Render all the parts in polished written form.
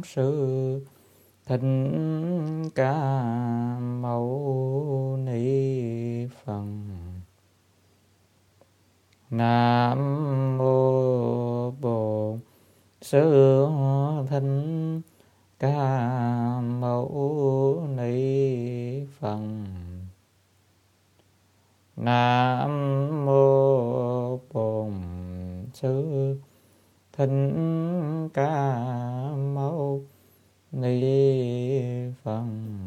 Sư Thích Ca Mâu Ni Phật. Nam mô Bổn Sư Thích Ca Mâu Ni Phật. Nam mô Bổn Sư Thích Ca Mâu Ni Phật.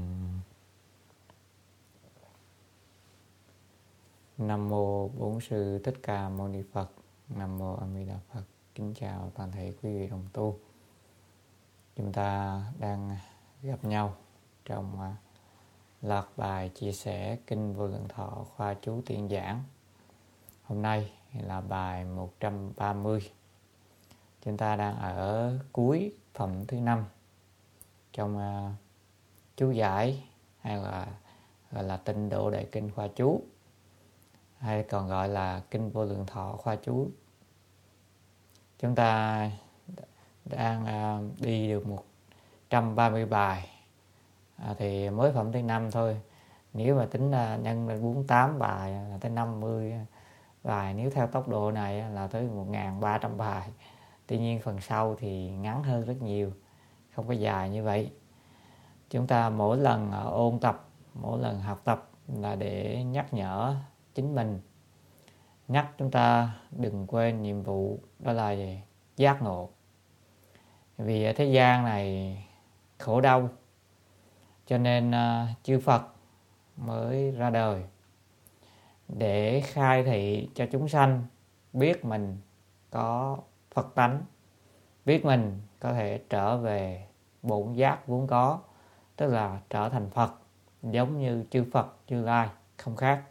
Nam mô Bổn Sư Thích Ca Mâu Ni Phật. Nam mô A Di Đà Phật. Kính chào toàn thể quý vị đồng tu. Chúng ta đang gặp nhau trong loạt bài chia sẻ Kinh Vô Lượng Thọ khoa chú Tiên Giảng. Hôm nay là bài 130. Chúng ta đang ở cuối phẩm thứ 5 trong chú giải, hay là gọi là Tịnh Độ Đại Kinh khoa chú, hay còn gọi là Kinh Vô Lượng Thọ khoa chú. Chúng ta đang đi được 130 bài, thì mới phẩm thứ 5 thôi. Nếu mà tính nhân lên 48 bài là tới 50 bài. Nếu theo tốc độ này là tới 1.300 bài. Tuy nhiên phần sau thì ngắn hơn rất nhiều, không có dài như vậy. Chúng ta mỗi lần ôn tập, mỗi lần học tập là để nhắc nhở chính mình, nhắc chúng ta đừng quên nhiệm vụ, đó là giác ngộ. Vì ở thế gian này khổ đau, cho nên chư Phật mới ra đời để khai thị cho chúng sanh biết mình có Phật tánh, biết mình có thể trở về bổn giác vốn có, tức là trở thành Phật giống như chư Phật Như Lai, không khác.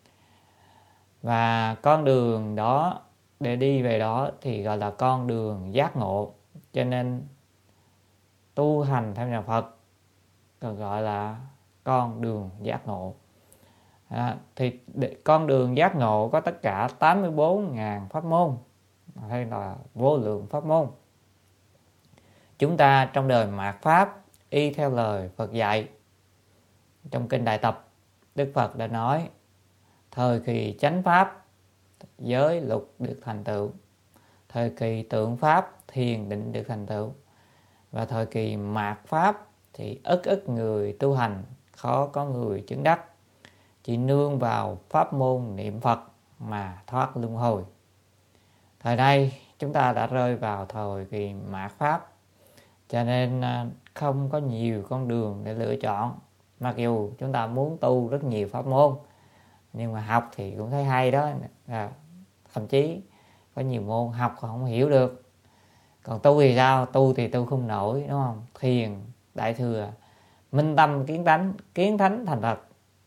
Và con đường đó, để đi về đó thì gọi là con đường giác ngộ. Cho nên tu hành theo nhà Phật còn gọi là con đường giác ngộ. Thì con đường giác ngộ có tất cả 84.000 pháp môn, hay là vô lượng pháp môn. Chúng ta trong đời mạt Pháp y theo lời Phật dạy. Trong Kinh Đại Tập, Đức Phật đã nói thời kỳ chánh Pháp, giới lục được thành tựu. Thời kỳ tượng Pháp, thiền định được thành tựu. Và thời kỳ mạt Pháp thì ít người tu hành, khó có người chứng đắc. Chỉ nương vào pháp môn niệm Phật mà thoát luân hồi. Thời nay chúng ta đã rơi vào thời kỳ mạt Pháp, cho nên không có nhiều con đường để lựa chọn. Mặc dù chúng ta muốn tu rất nhiều pháp môn, nhưng mà học thì cũng thấy hay đó. Thậm chí có nhiều môn học không hiểu được. Còn tu thì sao? Tu thì tu không nổi, đúng không? Thiền, đại thừa, minh tâm kiến thánh thành Phật.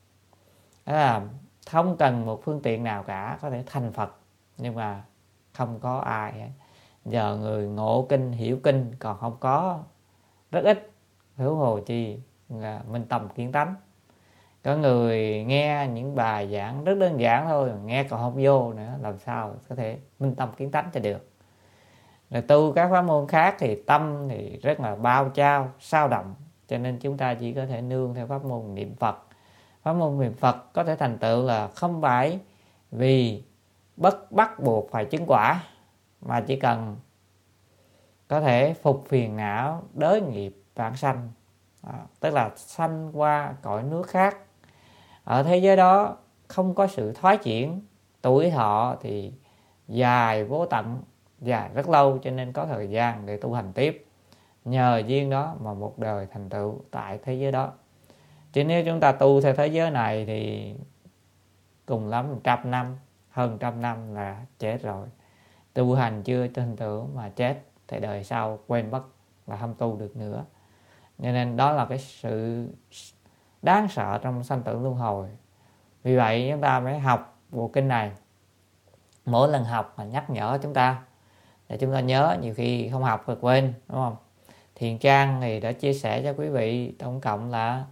Đó là không cần một phương tiện nào cả, có thể thành Phật. Nhưng mà không có ai. Giờ người ngộ kinh, hiểu kinh còn không có, rất ít. Huống hồ chi là minh tâm kiến tánh. Có người nghe những bài giảng rất đơn giản thôi, nghe còn không vô nữa, làm sao có thể minh tâm kiến tánh cho được. Rồi tu các pháp môn khác thì tâm thì rất là bao trao, sao động. Cho nên chúng ta chỉ có thể nương theo pháp môn niệm Phật. Pháp môn niệm Phật có thể thành tựu là không phải vì bắt buộc phải chứng quả, mà chỉ cần có thể phục phiền não, đới nghiệp vãng sanh, tức là sanh qua cõi nước khác. Ở thế giới đó không có sự thoái chuyển, tuổi thọ thì dài vô tận, dài rất lâu, cho nên có thời gian để tu hành tiếp. Nhờ duyên đó mà một đời thành tựu tại thế giới đó. Chứ nếu chúng ta tu theo thế giới này thì cùng lắm 100 năm, hơn 100 năm là chết rồi. Tu hành chưa thành tựu mà chết thì đời sau quên mất và không tu được nữa. Cho nên đó là cái sự đáng sợ trong sanh tử luân hồi. Vì vậy chúng ta mới học bộ kinh này. Mỗi lần học mà nhắc nhở chúng ta để chúng ta nhớ, nhiều khi không học rồi quên, đúng không? Thiền Trang thì đã chia sẻ cho quý vị tổng cộng là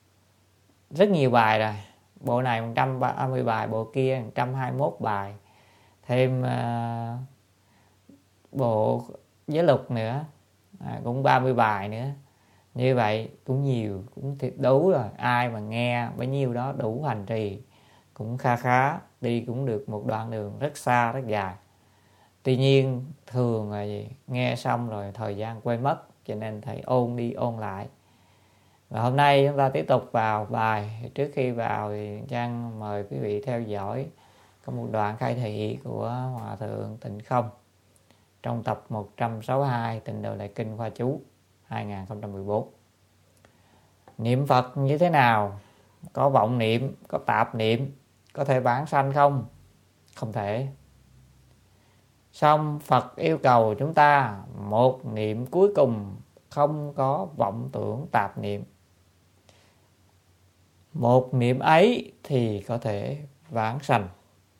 rất nhiều bài rồi. Bộ này 130 bài, bộ kia 121 bài. Thêm bộ giới luật nữa cũng 30 bài nữa. Như vậy cũng nhiều, cũng đủ rồi. Ai mà nghe bấy nhiêu đó đủ hành trì cũng khá, đi cũng được một đoạn đường rất xa rất dài. Tuy nhiên thường là gì? Nghe xong rồi thời gian quên mất, cho nên thầy ôn đi ôn lại. Và hôm nay chúng ta tiếp tục vào bài. Trước khi vào thì Trang mời quý vị theo dõi có một đoạn khai thị của Hòa Thượng Tịnh Không trong tập 162 Tịnh Độ Đại Kinh Khoa Chú 2014. Niệm Phật như thế nào? Có vọng niệm, có tạp niệm, có thể vãng sanh không? Không thể. Song Phật yêu cầu chúng ta một niệm cuối cùng không có vọng tưởng tạp niệm. Một niệm ấy thì có thể vãng sanh.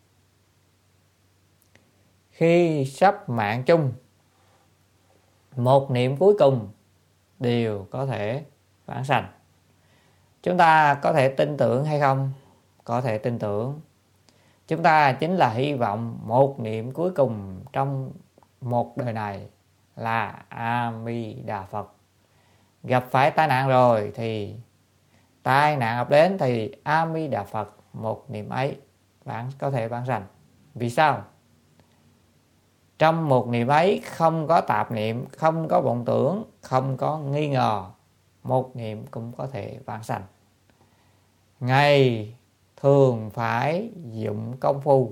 Khi sắp mạng chung, một niệm cuối cùng đều có thể vãng sanh. Chúng ta có thể tin tưởng hay không? Có thể tin tưởng. Chúng ta chính là hy vọng một niệm cuối cùng trong một đời này là A Di Đà Phật. Gặp phải tai nạn rồi thì tai nạn ập đến thì A Di Đà Phật, một niệm ấy có thể vãng sanh. Vì sao? Trong một niệm ấy không có tạp niệm, không có vọng tưởng, không có nghi ngờ, một niệm cũng có thể vãng sanh. Ngày thường phải dụng công phu.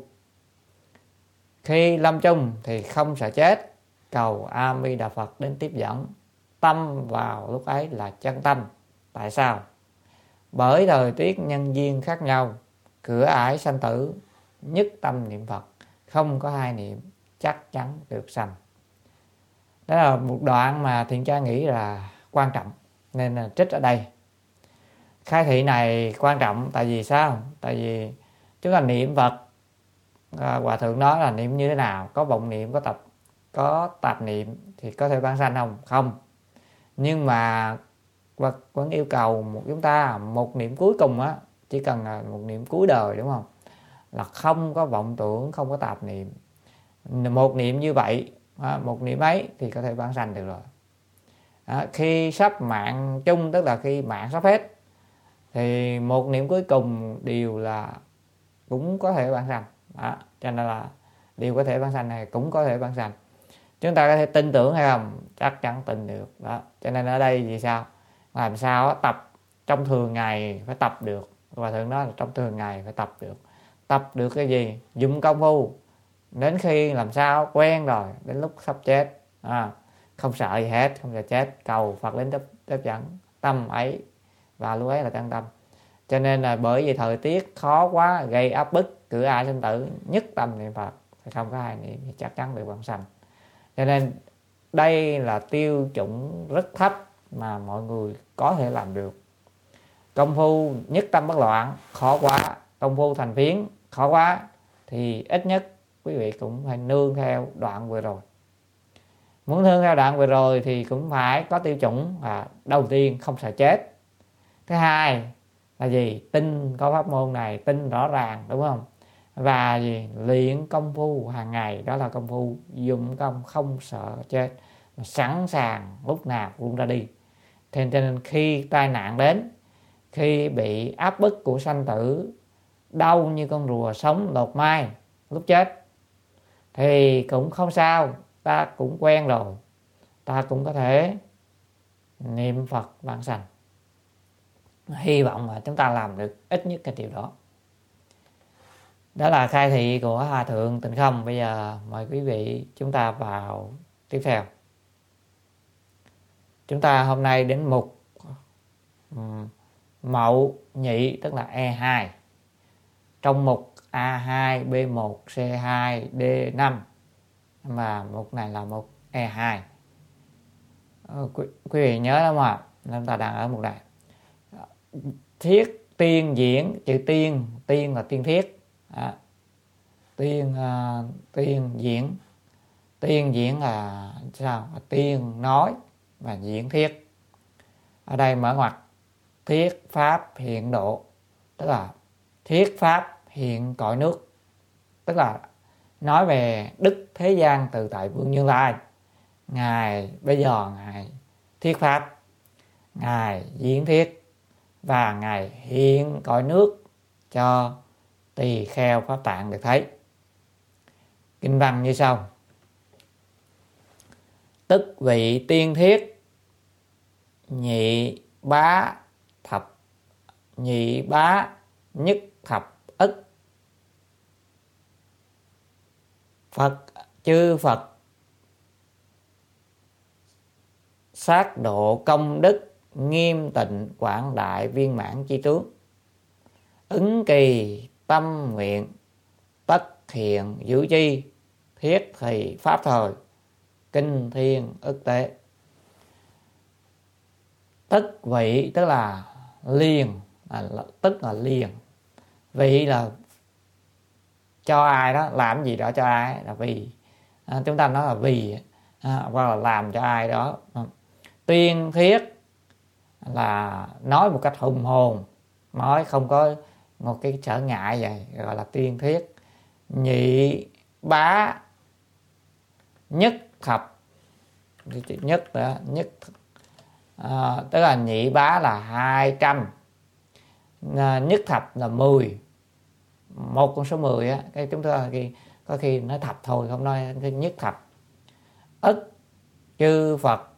Khi lâm chung thì không sợ chết, cầu A Di Đà Phật đến tiếp dẫn. Tâm vào lúc ấy là chân tâm. Tại sao? Bởi thời tiết nhân duyên khác nhau, cửa ải sanh tử, nhất tâm niệm Phật, không có hai niệm chắc chắn được sanh. Đó là một đoạn mà Thiện Tra nghĩ là quan trọng, nên là trích ở đây. Khai thị này quan trọng tại vì sao? Tại vì chúng ta niệm Phật, Hòa Thượng nói là niệm như thế nào? Có vọng niệm, có tạp niệm thì có thể vãng sanh không? Không. Nhưng mà vẫn yêu cầu chúng ta một niệm cuối cùng á, chỉ cần là một niệm cuối đời, đúng không? Là không có vọng tưởng, không có tạp niệm. Một niệm như vậy, một niệm ấy thì có thể vãng sanh được rồi. Khi sắp mạng chung, tức là khi mạng sắp hết, thì một niệm cuối cùng đều là cũng có thể vãng sanh. Cho nên là điều có thể vãng sanh này cũng có thể vãng sanh. Chúng ta có thể tin tưởng hay không? Chắc chắn tin được. Đó. Cho nên ở đây vì sao? Làm sao tập trong thường ngày phải tập được. Hòa Thượng nói là trong thường ngày phải tập được. Tập được cái gì? Dụng công phu. Đến khi làm sao quen rồi, đến lúc sắp chết, không sợ gì hết, không sợ chết, cầu Phật đến tiếp dẫn. Tâm ấy và lúc ấy là chân tâm. Cho nên là bởi vì thời tiết khó quá, gây áp bức, cửa ải sinh tử, nhất tâm niệm Phật, không có hai niệm thì chắc chắn được vãng sanh. Cho nên đây là tiêu chuẩn rất thấp mà mọi người có thể làm được. Công phu nhất tâm bất loạn khó quá, công phu thành phiến khó quá, thì ít nhất quý vị cũng phải nương theo đoạn vừa rồi. Muốn nương theo đoạn vừa rồi thì cũng phải có tiêu chuẩn là đầu tiên không sợ chết. Thứ hai là gì? Tin có pháp môn này, tin rõ ràng, đúng không? Và gì? Luyện công phu hàng ngày, đó là công phu dụng công không sợ chết, sẵn sàng lúc nào cũng ra đi. Cho nên khi tai nạn đến, khi bị áp bức của sanh tử, đau như con rùa sống lột mai lúc chết, thì cũng không sao, ta cũng quen rồi, ta cũng có thể niệm Phật vãng sanh. Hy vọng là chúng ta làm được ít nhất cái điều đó. Đó là khai thị của Hòa Thượng Tịnh Không. Bây giờ mời quý vị chúng ta vào tiếp theo. Chúng ta hôm nay đến mục Mậu Nhị, tức là E2. Trong mục A2, B1, C2, D5, mà mục này là mục E2. Quý vị nhớ đúng không? Chúng ta đang ở mục này. Thiết tiên diễn, chữ tiên là tiên thiết. Tiên diễn là sao? Tiên nói và diễn thiết. Ở đây mở ngoặc thiết pháp hiện độ, tức là thiết pháp hiện cõi nước, tức là nói về đức thế gian từ tại vương Như Lai. Ngài bây giờ Ngài thuyết pháp, Ngài diễn thuyết và Ngài hiện cõi nước cho tỳ kheo Pháp Tạng được thấy. Kinh văn như sau: tức vị tiên thiết nhị bá nhất thập ức chư Phật sát độ công đức nghiêm tịnh quảng đại viên mãn chi tướng, ứng kỳ tâm nguyện tất hiện giữ chi thiết thì pháp thời kinh thiên ức tế. Tức vị tức là liền, tức là liền. Vị là cho ai đó, làm gì đó cho ai là vì. Chúng ta nói là vì hoặc là làm cho ai đó. Tuyên thiết là nói một cách hùng hồn, nói không có một cái trở ngại vậy, gọi là tuyên thuyết. Nhị bá nhất thập, nhất đó, nhất tức là nhị bá là 200, nhất thập là 10, một con số 10 á, cái chúng ta có khi nói thập thôi, không nói nhất thập. Ức chư Phật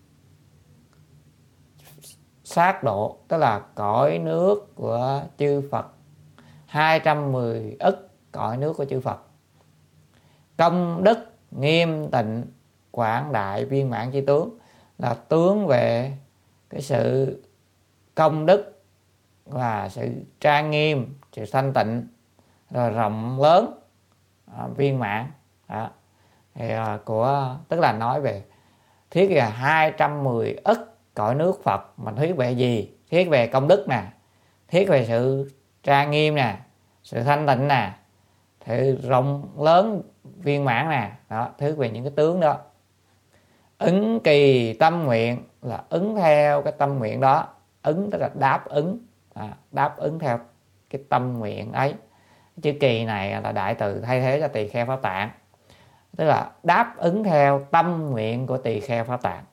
sát độ tức là cõi nước của chư Phật, 210 ức cõi nước của chư Phật. Công đức nghiêm tịnh quảng đại viên mãn chi tướng là tướng về cái sự công đức và sự trang nghiêm, sự thanh tịnh, rồi rộng lớn, viên mãn đó. Thì của tức là nói về thuyết là 210 ức cõi nước Phật, mà thuyết về gì? Thuyết về công đức nè, thuyết về sự trang nghiêm nè, sự thanh tịnh nè, sự rộng lớn viên mãn nè, đó, thuyết về những cái tướng đó. Ứng kỳ tâm nguyện là ứng theo cái tâm nguyện đó, ứng tức là đáp ứng, đáp ứng theo cái tâm nguyện ấy. Chữ kỳ này là đại từ thay thế cho tỳ kheo Pháp Tạng, tức là đáp ứng theo tâm nguyện của tỳ kheo Pháp Tạng.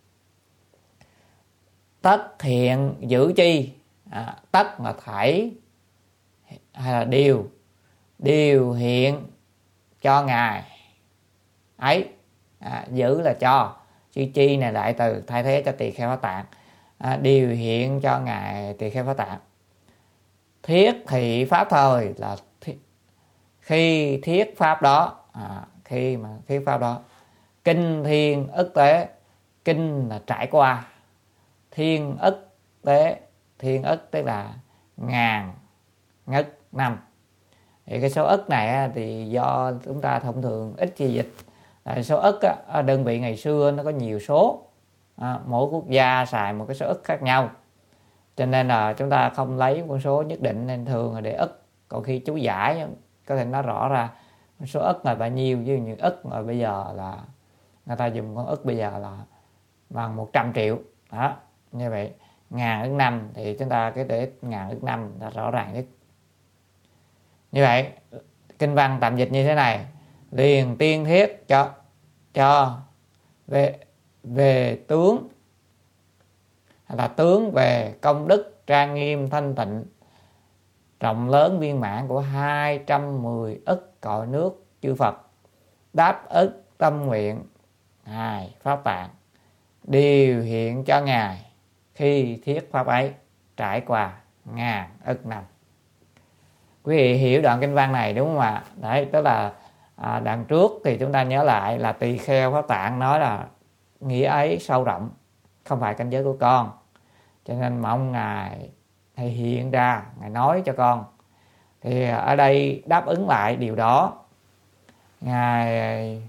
Tất hiện giữ chi, tất là thảy hay là điều hiện cho Ngài ấy, giữ là cho, chữ chi này đại từ thay thế cho tỳ kheo Pháp Tạng, điều hiện cho Ngài tỳ kheo Pháp Tạng. Thiết thị pháp thời là khi thuyết pháp đó, khi mà thuyết pháp đó. Kinh thiên ức tế, kinh là trải qua, thiên ức tế, thiên ức tức là ngàn ngất năm. Thì cái số ức này thì do chúng ta thông thường ít chi dịch. Tại số ức đơn vị ngày xưa nó có nhiều số, mỗi quốc gia xài một cái số ức khác nhau, cho nên là chúng ta không lấy con số nhất định, nên thường là để ức. Còn khi chú giải có thể nói rõ ra số ức là bao nhiêu, chứ những ức mà bây giờ là người ta dùng con ức bây giờ là bằng 100 triệu đó. Như vậy ngàn ức năm thì chúng ta cái để ngàn ức năm là rõ ràng nhất. Như vậy kinh văn tạm dịch như thế này: liền tiên thiết cho về tướng, là tướng về công đức trang nghiêm thanh tịnh rộng lớn viên mãn của 210 ức cõi nước chư Phật, đáp ứng tâm nguyện Ngài Pháp Tạng, điều hiện cho Ngài khi thuyết pháp ấy trải qua ngàn ức năm. Quý vị hiểu đoạn kinh văn này đúng không ạ? Đấy, tức là đoạn trước thì chúng ta nhớ lại là tỳ kheo Pháp Tạng nói là nghĩa ấy sâu rộng, không phải cảnh giới của con, cho nên mong Ngài thầy hiện ra, Ngài nói cho con. Thì ở đây đáp ứng lại điều đó, Ngài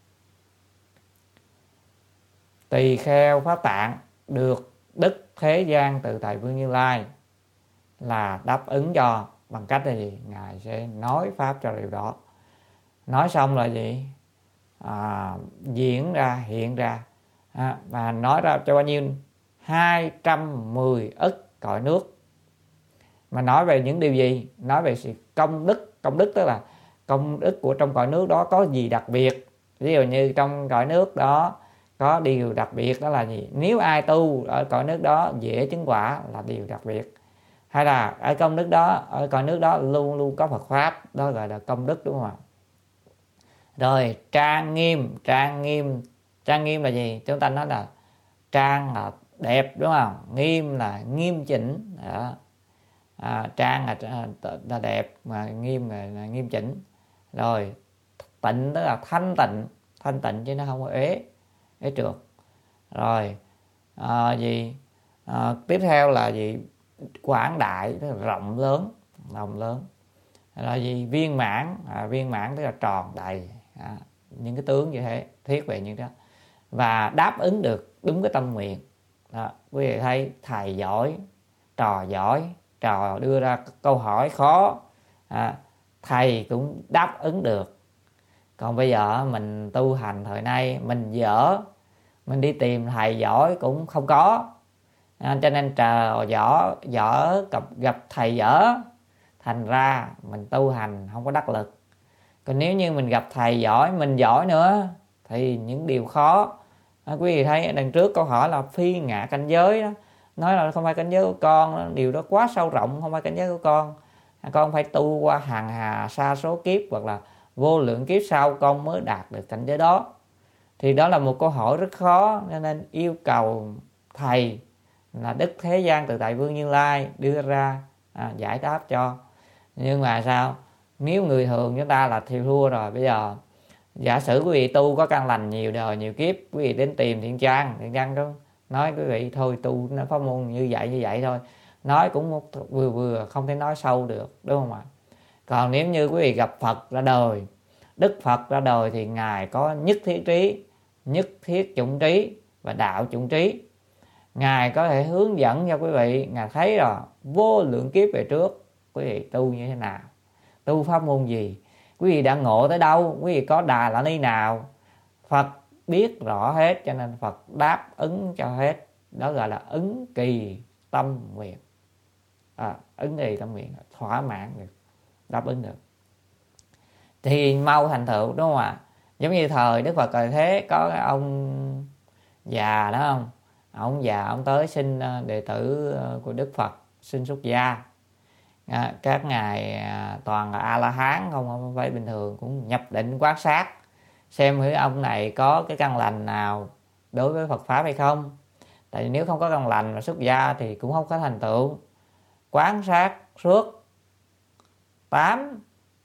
tỳ kheo Pháp Tạng được Đức Thế Gian Tự Tại Vương Như Lai là đáp ứng cho bằng cách là gì? Ngài sẽ nói pháp cho điều đó. Nói xong là gì? Diễn ra, hiện ra, và nói ra cho bao nhiêu? 210 ức cõi nước. Mà nói về những điều gì? Nói về sự công đức. Công đức tức là công đức của trong cõi nước đó có gì đặc biệt. Ví dụ như trong cõi nước đó có điều đặc biệt đó là gì? Nếu ai tu ở cõi nước đó dễ chứng quả là điều đặc biệt, hay là ở công đức đó, ở cõi nước đó luôn luôn có Phật pháp, đó gọi là công đức, đúng không ạ? Rồi trang nghiêm, trang nghiêm là gì? Chúng ta nói là trang là đẹp, đúng không? Nghiêm là nghiêm chỉnh đó. Trang là đẹp, mà nghiêm là nghiêm chỉnh. Rồi tịnh tức là thanh tịnh chứ nó không có ế trượt. Rồi tiếp theo là gì? Quảng đại tức là rộng lớn. Là gì? Viên mãn tức là tròn đầy. Những cái tướng như thế, thiết về như đó, và đáp ứng được đúng cái tâm nguyện đó. Quý vị thấy thầy giỏi, trò đưa ra câu hỏi khó, thầy cũng đáp ứng được. Còn bây giờ mình tu hành thời nay mình dở, mình đi tìm thầy giỏi cũng không có, cho nên trò dở gặp thầy dở, thành ra mình tu hành không có đắc lực. Còn nếu như mình gặp thầy giỏi, mình giỏi nữa, thì những điều khó, quý vị thấy đằng trước câu hỏi là phi ngã cảnh giới đó, nói là không phải cảnh giới của con, điều đó quá sâu rộng, không phải cảnh giới của con phải tu qua hàng hà sa số kiếp hoặc là vô lượng kiếp sau con mới đạt được cảnh giới đó. Thì đó là một câu hỏi rất khó, cho nên yêu cầu thầy là Đức Thế Gian Tự Tại Vương Như Lai đưa ra giải đáp cho. Nhưng mà sao? Nếu người thường chúng ta là thì thua rồi. Bây giờ giả sử quý vị tu có căn lành nhiều đời nhiều kiếp, quý vị đến tìm Thiện Trang có nói quý vị thôi tu nó pháp môn như vậy thôi, nói cũng vừa không thể nói sâu được, đúng không ạ? Còn nếu như quý vị gặp Phật ra đời, Đức Phật ra đời, thì Ngài có nhất thiết trí, nhất thiết chủng trí và đạo chủng trí. Ngài có thể hướng dẫn cho quý vị. Ngài thấy rồi vô lượng kiếp về trước quý vị tu như thế nào, tu pháp môn gì, quý vị đã ngộ tới đâu, quý vị có Đà La Ni nào, Phật biết rõ hết, cho nên Phật đáp ứng cho hết. Đó gọi là ứng kỳ tâm nguyện. Ứng kỳ tâm nguyện thỏa mãn được, đáp ứng được thì mau thành tựu, đúng không ạ? Giống như thời Đức Phật thời thế, có cái ông già đó không, ông già ông tới xin đệ tử của Đức Phật xin xuất gia. Các ngài toàn là A La Hán không phải bình thường, cũng nhập định quan sát xem thử ông này có cái căn lành nào đối với Phật pháp hay không. Tại vì nếu không có căn lành mà xuất gia thì cũng không có thành tựu. Quan sát suốt 8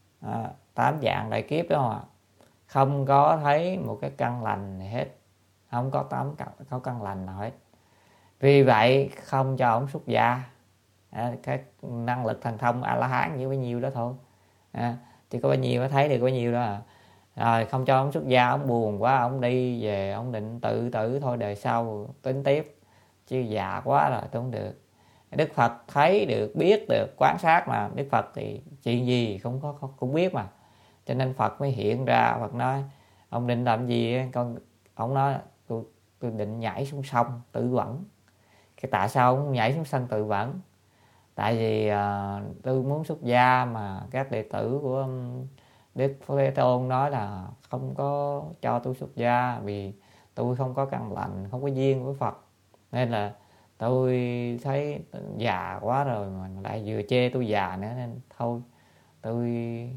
dạng đại kiếp, đúng không ạ? Không có thấy một cái căn lành này hết, không có căn lành nào hết. Vì vậy không cho ông xuất gia. Cái năng lực thần thông A La Hán chỉ bấy nhiêu đó thôi, chỉ có bao nhiêu, thấy được bao nhiêu đó. Rồi không cho ông xuất gia, ông buồn quá, ông đi về, ông định tự tử thôi, đời sau tính tiếp, chứ già quá rồi tôi không được. Đức Phật thấy được, biết được, quan sát mà. Đức Phật thì chuyện gì cũng biết mà, cho nên Phật mới hiện ra. Phật nói ông định làm gì? Ông nói tôi định nhảy xuống sông tự vẫn. Cái tại sao ông nhảy xuống sông tự vẫn? Tại vì tôi muốn xuất gia, mà các đệ tử của Đức Thế Tôn nói là không có cho tôi xuất gia, vì tôi không có căn lành, không có duyên với Phật, nên là tôi thấy già quá rồi mà lại vừa chê tôi già nữa, nên thôi tôi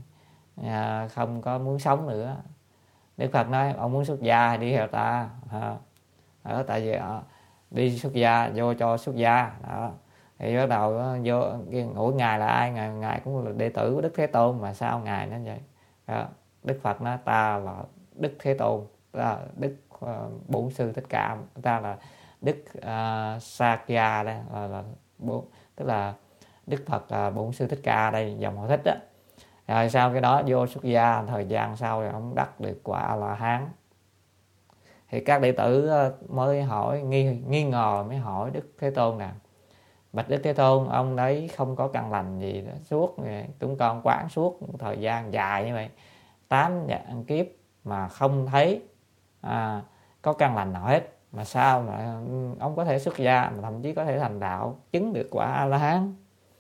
không có muốn sống nữa. Đức Phật nói ông muốn xuất gia thì đi theo ta. Tại vì đi xuất gia, vô cho xuất gia đó. Thì bắt đầu vô, mỗi ngày là ai? Ngài cũng là đệ tử của Đức Thế Tôn, mà sao ngài nói vậy đó. Đức Phật nói ta là Đức Thế Tôn, ta là Đức Bổn Sư Thích Ca, ta là Đức Sakya đây, tức là Đức Phật là Bổn Sư Thích Ca đây, dòng họ Thích đó. Rồi sau cái đó vô xuất gia, thời gian sau rồi ông đắc được quả A La Hán. Thì các đệ tử mới hỏi, nghi ngờ mới hỏi Đức Thế Tôn nè: bạch Đức Thế Tôn, ông đấy không có căn lành gì đó, suốt chúng con quán suốt thời gian dài như vậy 8 dạng kiếp mà không thấy có căn lành nào hết, mà sao mà ông có thể xuất gia, mà thậm chí có thể thành đạo, chứng được quả A La Hán?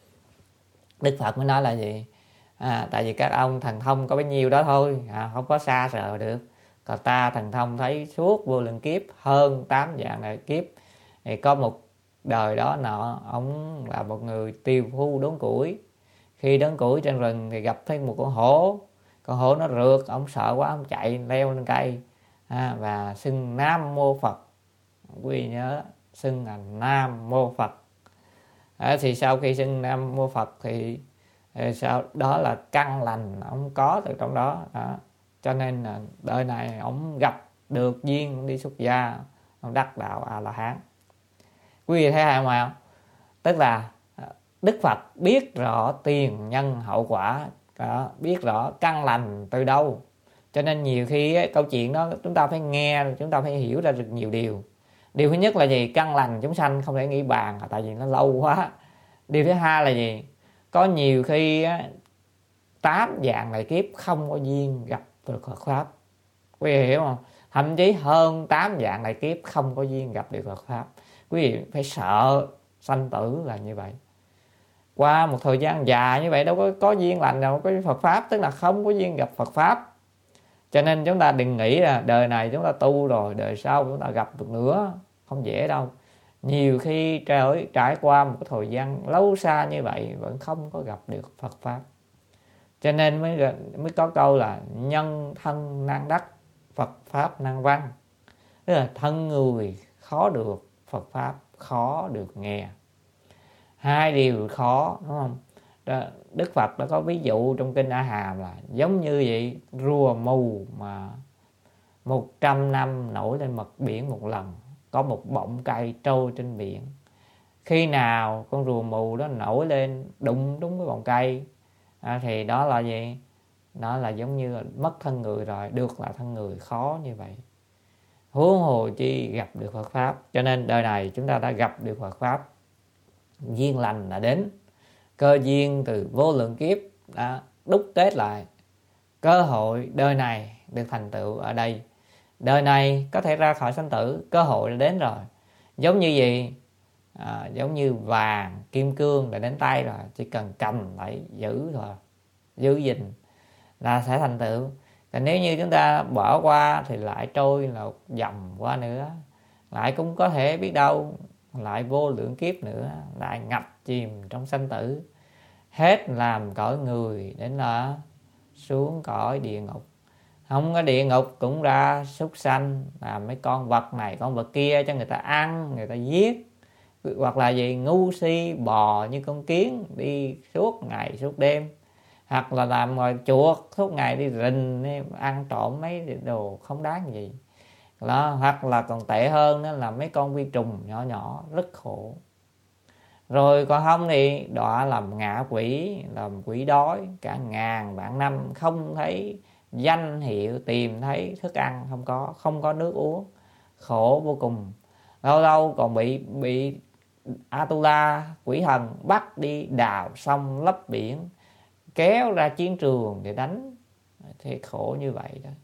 Đức Phật mới nói là gì? Tại vì các ông thần thông có bấy nhiêu đó thôi, không có xa rời được. Còn ta thần thông thấy suốt vô lượng kiếp, hơn 8 vạn đại kiếp, thì có một đời đó nọ, ông là một người tiều phu đốn củi. Khi đốn củi trên rừng thì gặp thấy một con hổ nó rượt, ông sợ quá, ông chạy leo lên cây và xưng Nam Mô Phật. Quý vị nhớ, xưng là Nam Mô Phật. Thì sau khi xưng Nam Mô Phật thì sau đó là căn lành ông có từ trong đó. Cho nên là đời này ông gặp được duyên, ông đi xuất gia, ông đắc đạo A La Hán. Quý vị thấy hay không? Tức là Đức Phật biết rõ tiền nhân hậu quả, biết rõ căn lành từ đâu. Cho nên nhiều khi câu chuyện đó chúng ta phải nghe, chúng ta phải hiểu ra được nhiều điều. Điều thứ nhất là gì? Căn lành chúng sanh không thể nghĩ bàn, tại vì nó lâu quá. Điều thứ hai là gì? Có nhiều khi 8 vạn đại kiếp không có duyên gặp được Phật Pháp. Quý vị hiểu không? Thậm chí hơn 8 vạn đại kiếp không có duyên gặp được Phật Pháp. Quý vị phải sợ sanh tử là như vậy. Qua một thời gian dài như vậy đâu có duyên lành nào có Phật Pháp, tức là không có duyên gặp Phật Pháp. Cho nên chúng ta đừng nghĩ là đời này chúng ta tu rồi, đời sau chúng ta gặp được nữa. Không dễ đâu. Nhiều khi trải qua một thời gian lâu xa như vậy vẫn không có gặp được Phật Pháp. Cho nên mới có câu là nhân thân nan đắc, Phật Pháp nan văn. Tức là thân người khó được, Phật Pháp khó được nghe. Hai điều khó, đúng không? Đức Phật đã có ví dụ trong kinh A Hàm là giống như vậy, rùa mù mà 100 năm nổi lên mặt biển một lần, có một bọng cây trôi trên biển. Khi nào con rùa mù đó nổi lên đụng đúng cái bọng cây thì đó là gì? Đó là giống như là mất thân người rồi, được là thân người khó như vậy. Huống hồ chi gặp được Phật Pháp. Cho nên đời này chúng ta đã gặp được Phật Pháp, duyên lành đã đến, cơ duyên từ vô lượng kiếp đã đúc kết lại, cơ hội đời này được thành tựu ở đây. Đời này có thể ra khỏi sanh tử, cơ hội đã đến rồi. Giống như gì? Giống như vàng, kim cương đã đến tay rồi, chỉ cần cầm lại giữ thôi, giữ gìn là sẽ thành tựu. Còn nếu như chúng ta bỏ qua thì lại trôi là dòng qua nữa, lại cũng có thể biết đâu lại vô lượng kiếp nữa, lại ngập chìm trong sanh tử, hết làm cõi người đến là xuống cõi địa ngục. Không có địa ngục cũng ra súc sanh, làm mấy con vật này con vật kia cho người ta ăn, người ta giết. Hoặc là gì? Ngu si bò như con kiến đi suốt ngày suốt đêm. Hoặc là làm ngoài chuột suốt ngày đi rình ăn trộm mấy đồ không đáng gì đó. Hoặc là còn tệ hơn đó là mấy con vi trùng nhỏ nhỏ rất khổ. Rồi còn không thì đọa làm ngạ quỷ, làm quỷ đói cả ngàn vạn năm, không thấy danh hiệu, tìm thấy thức ăn không có nước uống, khổ vô cùng. Lâu lâu còn bị Atula quỷ thần bắt đi đào sông lấp biển, kéo ra chiến trường để đánh, thì khổ như vậy đó.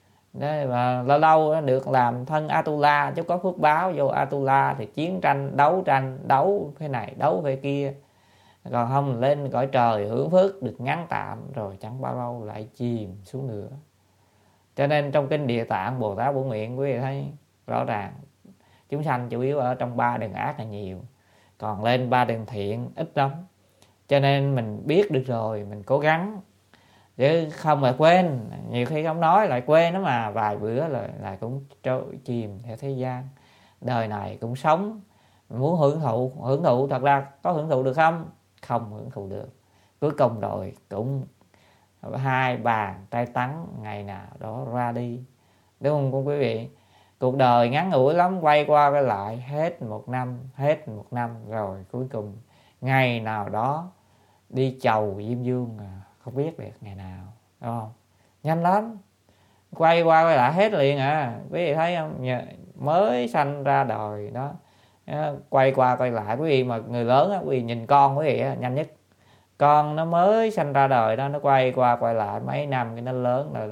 Và lâu lâu được làm thân Atula, chứ có phước báo vô Atula thì chiến tranh, đấu thế này, đấu thế kia. Còn không lên cõi trời hưởng phước được ngắn tạm, rồi chẳng bao lâu lại chìm xuống nữa. Cho nên trong kinh Địa Tạng Bồ Tát Bổn Nguyện, quý vị thấy rõ ràng chúng sanh chủ yếu ở trong 3 đường ác là nhiều, còn lên 3 đường thiện ít lắm. Cho nên mình biết được rồi, mình cố gắng, chứ không là quên. Nhiều khi không nói lại quên đó, mà vài bữa lại cũng chìm theo thế gian. Đời này cũng sống, muốn hưởng thụ thật ra có hưởng thụ được không? Không hưởng thụ được. Cuối cùng rồi cũng hai bàn tay trắng ngày nào đó ra đi, đúng không quý vị? Cuộc đời ngắn ngủi lắm, quay qua quay lại hết một năm rồi cuối cùng ngày nào đó đi chầu Diêm Dương không biết được ngày nào, đúng không? Nhanh lắm, quay qua quay lại hết liền quý vị thấy không? Mới sanh ra đời đó, quay qua quay lại. Quý vị mà người lớn quý vị nhìn con quý vị nhanh nhất. Con nó mới sanh ra đời đó, nó quay qua quay lại mấy năm cái nó lớn rồi,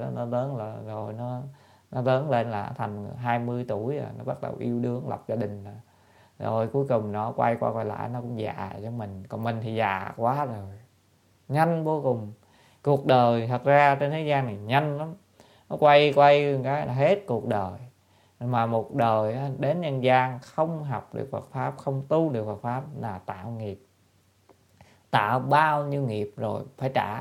nó lớn lên là thành 20 tuổi rồi, nó bắt đầu yêu đương lập gia đình rồi cuối cùng nó quay qua quay lại nó cũng già cho mình. Còn mình thì già quá rồi, nhanh vô cùng. Cuộc đời thật ra trên thế gian này nhanh lắm, nó quay cái là hết cuộc đời. Mà một đời đến nhân gian không học được Phật pháp, không tu được Phật pháp là tạo nghiệp. Tạo bao nhiêu nghiệp rồi phải trả.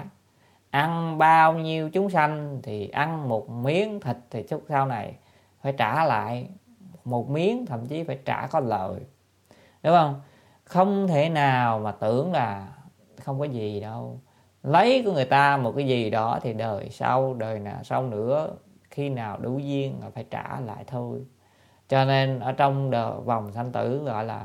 Ăn bao nhiêu chúng sanh thì ăn một miếng thịt thì chút sau này phải trả lại một miếng, thậm chí phải trả có lời, đúng không? Không thể nào mà tưởng là không có gì đâu. Lấy của người ta một cái gì đó thì đời sau, đời nào sau nữa, khi nào đủ duyên là phải trả lại thôi. Cho nên ở trong vòng sanh tử gọi là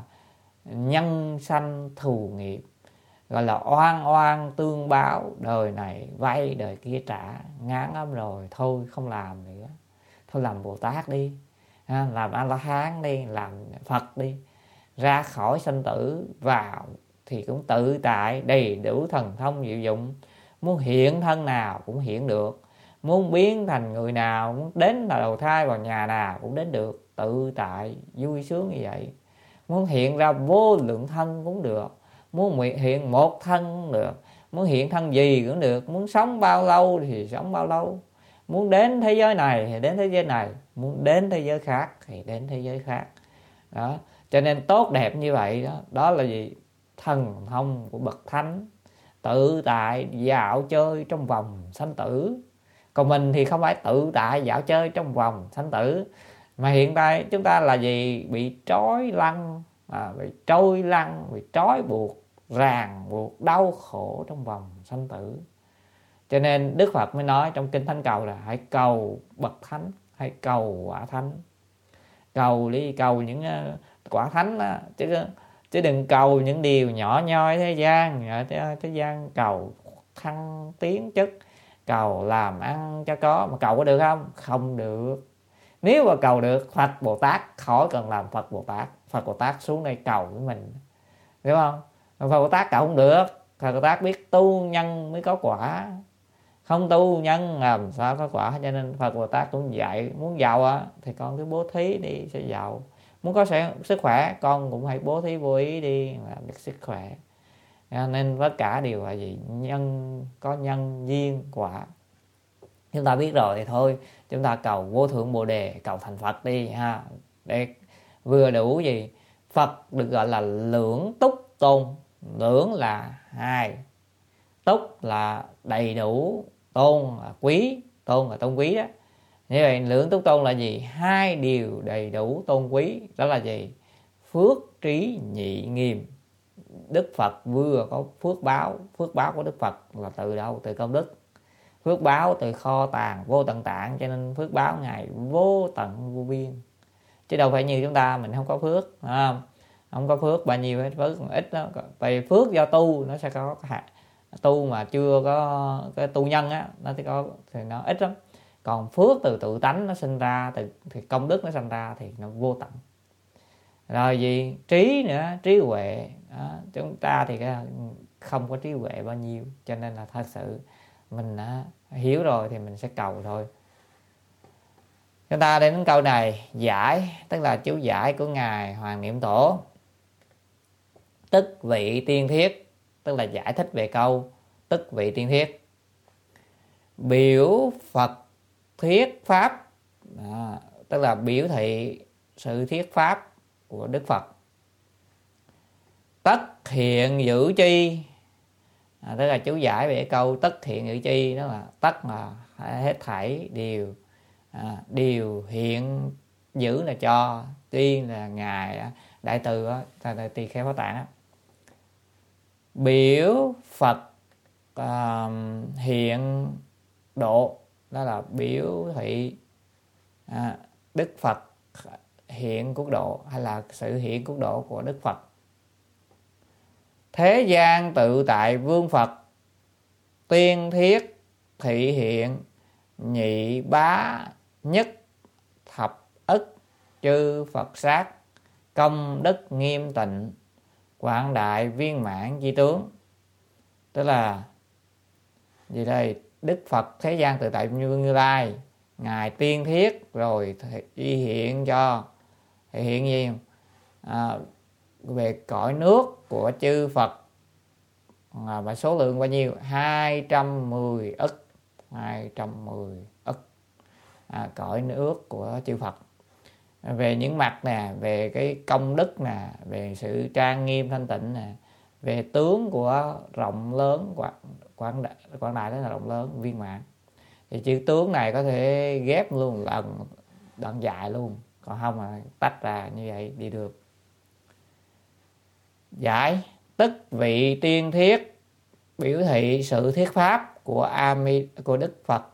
nhân sanh thù nghiệp, gọi là oan oan tương báo, đời này vay đời kia trả, ngán lắm rồi, thôi không làm nữa, thôi làm Bồ Tát đi, làm A La Hán đi, làm Phật đi, ra khỏi sanh tử vào thì cũng tự tại, đầy đủ thần thông diệu dụng, muốn hiện thân nào cũng hiện được, muốn biến thành người nào, muốn đến là đầu thai vào nhà nào cũng đến được, tự tại vui sướng như vậy. Muốn hiện ra vô lượng thân cũng được, muốn hiện một thân cũng được, muốn hiện thân gì cũng được, muốn sống bao lâu thì sống bao lâu, muốn đến thế giới này thì đến thế giới này, muốn đến thế giới khác thì đến thế giới khác. Đó, cho nên tốt đẹp như vậy đó, đó là gì? Thần thông của bậc thánh, tự tại dạo chơi trong vòng sanh tử. Còn mình thì không phải tự tại dạo chơi trong vòng sanh tử, mà hiện tại chúng ta là gì? Bị trói lăng, bị trôi lăng, bị trói buộc, ràng buộc, đau khổ trong vòng sanh tử. Cho nên Đức Phật mới nói trong kinh Thánh Cầu là hãy cầu bậc thánh, hãy cầu quả thánh. Cầu đi, cầu những quả thánh đó, chứ đừng cầu những điều nhỏ nhoi thế gian. Thế gian cầu thăng tiến chức, cầu làm ăn cho có, mà cầu có được không? Không được. Nếu mà cầu được, Phật Bồ Tát khỏi cần làm Phật Bồ Tát. Phật Bồ Tát xuống đây cầu với mình, hiểu không? Phật Bồ Tát cầu không được. Phật Bồ Tát biết tu nhân mới có quả, không tu nhân làm sao có quả. Cho nên Phật Bồ Tát cũng dạy, muốn giàu thì con cứ bố thí đi sẽ giàu. Muốn có sức khỏe, con cũng hãy bố thí vô ý đi là được sức khỏe. Nên tất cả đều là gì? Nhân, có nhân duyên quả. Chúng ta biết rồi thì thôi, chúng ta cầu vô thượng Bồ Đề, cầu thành Phật đi ha, để vừa đủ gì? Phật được gọi là lưỡng túc tôn. Lưỡng là hai, túc là đầy đủ, tôn là quý, tôn là tôn quý đó. Như vậy lưỡng túc tôn là gì? Hai điều đầy đủ tôn quý, đó là gì? Phước trí nhị nghiêm. Đức Phật vừa có phước báo của Đức Phật là từ đâu? Từ công đức. Phước báo từ kho tàng vô tận tạng, cho nên phước báo Ngài vô tận vô biên. Chứ đâu phải như chúng ta, mình không có phước, không có phước bao nhiêu hết, phước còn ít đó. Tại phước do tu nó sẽ có tu mà chưa có cái tu nhân á, nó thì nó ít lắm. Còn phước từ tự tánh nó sinh ra, thì công đức nó sinh ra thì nó vô tận. Rồi gì? Trí nữa, trí huệ đó. Chúng ta thì không có trí huệ bao nhiêu, cho nên là thật sự mình hiểu rồi thì mình sẽ cầu thôi. Chúng ta đến câu này, giải, tức là chú giải của Ngài Hoàng Niệm Tổ. Tức vị tiên thiết, tức là giải thích về câu tức vị tiên thiết. Biểu Phật thuyết pháp, tức là biểu thị sự thuyết pháp của Đức Phật. Tất hiện giữ chi, tức là chú giải về câu tất hiện giữ chi, đó là tất là hết thảy điều, điều hiện giữ là cho, tiên là Ngài Đại Từ Đại Tỳ Kheo Phật Tạng. Biểu Phật hiện độ, đó là biểu thị Đức Phật hiện quốc độ, hay là sự hiện quốc độ của Đức Phật. Thế gian tự tại vương Phật, tiên thiết thị hiện, nhị bá nhất thập ức, chư Phật sát, công đức nghiêm tịnh, quảng đại viên mãn chi tướng. Tức là gì đây? Đức Phật thế gian tự tại Như Lai, Ngài tiên thiết rồi thị hiện cho, thị hiện gì? Về cõi nước của chư Phật, và số lượng bao nhiêu? 210 ức. 210 ức. cõi nước của chư Phật. Về những mặt nè, về cái công đức nè, về sự trang nghiêm thanh tịnh nè, về tướng của rộng lớn, quảng đại đó là rộng lớn viên mãn. Thì chữ tướng này có thể ghép luôn đoạn dài luôn, còn không mà tách ra như vậy đi được. Giải tức vị tiên thiết biểu thị sự thuyết pháp của Đức Phật.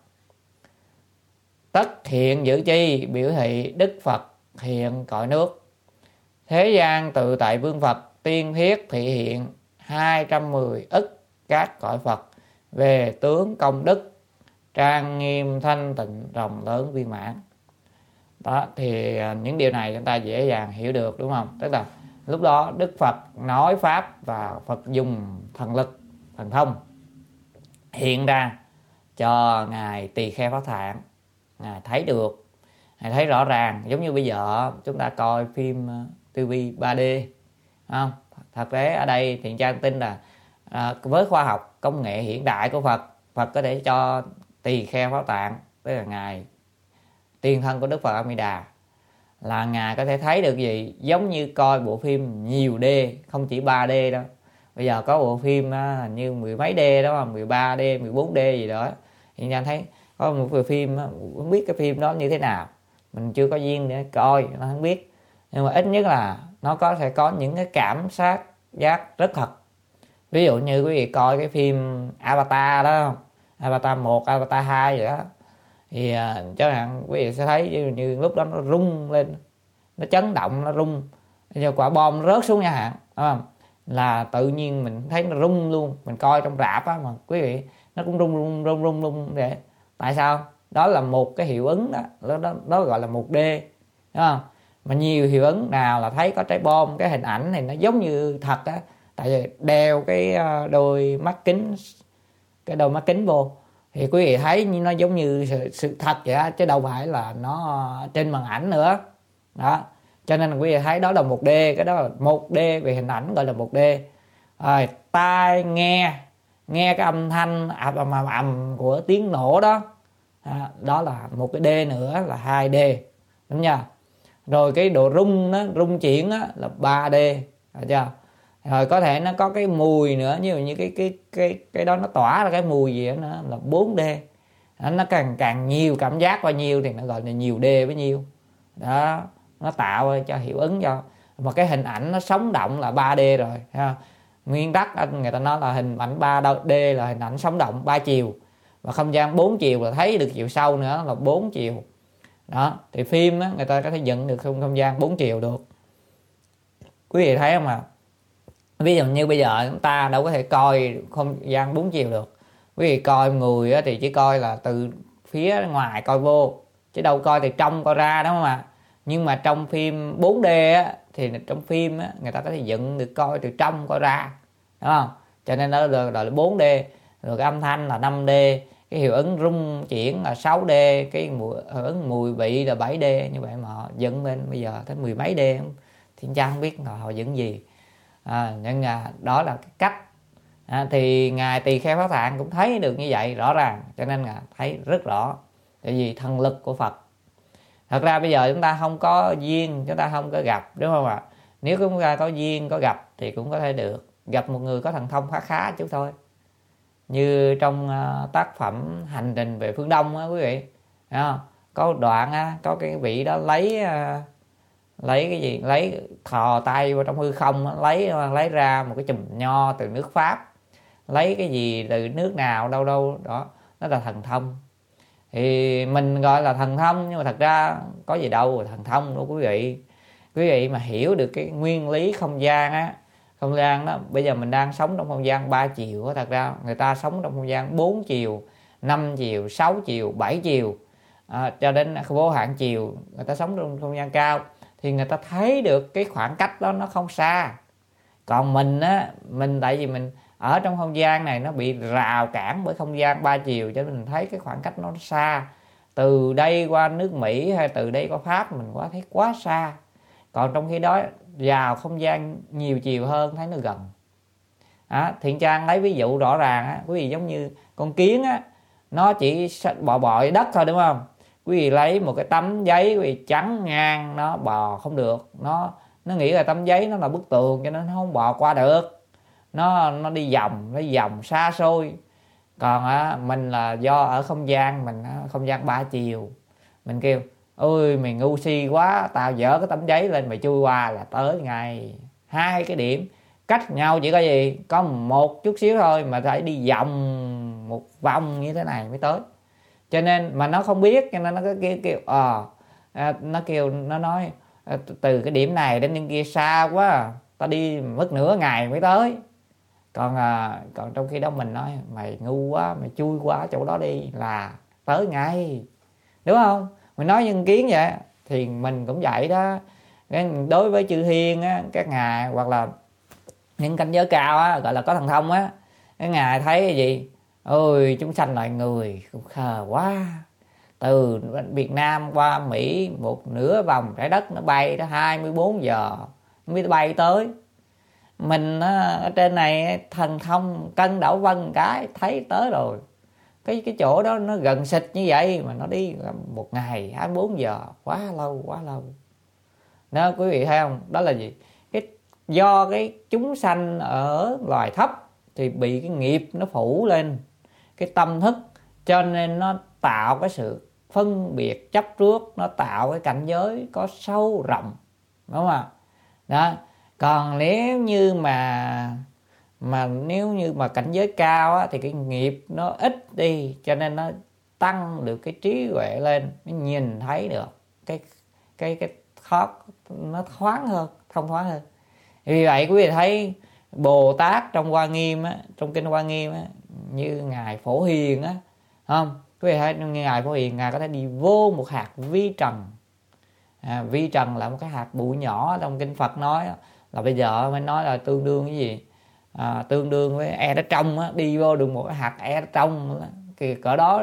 Tất hiện giữ chi biểu thị Đức Phật hiện cõi nước. Thế gian tự tại vương Phật tiên thiết thị hiện 210 ức các cõi Phật về tướng công đức trang nghiêm thanh tịnh rộng lớn viên mãn. Đó, thì những điều này chúng ta dễ dàng hiểu được, đúng không? Tức là lúc đó Đức Phật nói pháp và Phật dùng thần lực, thần thông hiện ra cho Ngài Tỳ Kheo Pháp Thạng. Ngài thấy được, Ngài thấy rõ ràng. Giống như bây giờ chúng ta coi phim TV 3D, không? Thật tế ở đây Thiện Trang tin là với khoa học công nghệ hiện đại của Phật có thể cho Tỳ Kheo Pháp Tạng, tức là Ngài tiên thân của Đức Phật A Di Đà, là Ngài có thể thấy được gì, giống như coi bộ phim nhiều D, không chỉ 3D đâu. Bây giờ có bộ phim như 10 mấy D đó, 13D, 14D gì đó. Hiện Trang thấy có một bộ phim, không biết cái phim đó như thế nào, mình chưa có duyên để coi, nó không biết. Nhưng mà ít nhất là nó sẽ có những cái cảm giác rất thật. Ví dụ như quý vị coi cái phim Avatar đó, Avatar 1, Avatar 2 vậy đó, thì chẳng hạn quý vị sẽ thấy như lúc đó nó rung lên, nó chấn động, nó rung, giờ quả bom rớt xuống nhà hạn, đúng không? Là tự nhiên mình thấy nó rung luôn. Mình coi trong rạp á mà quý vị, nó cũng rung để. Tại sao? Đó là một cái hiệu ứng đó gọi là 1D, đúng không? Mà nhiều hiệu ứng nào là thấy có trái bom, cái hình ảnh này nó giống như thật á, tại vì đeo cái đôi mắt kính vô thì quý vị thấy nó giống như sự thật vậy á, chứ đâu phải là nó trên màn ảnh nữa đó. Cho nên quý vị thấy đó là 1D, cái đó là 1D về hình ảnh, gọi là 1D. Rồi tai nghe cái âm thanh ầm của tiếng nổ đó, đó là một cái D nữa là 2D, đúng chưa? Rồi cái độ rung nó rung chuyển á là 3D, được chưa? Rồi có thể nó có cái mùi nữa, như cái đó nó tỏa ra cái mùi gì đó nữa là 4D. Nó càng nhiều cảm giác bao nhiêu thì nó gọi là nhiều D bấy nhiêu. Đó, nó tạo cho hiệu ứng cho. Mà cái hình ảnh nó sống động là 3D rồi, ha. Nguyên tắc người ta nói là hình ảnh 3D là hình ảnh sống động 3 chiều. Và không gian 4 chiều là thấy được chiều sâu nữa là 4 chiều. Đó, thì phim á, người ta có thể dựng được không gian 4 chiều được. Quý vị thấy không ạ? Ví dụ như bây giờ chúng ta đâu có thể coi không gian 4 chiều được. Quý vị coi người á, thì chỉ coi là từ phía ngoài coi vô, chứ đâu coi từ trong coi ra, đúng không ạ? Nhưng mà trong phim 4D á, thì trong phim á, người ta có thể dựng được coi từ trong coi ra, đúng không? Cho nên nó gọi là 4D. Rồi cái âm thanh là 5D, cái hiệu ứng rung chuyển là 6D, cái hiệu ứng mùi vị là 7D. Như vậy mà họ dựng lên bây giờ tới 10 mấy D thì cha không biết là họ dựng gì. Nhưng đó là cái cách. Thì Ngài Tỳ Kheo Pháp Thạng cũng thấy được như vậy rõ ràng, cho nên Ngài thấy rất rõ. Tại vì thần lực của Phật. Thật ra bây giờ chúng ta không có duyên, chúng ta không có gặp, đúng không ạ? Nếu chúng ta có duyên, có gặp thì cũng có thể được. Gặp một người có thần thông khá chút thôi. Như trong tác phẩm Hành trình về phương Đông á quý vị, có đoạn á, có cái vị đó lấy cái gì, lấy thò tay vào trong hư không á, lấy ra một cái chùm nho từ nước Pháp, lấy cái gì từ nước nào đâu đó, đó là thần thông. Thì mình gọi là thần thông, nhưng mà thật ra có gì đâu là thần thông đâu quý vị mà hiểu được cái nguyên lý không gian á. Không gian đó, bây giờ mình đang sống trong không gian 3 chiều á, thật ra người ta sống trong không gian 4 chiều, 5 chiều, 6 chiều, 7 chiều, cho đến vô hạn chiều. Người ta sống trong không gian cao thì người ta thấy được cái khoảng cách đó nó không xa. Còn mình á, tại vì mình ở trong không gian này nó bị rào cản bởi không gian 3 chiều, cho nên mình thấy cái khoảng cách nó xa. Từ đây qua nước Mỹ hay từ đây qua Pháp mình thấy quá xa. Còn trong khi đó vào không gian nhiều chiều hơn thấy nó gần. Thiện Trang lấy ví dụ rõ ràng á, quý vị giống như con kiến á, nó chỉ bò đất thôi, đúng không? quý vị lấy một cái tấm giấy quý vị chắn ngang, nó bò không được, nó nghĩ là tấm giấy nó là bức tường cho nên nó không bò qua được, nó đi vòng xa xôi. Còn mình là do ở không gian mình, không gian 3 chiều, mình kêu ôi mày ngu si quá, tao dỡ cái tấm giấy lên mày chui qua là tới ngay. Hai cái điểm cách nhau chỉ có gì, có một chút xíu thôi mà phải đi vòng một vòng như thế này mới tới. Cho nên mà nó không biết, cho nên nó kêu nó kêu, nó nói từ cái điểm này đến bên kia xa quá, tao đi mất nửa ngày mới tới. Còn trong khi đó mình nói mày ngu quá, mày chui qua chỗ đó đi là tới ngay, đúng không? Mình nói nhân kiến vậy thì mình cũng vậy đó. Đối với chư thiên á, các ngài hoặc là những cảnh giới cao á, gọi là có thần thông á, cái ngài thấy cái gì, ôi chúng sanh loài người cũng khờ quá, từ Việt Nam qua Mỹ một nửa vòng trái đất nó bay đó 24 giờ mới bay tới. Mình ở trên này thần thông cân đảo vân cái thấy tới rồi. Cái chỗ đó nó gần xịt như vậy mà nó đi một ngày 24 giờ, quá lâu. Đó quý vị thấy không? Đó là gì? Do cái chúng sanh ở loài thấp thì bị cái nghiệp nó phủ lên cái tâm thức, cho nên nó tạo cái sự phân biệt chấp trước, nó tạo cái cảnh giới có sâu rộng, đúng không ạ? Đó. Còn nếu như mà cảnh giới cao á, thì cái nghiệp nó ít đi, cho nên nó tăng được cái trí huệ lên, nó nhìn thấy được cái thoát, nó thoáng hơn, thông thoáng hơn. Vì vậy quý vị thấy Bồ Tát trong Hoa Nghiêm á, trong kinh Hoa Nghiêm á, như ngài Phổ Hiền á, không? Quý vị thấy ngài Phổ Hiền, ngài có thể đi vô một hạt vi trần. Vi trần là một cái hạt bụi nhỏ, trong kinh Phật nói là bây giờ mới nói là tương đương cái gì, tương đương với e ở trong á, đi vô được một cái hạt e ở trong thì cỡ đó.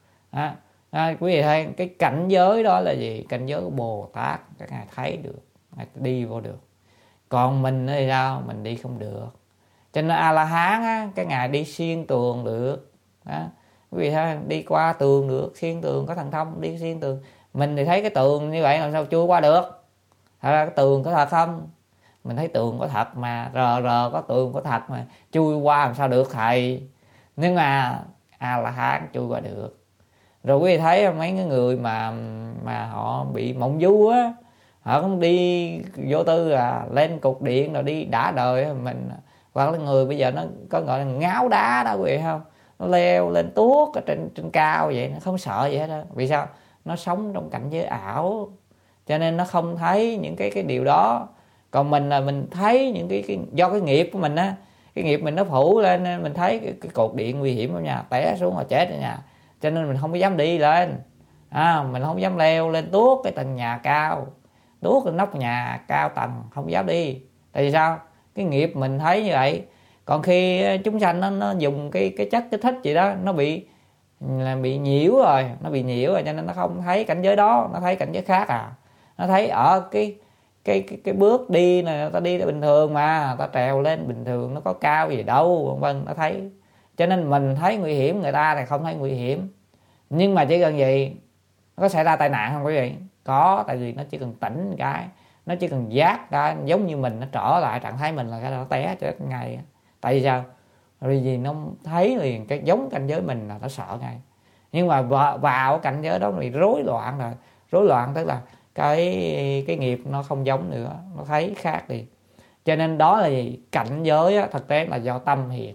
Quý vị thấy cái cảnh giới đó là gì? Cảnh giới của Bồ Tát, các ngài thấy được, ngài đi vô được. Còn mình thì sao? Mình đi không được. Cho nên A La Hán á, cái ngài đi xuyên tường được. Quý vị thấy đi qua tường được, xuyên tường, có thần thông đi xuyên tường. Mình thì thấy cái tường như vậy làm sao chui qua được? Thật ra cái tường có thật không? Mình thấy tường có thật mà, rờ có tường có thật mà, chui qua làm sao được thầy? Nhưng mà A La Hán chui qua được. Rồi quý vị thấy mấy cái người mà họ bị mộng du á, họ không đi vô tư lên cục điện rồi đi đã đời mình, hoặc là người bây giờ nó có gọi là ngáo đá đó quý vị không? Nó leo lên tuốt ở trên cao vậy, nó không sợ gì hết đó. Vì sao? Nó sống trong cảnh giới ảo, cho nên nó không thấy những cái điều đó. Còn mình là mình thấy những cái do cái nghiệp của mình á, cái nghiệp mình nó phủ lên, mình thấy cái cột điện nguy hiểm ở nhà, té xuống là chết ở nhà, cho nên mình không có dám đi lên. Mình không dám leo lên tuốt cái tầng nhà cao, tuốt cái nóc nhà cao tầng, không dám đi. Tại vì sao? Cái nghiệp mình thấy như vậy. Còn khi chúng sanh nó dùng cái chất kích thích gì đó, nó bị nhiễu rồi, cho nên nó không thấy cảnh giới đó, nó thấy cảnh giới khác nó thấy ở cái bước đi này, ta đi bình thường mà, ta trèo lên bình thường, nó có cao gì đâu, vân nó thấy. Cho nên mình thấy nguy hiểm, người ta thì không thấy nguy hiểm. Nhưng mà chỉ cần gì, nó có xảy ra tai nạn không quý vị? Có, tại vì nó chỉ cần tỉnh cái, nó chỉ cần giác cái, giống như mình, nó trở lại trạng thái mình là cái nó té chết ngay. Tại vì sao? Bởi vì nó thấy liền cái giống cảnh giới mình là nó sợ ngay. Nhưng mà vào cảnh giới đó bị rối loạn rồi. Rối loạn tức là cái nghiệp nó không giống nữa, nó thấy khác đi. Cho nên đó là gì? Cảnh giới á, thực tế là do tâm hiện.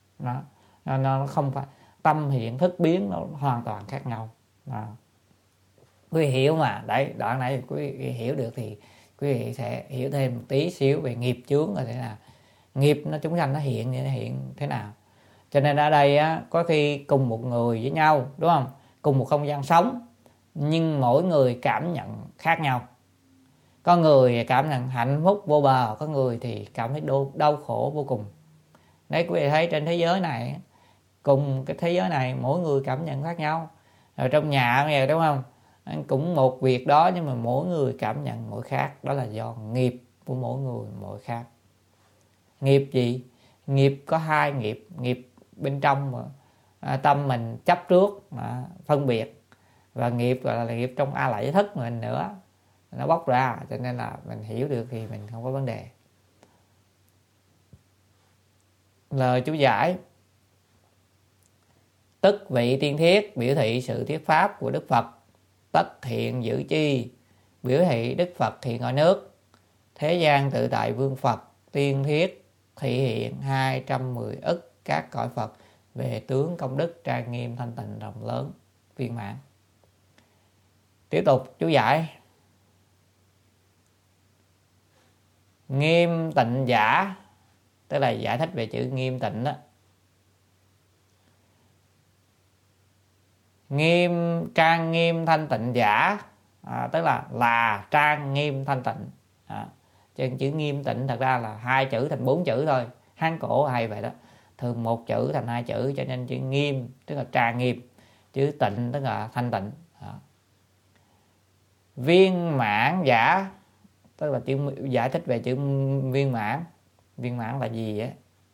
Nó không phải tâm hiện thức biến, nó hoàn toàn khác nhau. Quý vị hiểu mà. Đấy, đoạn này quý vị hiểu được thì quý vị sẽ hiểu thêm một tí xíu về nghiệp chướng là thế nào. Nghiệp nó chúng sanh nó hiện thế nào. Cho nên ở đây á, có khi cùng một người với nhau, đúng không? Cùng một không gian sống, nhưng mỗi người cảm nhận khác nhau. Có người cảm nhận hạnh phúc vô bờ, có người thì cảm thấy đau khổ vô cùng. Đấy, quý vị thấy trên thế giới này, cùng cái thế giới này mỗi người cảm nhận khác nhau. Rồi trong nhà này, đúng không? Cũng một việc đó nhưng mà mỗi người cảm nhận mỗi khác. Đó là do nghiệp của mỗi người mỗi khác. Nghiệp gì? Nghiệp có hai nghiệp. Nghiệp bên trong mà tâm mình chấp trước, phân biệt. và nghiệp gọi là nghiệp trong a lại giới thức mình nữa, nó bóc ra, cho nên là mình hiểu được thì mình không có vấn đề. Lời chú giải: tức vị tiên thiết biểu thị sự thuyết pháp của Đức Phật, tất hiện giữ chi biểu thị Đức Phật hiện ở nước, thế gian tự tại vương Phật tiên thiết thị hiện 210 ức các cõi Phật về tướng công đức trang nghiêm thanh tịnh rộng lớn viên mãn. Tiếp tục chú giải: nghiêm tịnh giả, tức là giải thích về chữ nghiêm tịnh đó. Nghiêm trang nghiêm thanh tịnh giả, tức là trang nghiêm thanh tịnh. Cho nên chữ nghiêm tịnh thật ra là 2 chữ thành 4 chữ thôi. Hán cổ hay vậy đó, thường 1 chữ thành 2 chữ, cho nên chữ nghiêm tức là trang nghiêm, chữ tịnh tức là thanh tịnh. Viên mãn giả, tức là chữ giải thích về chữ viên mãn. Viên mãn là gì vậy?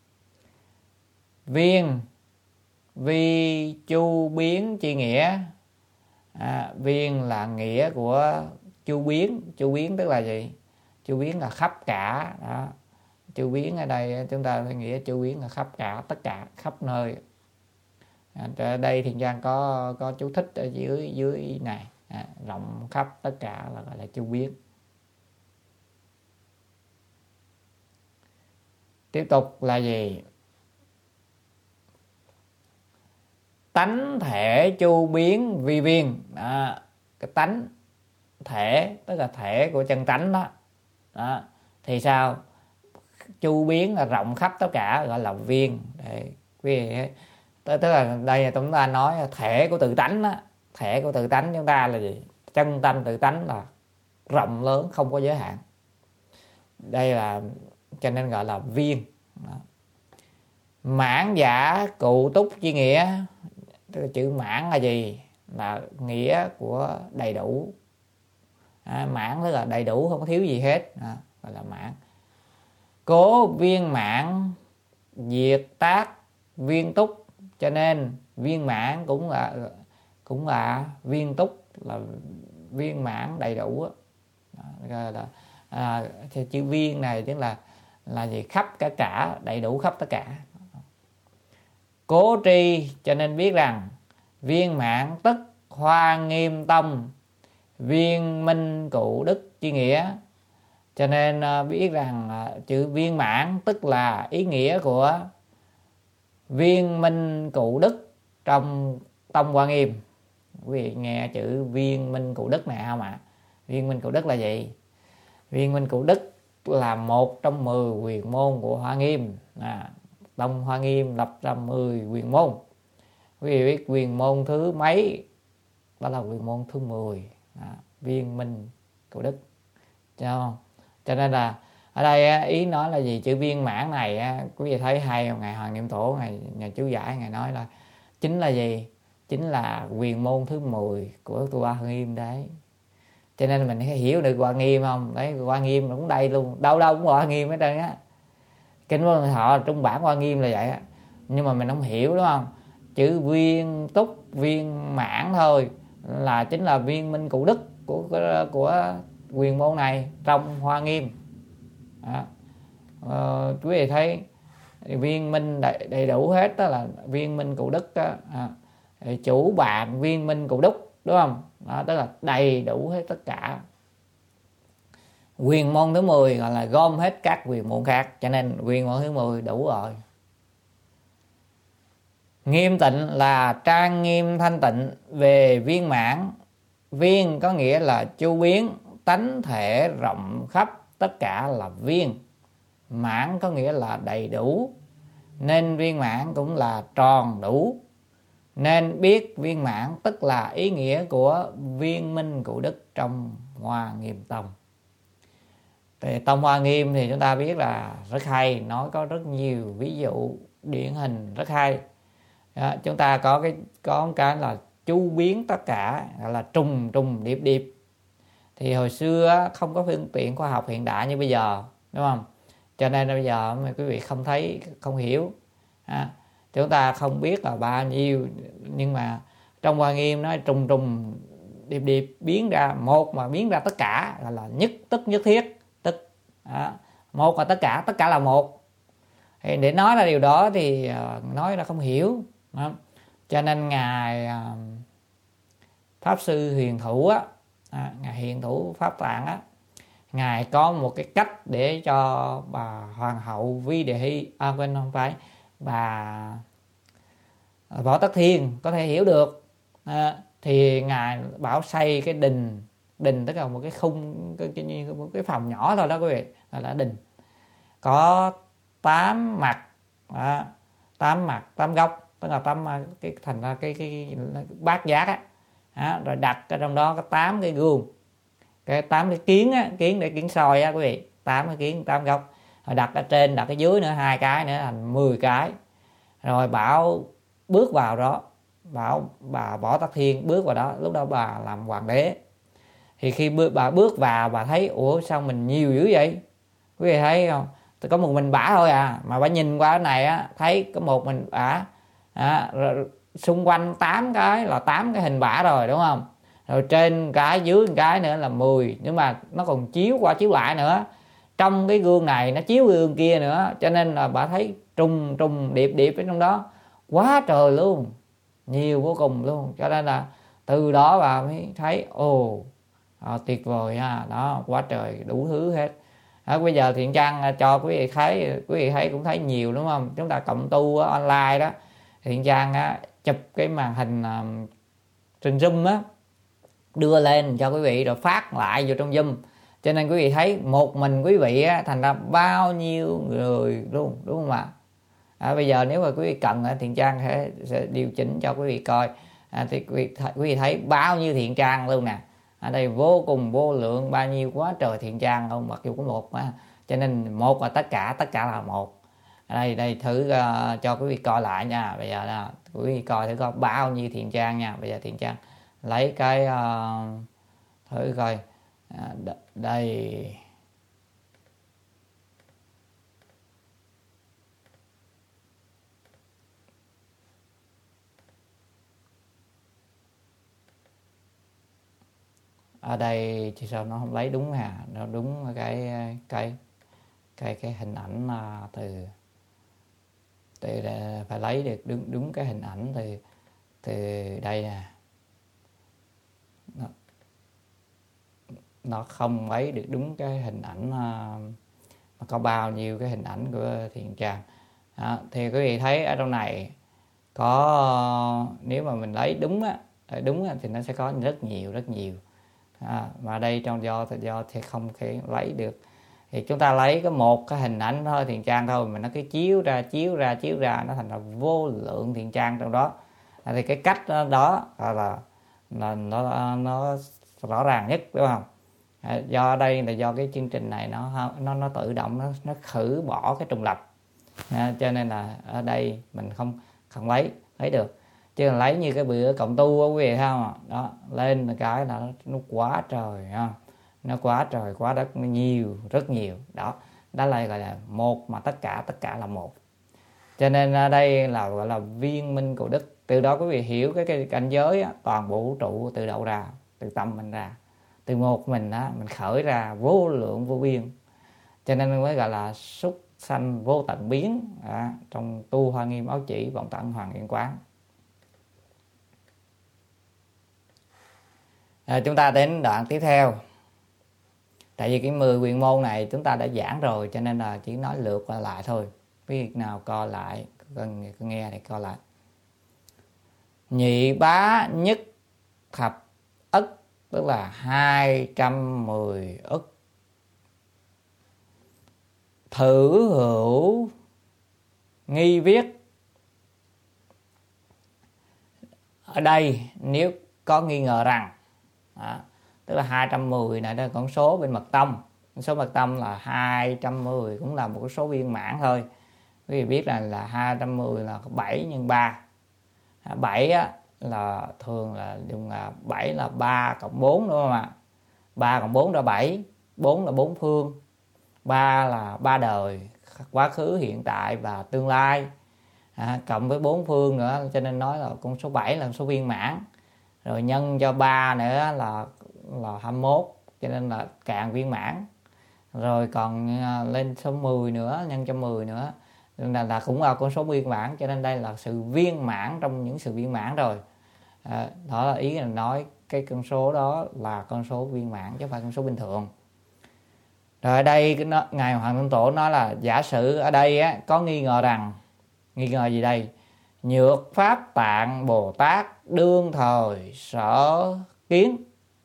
Viên vi chu biến chi nghĩa. Viên là nghĩa của chu biến. Chu biến tức là gì? Chu biến là khắp cả đó. Chu biến ở đây chúng ta phải nghĩa chu biến là khắp cả, tất cả, khắp nơi. Ở đây Thiện Trang có chú thích ở dưới này, rộng khắp tất cả là gọi là chu biến. Tiếp tục là gì? Tánh thể chu biến vi viên. Cái tánh thể tức là thể của chân tánh đó. Thì sao? Chu biến là rộng khắp tất cả, gọi là viên. Để quý vị, tức là đây chúng ta nói thể của tự tánh đó. Thể của tự tánh chúng ta là gì? Chân tâm tự tánh là rộng lớn, không có giới hạn. Đây là cho nên gọi là viên. Mãn giả cụ túc chi nghĩa, tức là chữ mãn là gì? Là nghĩa của đầy đủ. Mãn tức là đầy đủ, không có thiếu gì hết, gọi là mãn. Cố viên mãn diệt tác viên túc, cho nên viên mãn cũng là viên túc, là viên mãn đầy đủ. Chữ viên này tức là gì? Khắp tất cả, đầy đủ khắp tất cả. Cố tri, cho nên biết rằng viên mãn tức Hoa Nghiêm Tông viên minh cụ đức chi nghĩa. Cho nên biết rằng chữ viên mãn tức là ý nghĩa của viên minh cụ đức trong Tông Hoa Nghiêm. Quý vị nghe chữ viên minh cụ đức này không ạ? Viên minh cụ đức là gì? Viên minh cụ đức là một trong 10 quyền môn của Hoa Nghiêm. Tông Hoa Nghiêm lập ra 10 quyền môn. Quý vị biết quyền môn thứ mấy? Đó là quyền môn thứ 10. Viên minh cụ đức. Cho nên là ở đây ý nói là gì? Chữ viên mãn này quý vị thấy hay không? Ngài Hoàng Niệm Tổ, Ngài chú giải, Ngài nói là chính là gì? Chính là quyền môn thứ 10 của Hoa Nghiêm đấy. Cho nên mình hiểu được Hoa Nghiêm không? Đấy, Hoa Nghiêm cũng đây luôn, đâu cũng Hoa Nghiêm hết trơn á. Kinh Vô Thọ trung bản Hoa Nghiêm là vậy á. Nhưng mà mình không hiểu, đúng không? Chữ viên túc, viên mãn thôi là chính là viên minh cụ đức của quyền môn này trong Hoa Nghiêm. Quý vị thấy viên minh đầy đủ hết, đó là viên minh cụ đức đó. Chủ bạn viên minh cụ đức, đúng không? Đó, tức là đầy đủ hết tất cả. Quyền môn thứ 10 gọi là gom hết các quyền môn khác, cho nên quyền môn thứ 10 đủ rồi. Nghiêm tịnh là trang nghiêm thanh tịnh về viên mãn. Viên có nghĩa là chu biến, tánh thể rộng khắp tất cả là viên. Mãn có nghĩa là đầy đủ, nên viên mãn cũng là tròn đủ. Nên biết viên mãn tức là ý nghĩa của viên minh cụ đức trong Hoa Nghiêm Tông. Thì Tông Hoa Nghiêm thì chúng ta biết là rất hay, nói có rất nhiều ví dụ điển hình rất hay. Chúng ta có cái là chu biến tất cả, gọi là trùng trùng điệp điệp. Thì hồi xưa không có phương tiện khoa học hiện đại như bây giờ, đúng không? Cho nên bây giờ mà quý vị không thấy, không hiểu, chúng ta không biết là bao nhiêu, nhưng mà trong Hoa Nghiêm nói trùng trùng điệp điệp biến ra một mà biến ra tất cả là nhất tức nhất thiết, tức một là tất cả là một. Thì để nói ra điều đó thì nói ra không hiểu. Cho nên ngài Pháp Sư Huyền Thủ á, ngài Huyền Thủ Pháp Tạng á, ngài có một cái cách để cho bà Hoàng hậu Vi Đề Hy, quên không phải, bà Võ Tắc Thiên có thể hiểu được. Thì ngài bảo xây cái đình tức là một cái khung, một cái phòng nhỏ thôi đó quý vị, gọi là đình, có 8 mặt, 8 mặt 8 góc, tức là 8 cái thành ra cái bát giác á, rồi đặt ở trong đó có 8 cái gương, cái 8 cái kiến á, kiến để kiến soi á quý vị, 8 cái kiến 8 góc, rồi đặt ở trên, đặt ở dưới nữa 2 cái nữa thành 10 cái. Rồi bảo bước vào đó, bảo bà Võ Tắc Thiên bước vào đó, lúc đó bà làm hoàng đế. Thì khi bà bước vào, bà thấy ủa sao mình nhiều dữ vậy, quý vị thấy không, có một mình bả thôi mà bà nhìn qua cái này á, thấy có một mình bả, rồi xung quanh 8 cái là 8 cái hình bả rồi, đúng không? Rồi trên cái dưới cái nữa là 10, nhưng mà nó còn chiếu qua chiếu lại nữa, trong cái gương này nó chiếu gương kia nữa, cho nên là bà thấy trùng trùng điệp điệp ở trong đó quá trời luôn, nhiều vô cùng luôn. Cho nên là từ đó bà mới thấy tuyệt vời đó, quá trời đủ thứ hết. Bây giờ Thiện Trang cho quý vị thấy cũng thấy nhiều, đúng không? Chúng ta cộng tu online đó, Thiện Trang chụp cái màn hình trên Zoom á, đưa lên cho quý vị rồi phát lại vô trong Zoom, cho nên quý vị thấy một mình quý vị thành ra bao nhiêu người luôn, đúng không ạ? Bây giờ nếu mà quý vị cần Thiện Trang sẽ điều chỉnh cho quý vị coi, thì quý vị thấy bao nhiêu Thiện Trang luôn nè, ở đây vô cùng vô lượng, bao nhiêu quá trời Thiện Trang không, mặc dù có một mà, cho nên một là tất cả là một. Đây thử cho quý vị coi lại nha. Bây giờ là quý vị coi thử có bao nhiêu Thiện Trang nha. Bây giờ Thiện Trang lấy cái thử coi, đây ở đây thì sao nó không lấy đúng nó đúng cái hình ảnh từ phải lấy được đúng cái hình ảnh từ đây nè, nó không lấy được đúng cái hình ảnh mà có bao nhiêu cái hình ảnh của Thiện Trang. Thì quý vị thấy ở trong này có, nếu mà mình lấy đúng thì nó sẽ có rất nhiều mà đây trong do thì không thể lấy được, thì chúng ta lấy có một cái hình ảnh thôi, Thiện Trang thôi, mà nó cứ chiếu ra nó thành là vô lượng Thiện Trang trong đó. Thì cái cách đó là nó rõ ràng nhất, đúng không? Do đây là do cái chương trình này nó tự động nó khử bỏ cái trùng lập, cho nên là ở đây mình không lấy được. Chứ lấy như cái bữa cộng tu quý vị thấy không, đó lên cái là nó quá trời, nó quá trời quá đất, nó nhiều, rất nhiều. Đó là gọi là một mà tất cả là một. Cho nên ở đây là gọi là viên minh của đức. Từ đó quý vị hiểu cái cảnh giới toàn bộ vũ trụ từ đâu ra, từ tâm mình ra, từ một mình mình khởi ra vô lượng vô biên, cho nên mới gọi là súc sanh vô tận biến trong tu Hoa Nghiêm Áo Chỉ Vọng Tận Hoàng Hiện Quán. Chúng ta đến đoạn tiếp theo. Tại vì cái 10 quyền môn này chúng ta đã giảng rồi, cho nên là chỉ nói lượt qua lại thôi. Quý vị nào coi lại, cần nghe thì coi lại. Nhị bá nhất thập ức, tức là 210 ức. Thử hữu nghi viết. Ở đây nếu có nghi ngờ rằng tức là 210 này là con số bên mật tông. Con số mật tông là 210, cũng là một cái số viên mãn thôi. Quý vị biết là 210 là 7 x 3. 7 là thường là dùng 7 là 3 cộng 4, đúng không ạ? 3 cộng 4 ra 7, 4 là 4 phương, 3 là 3 đời, quá khứ, hiện tại và tương lai, cộng với 4 phương nữa, cho nên nói là con số 7 là số viên mãn. rồi nhân cho 3 nữa là 21, cho nên là càng viên mãn. Rồi còn lên số 10 nữa, nhân cho 10 nữa là cũng là con số viên mãn, cho nên đây là sự viên mãn trong những sự viên mãn rồi. Đó là ý là nói cái con số đó là con số viên mãn chứ không phải con số bình thường. Rồi ở đây ngài Hoàng Tông Tổ nói là giả sử ở đây á, có nghi ngờ rằng, nghi ngờ gì đây? Nhược Pháp Tạng Bồ Tát đương thời sở kiến,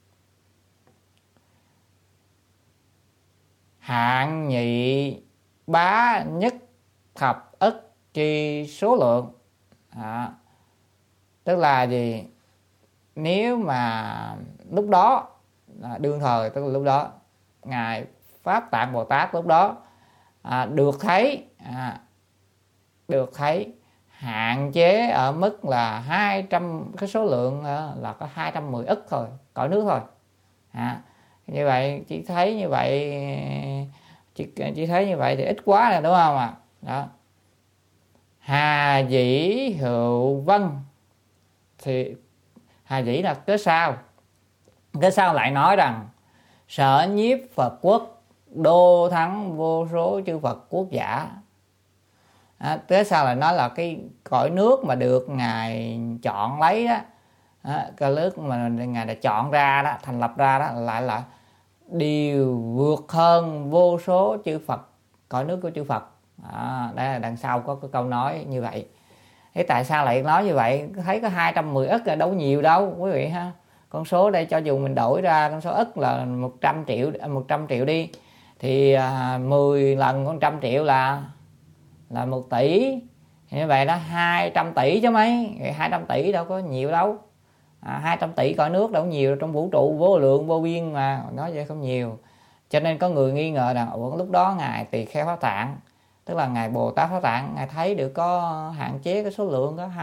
hạng nhị bá nhất thập ức chi số lượng. Tức là gì? Nếu mà lúc đó đương thời, tức là lúc đó ngài Pháp Tạng Bồ Tát lúc đó được thấy hạn chế ở mức là 200, cái số lượng là có 210 ức thôi, cõi nước thôi. Như vậy chỉ thấy như vậy, chỉ thấy như vậy thì ít quá rồi, đúng không ạ? Đó. Hà dĩ hữu vân, thì hà dĩ là cớ sao? Cớ sao lại nói rằng sở nhiếp Phật quốc đô thắng vô số chư Phật quốc giả. Cớ sao lại nói là cái cõi nước mà được ngài chọn lấy đó, cái nước mà ngài đã chọn ra đó, thành lập ra đó, lại là điều vượt hơn vô số chư Phật, cõi nước của chư Phật. Đây là đằng sau có cái câu nói như vậy. Thế tại sao lại nói như vậy? Thấy có 210 ức là đâu nhiều đâu quý vị ha. Con số đây cho dù mình đổi ra con số ức là 100 triệu đi, thì 10 lần con 100 triệu là 1 tỷ. Như vậy đó 200 tỷ chứ mấy. 200 tỷ đâu có nhiều đâu. 200 tỷ cõi nước đâu có nhiều, trong vũ trụ vô lượng vô biên mà, nói vậy không nhiều. Cho nên có người nghi ngờ rằng lúc đó ngài Tỳ Kheo Pháp Tạng, tức là ngài Bồ Tát Pháp Tạng, ngài thấy được có hạn chế cái số lượng có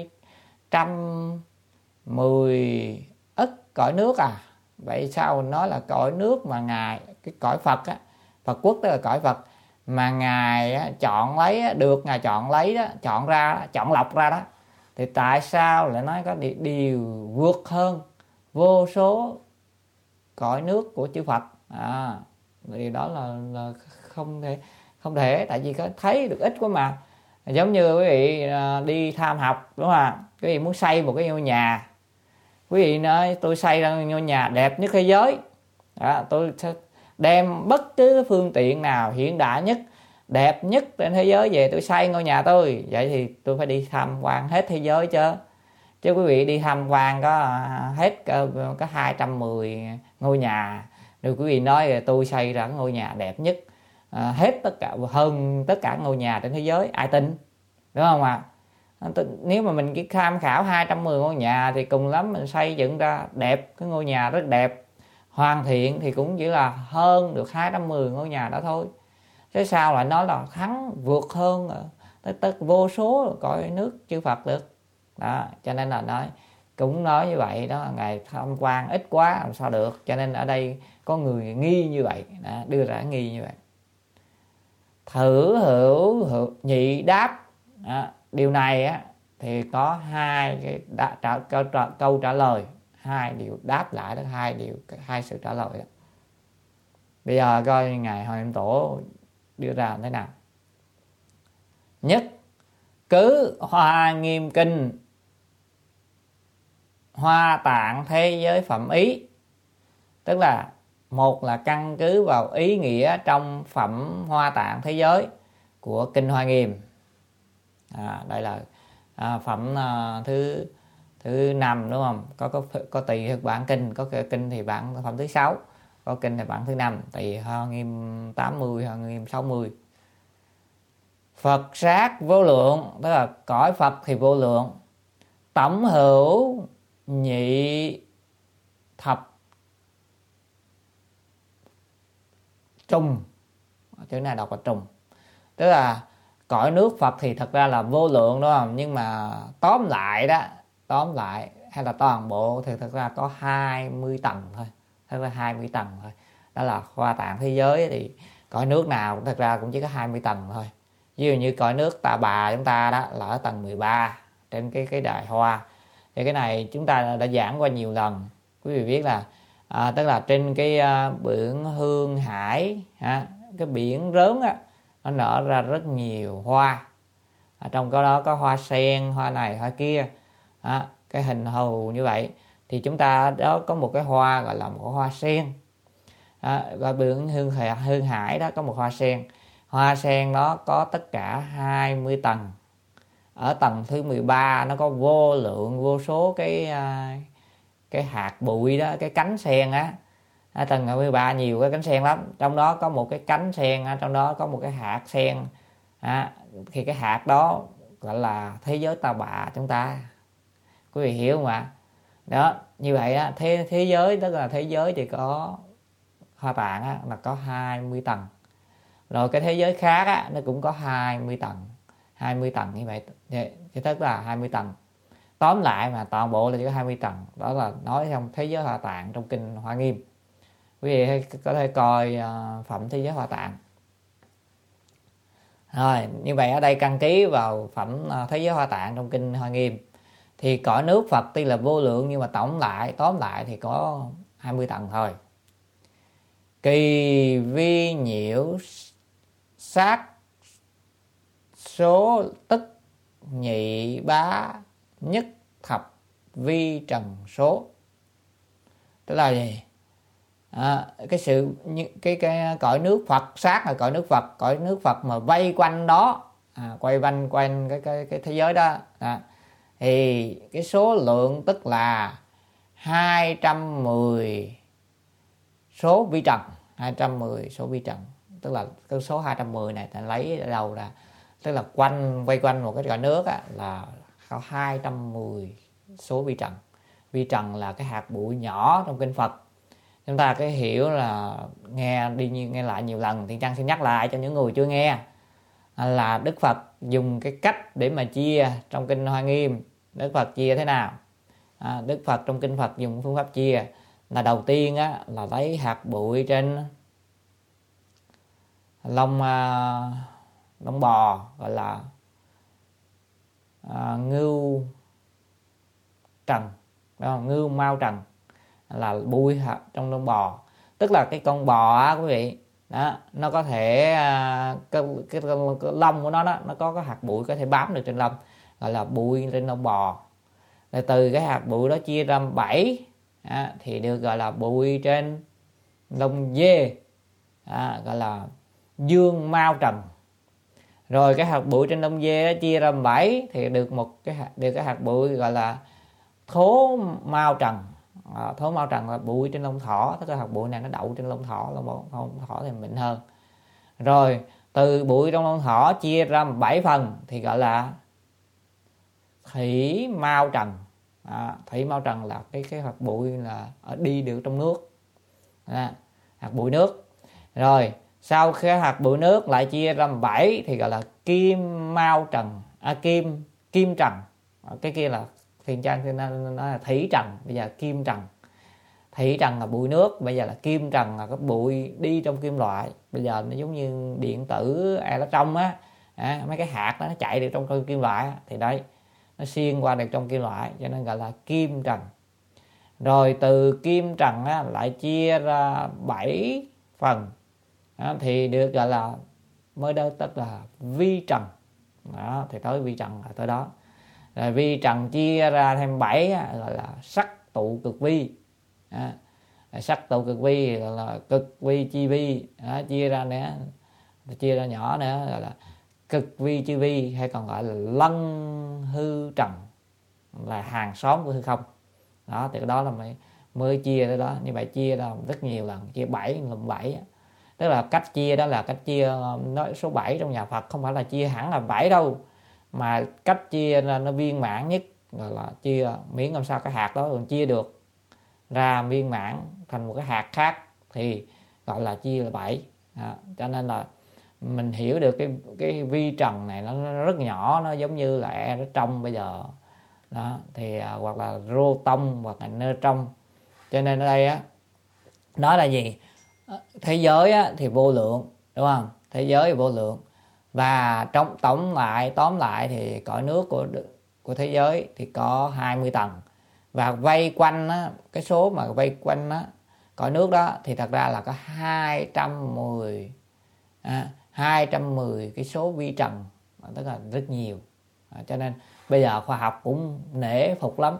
210 ức cõi nước Vậy sao nói là cõi nước mà ngài, cái cõi Phật á, Phật quốc tức là cõi Phật mà ngài chọn lấy, được ngài chọn lấy đó, chọn ra, chọn lọc ra đó, thì tại sao lại nói có điều vượt hơn vô số cõi nước của chư Phật? Thì đó là không thể, tại vì có thấy được ít quá mà. Giống như quý vị đi tham học, đúng không? Quý vị muốn xây một cái ngôi nhà, quý vị nói tôi xây ra ngôi nhà đẹp nhất thế giới, tôi sẽ đem bất cứ phương tiện nào hiện đại nhất, đẹp nhất trên thế giới về tôi xây ngôi nhà tôi. Vậy thì tôi phải đi tham quan hết thế giới chứ quý vị đi tham quan có hết có 210 ngôi nhà rồi quý vị nói là tôi xây ra ngôi nhà đẹp nhất, hết tất cả, hơn tất cả ngôi nhà trên thế giới, ai tin, đúng không ạ? Nếu mà mình chỉ tham khảo 210 ngôi nhà thì cùng lắm mình xây dựng ra đẹp, cái ngôi nhà rất đẹp, hoàn thiện thì cũng chỉ là hơn được 210 ngôi nhà đó thôi. Thế sao lại nói là thắng vượt hơn tất vô số cõi nước chư Phật được? Đó, cho nên là nói cũng nói như vậy đó, ngài tham quan ít quá làm sao được. Cho nên ở đây có người nghi như vậy, đưa ra nghi như vậy. Thử hữu nhị đáp. Điều này thì có hai cái câu trả lời, hai điều đáp lại đó, hai sự trả lời đó. Bây giờ coi ngài Hoàng Nghiêm Tổ đưa ra thế nào. Nhất, cứ Hoa Nghiêm Kinh Hoa Tạng Thế Giới Phẩm Ý, tức là một là căn cứ vào ý nghĩa trong phẩm Hoa Tạng Thế Giới của Kinh Hoa Nghiêm. Đây là phẩm thứ 5, đúng không? Có tùy thuộc bản kinh, có kinh thì bản phẩm thứ 6, có kinh thì bản thứ 5, tùy Hoa Nghiêm 80, Hoa Nghiêm 60. Phật sát vô lượng, tức là cõi Phật thì vô lượng, tổng hữu nhị thập trùng, chữ này đọc là trùng, tức là cõi nước Phật thì thật ra là vô lượng, đúng không? Nhưng mà tóm lại hay là toàn bộ thì thật ra có 20 tầng thôi, thật ra 20 tầng thôi. Đó là Hoa Tạng Thế Giới thì cõi nước nào thật ra cũng chỉ có 20 tầng thôi. Ví dụ như cõi nước Ta Bà chúng ta đó là ở tầng 13 trên cái đài hoa, Thì cái này chúng ta đã giảng qua nhiều lần. Quý vị biết là tức là trên cái biển Hương Hải, cái biển lớn á, nó nở ra rất nhiều hoa. Trong đó có hoa sen, hoa này hoa kia, cái hình hầu như vậy. Thì chúng ta đó có một cái hoa gọi là một hoa sen. Và biển Hương Hải đó có một hoa sen. Hoa sen đó có tất cả 20 tầng. Ở tầng thứ 13 nó có vô lượng vô số cái hạt bụi đó, cái cánh sen á. Ở tầng 13 nhiều cái cánh sen lắm. Trong đó có một cái cánh sen, trong đó có một cái hạt sen. Thì cái hạt đó gọi là thế giới ta bà chúng ta. Quý vị hiểu không ạ? Đó, như vậy á, thế giới tức là thế giới thì có Hoa Tạng á, là có 20 tầng. Rồi cái thế giới khác á, nó cũng có 20 tầng. 20 tầng như vậy. Thì tức là 20 tầng. Tóm lại mà toàn bộ là chỉ có 20 tầng. Đó là nói trong thế giới Hoa Tạng trong kinh Hoa Nghiêm. Quý vị có thể coi phẩm thế giới Hoa Tạng. Rồi, như vậy ở đây căn ký vào phẩm thế giới Hoa Tạng trong kinh Hoa Nghiêm. Thì cõi nước Phật tuy là vô lượng nhưng mà tóm lại thì có 20 tầng thôi. Kỳ vi nhiễu sát số tức nhị bá nhất thập vi trần số. Tức là gì? Cái cõi nước Phật, sát là cõi nước Phật mà vây quanh đó, quay quanh cái thế giới đó, thì cái số lượng tức là 210 số vi trần. 210 số vi trần, tức là cái số 210 này ta lấy ở đâu ra, tức là quay quanh một cái cõi nước á, là có 210 số vi trần. Vi trần là cái hạt bụi nhỏ trong kinh Phật. Chúng ta cái hiểu là nghe lại nhiều lần, thì Trăng sẽ nhắc lại cho những người chưa nghe, là Đức Phật dùng cái cách để mà chia trong kinh Hoa Nghiêm. Đức Phật chia thế nào? Đức Phật trong kinh Phật dùng phương pháp chia là đầu tiên á, là lấy hạt bụi trên lông bò, gọi là ngưu trần, ngưu mao trần, là bụi trong lông bò. Tức là cái con bò á quý vị đó, nó có thể cái lông của nó đó, nó có cái hạt bụi có thể bám được trên lông, gọi là bụi trên lông bò. Rồi từ cái hạt bụi đó chia ra 7 thì được gọi là bụi trên lông dê, gọi là dương mao trần. Rồi cái hạt bụi trên lông dê đó chia ra 7 thì được cái hạt bụi gọi là thố mao trần. Thố mao trần là bụi trên lông thỏ, tức là hạt bụi này nó đậu trên lông thỏ, lông thỏ thì mịn hơn. Rồi từ bụi trong lông thỏ chia ra 7 phần thì gọi là thủy mao trần. Thủy mao trần là cái hạt bụi là đi được trong nước, hạt bụi nước. Rồi sau cái hạt bụi nước lại chia ra 7 thì gọi là kim mao trần, kim trần. Cái kia là Thiền Trang nó là thủy trần, bây giờ kim trần. Thủy trần là bụi nước, bây giờ là kim trần là cái bụi đi trong kim loại. Bây giờ nó giống như điện tử electron á, mấy cái hạt đó nó chạy được trong kim loại á, thì đấy nó xuyên qua được trong kim loại, cho nên gọi là kim trần. Rồi từ kim trần á, lại chia ra 7 phần thì được gọi là mới đó, tức là vi trần. Đó, thì tới vi trần là tới đó. Rồi vi trần chia ra thêm 7 gọi là sắc tụ cực vi. Sắc tụ cực vi là cực vi chi vi, chia ra nữa, chia ra nhỏ nữa gọi là cực vi chi vi, hay còn gọi là lân hư trần, là hàng xóm của hư không. Đó, thì cái đó là mới chia tới đó. Như vậy chia ra rất nhiều lần, chia 7 lần 7. Tức là cách chia đó là cách chia nói số 7 trong nhà Phật, không phải là chia hẳn là 7 đâu, mà cách chia ra nó viên mãn nhất, gọi là chia miễn làm sao cái hạt đó còn chia được ra viên mãn thành một cái hạt khác thì gọi là chia là 7. Cho nên là mình hiểu được cái vi trần này nó rất nhỏ, nó giống như là nó trong bây giờ đó, thì hoặc là rô tông hoặc là nơ trong. Cho nên ở đây á nói là gì? Thế giới á, thì vô lượng, đúng không? Thế giới thì vô lượng, và trong tóm lại thì cõi nước của của thế giới thì có 20 tầng. Và vây quanh á, cái số mà vây quanh á, cõi nước đó thì thật ra là có 210 cái số vi trần, tức là rất nhiều. Cho nên bây giờ khoa học cũng nể phục lắm.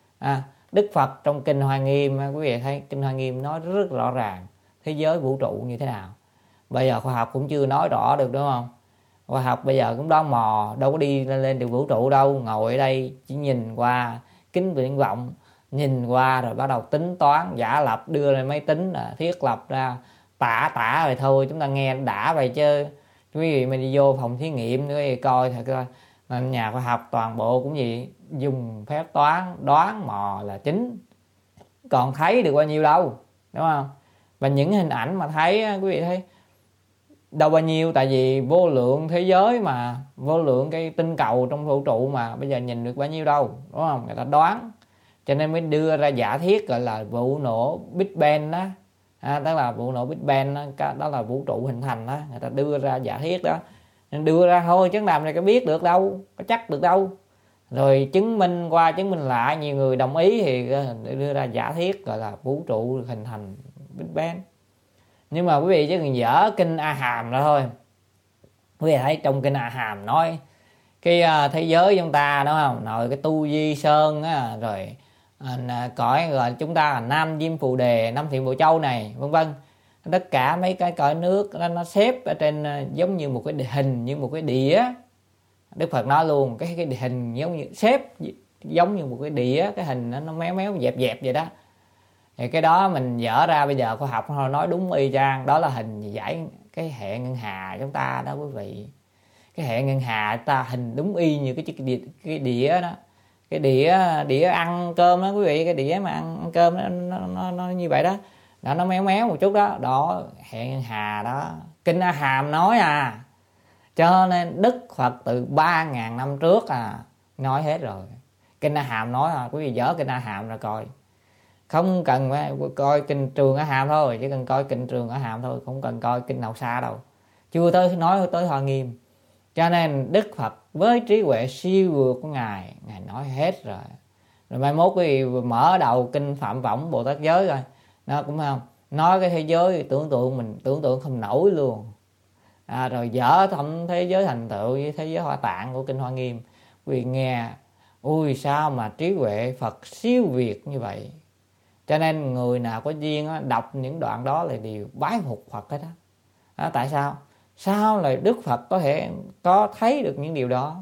Đức Phật trong Kinh Hoa Nghiêm, quý vị thấy Kinh Hoa Nghiêm nói rất rõ ràng thế giới vũ trụ như thế nào. Bây giờ khoa học cũng chưa nói rõ được, đúng không? Khoa học bây giờ cũng đoán mò, đâu có đi lên được vũ trụ đâu. Ngồi ở đây chỉ nhìn qua kính viễn vọng, nhìn qua rồi bắt đầu tính toán giả lập, đưa lên máy tính thiết lập ra tả rồi thôi. Chúng ta nghe đã vậy chứ quý vị mình đi vô phòng thí nghiệm nữa coi thật coi. Nhà khoa học toàn bộ cũng gì dùng phép toán đoán mò là chính, còn thấy được bao nhiêu đâu, đúng không? Và những hình ảnh mà thấy quý vị thấy đâu bao nhiêu, tại vì vô lượng thế giới mà, vô lượng cái tinh cầu trong vũ trụ mà bây giờ nhìn được bao nhiêu đâu, đúng không? Người ta đoán cho nên mới đưa ra giả thiết gọi là vụ nổ Big Bang đó. Đó là vụ nổ Big Bang đó là vũ trụ hình thành đó, người ta đưa ra giả thiết đó, nên đưa ra thôi chứ làm này có biết được đâu, có chắc được đâu. Rồi chứng minh qua chứng minh lại, nhiều người đồng ý thì đưa ra giả thiết gọi là vũ trụ hình thành Big Bang. Nhưng mà quý vị chỉ cần dở kinh A Hàm ra thôi, quý vị thấy trong kinh A Hàm nói cái thế giới chúng ta, đúng không? Nội cái Tu Di Sơn á, rồi cõi gọi chúng ta là Nam Diêm Phù Đề, Nam Thiện Bộ Châu này, vân vân. Tất cả mấy cái cõi nước nó xếp ở trên giống như một cái hình, như một cái đĩa. Đức Phật nói luôn cái hình giống như xếp giống như một cái đĩa, cái hình nó méo méo dẹp dẹp vậy đó. Thì cái đó mình dở ra bây giờ khoa học nói đúng y chang, đó là hình giải cái hệ ngân hà chúng ta đó quý vị. Cái hệ ngân hà ta hình đúng y như cái đĩa đó, cái đĩa ăn cơm đó quý vị, cái đĩa mà ăn cơm đó, nó như vậy đó. Nó méo méo một chút đó, đó hệ ngân hà đó. Kinh A Hàm nói cho nên Đức Phật từ 3.000 năm trước nói hết rồi. Kinh A Hàm nói quý vị dở Kinh A Hàm ra coi. Không cần phải coi kinh Trường A Hàm thôi, chỉ cần coi kinh Trường A Hàm thôi, không cần coi kinh nào xa đâu. Chưa tới nói tới Hoa Nghiêm. Cho nên Đức Phật với trí huệ siêu vượt của Ngài nói hết rồi. Rồi mai mốt quý vị mở đầu kinh Phạm Võng Bồ Tát Giới rồi, nó cũng không nói cái thế giới tưởng tượng mình tưởng tượng không nổi luôn. Rồi dở thẩm thế giới thành tựu với thế giới Hoa Tạng của kinh Hoa Nghiêm, quý vị nghe ui sao mà trí huệ Phật siêu việt như vậy. Cho nên người nào có duyên đọc những đoạn đó là đều bái phục Phật hết đó. Tại sao? Sao lại Đức Phật có thể có thấy được những điều đó?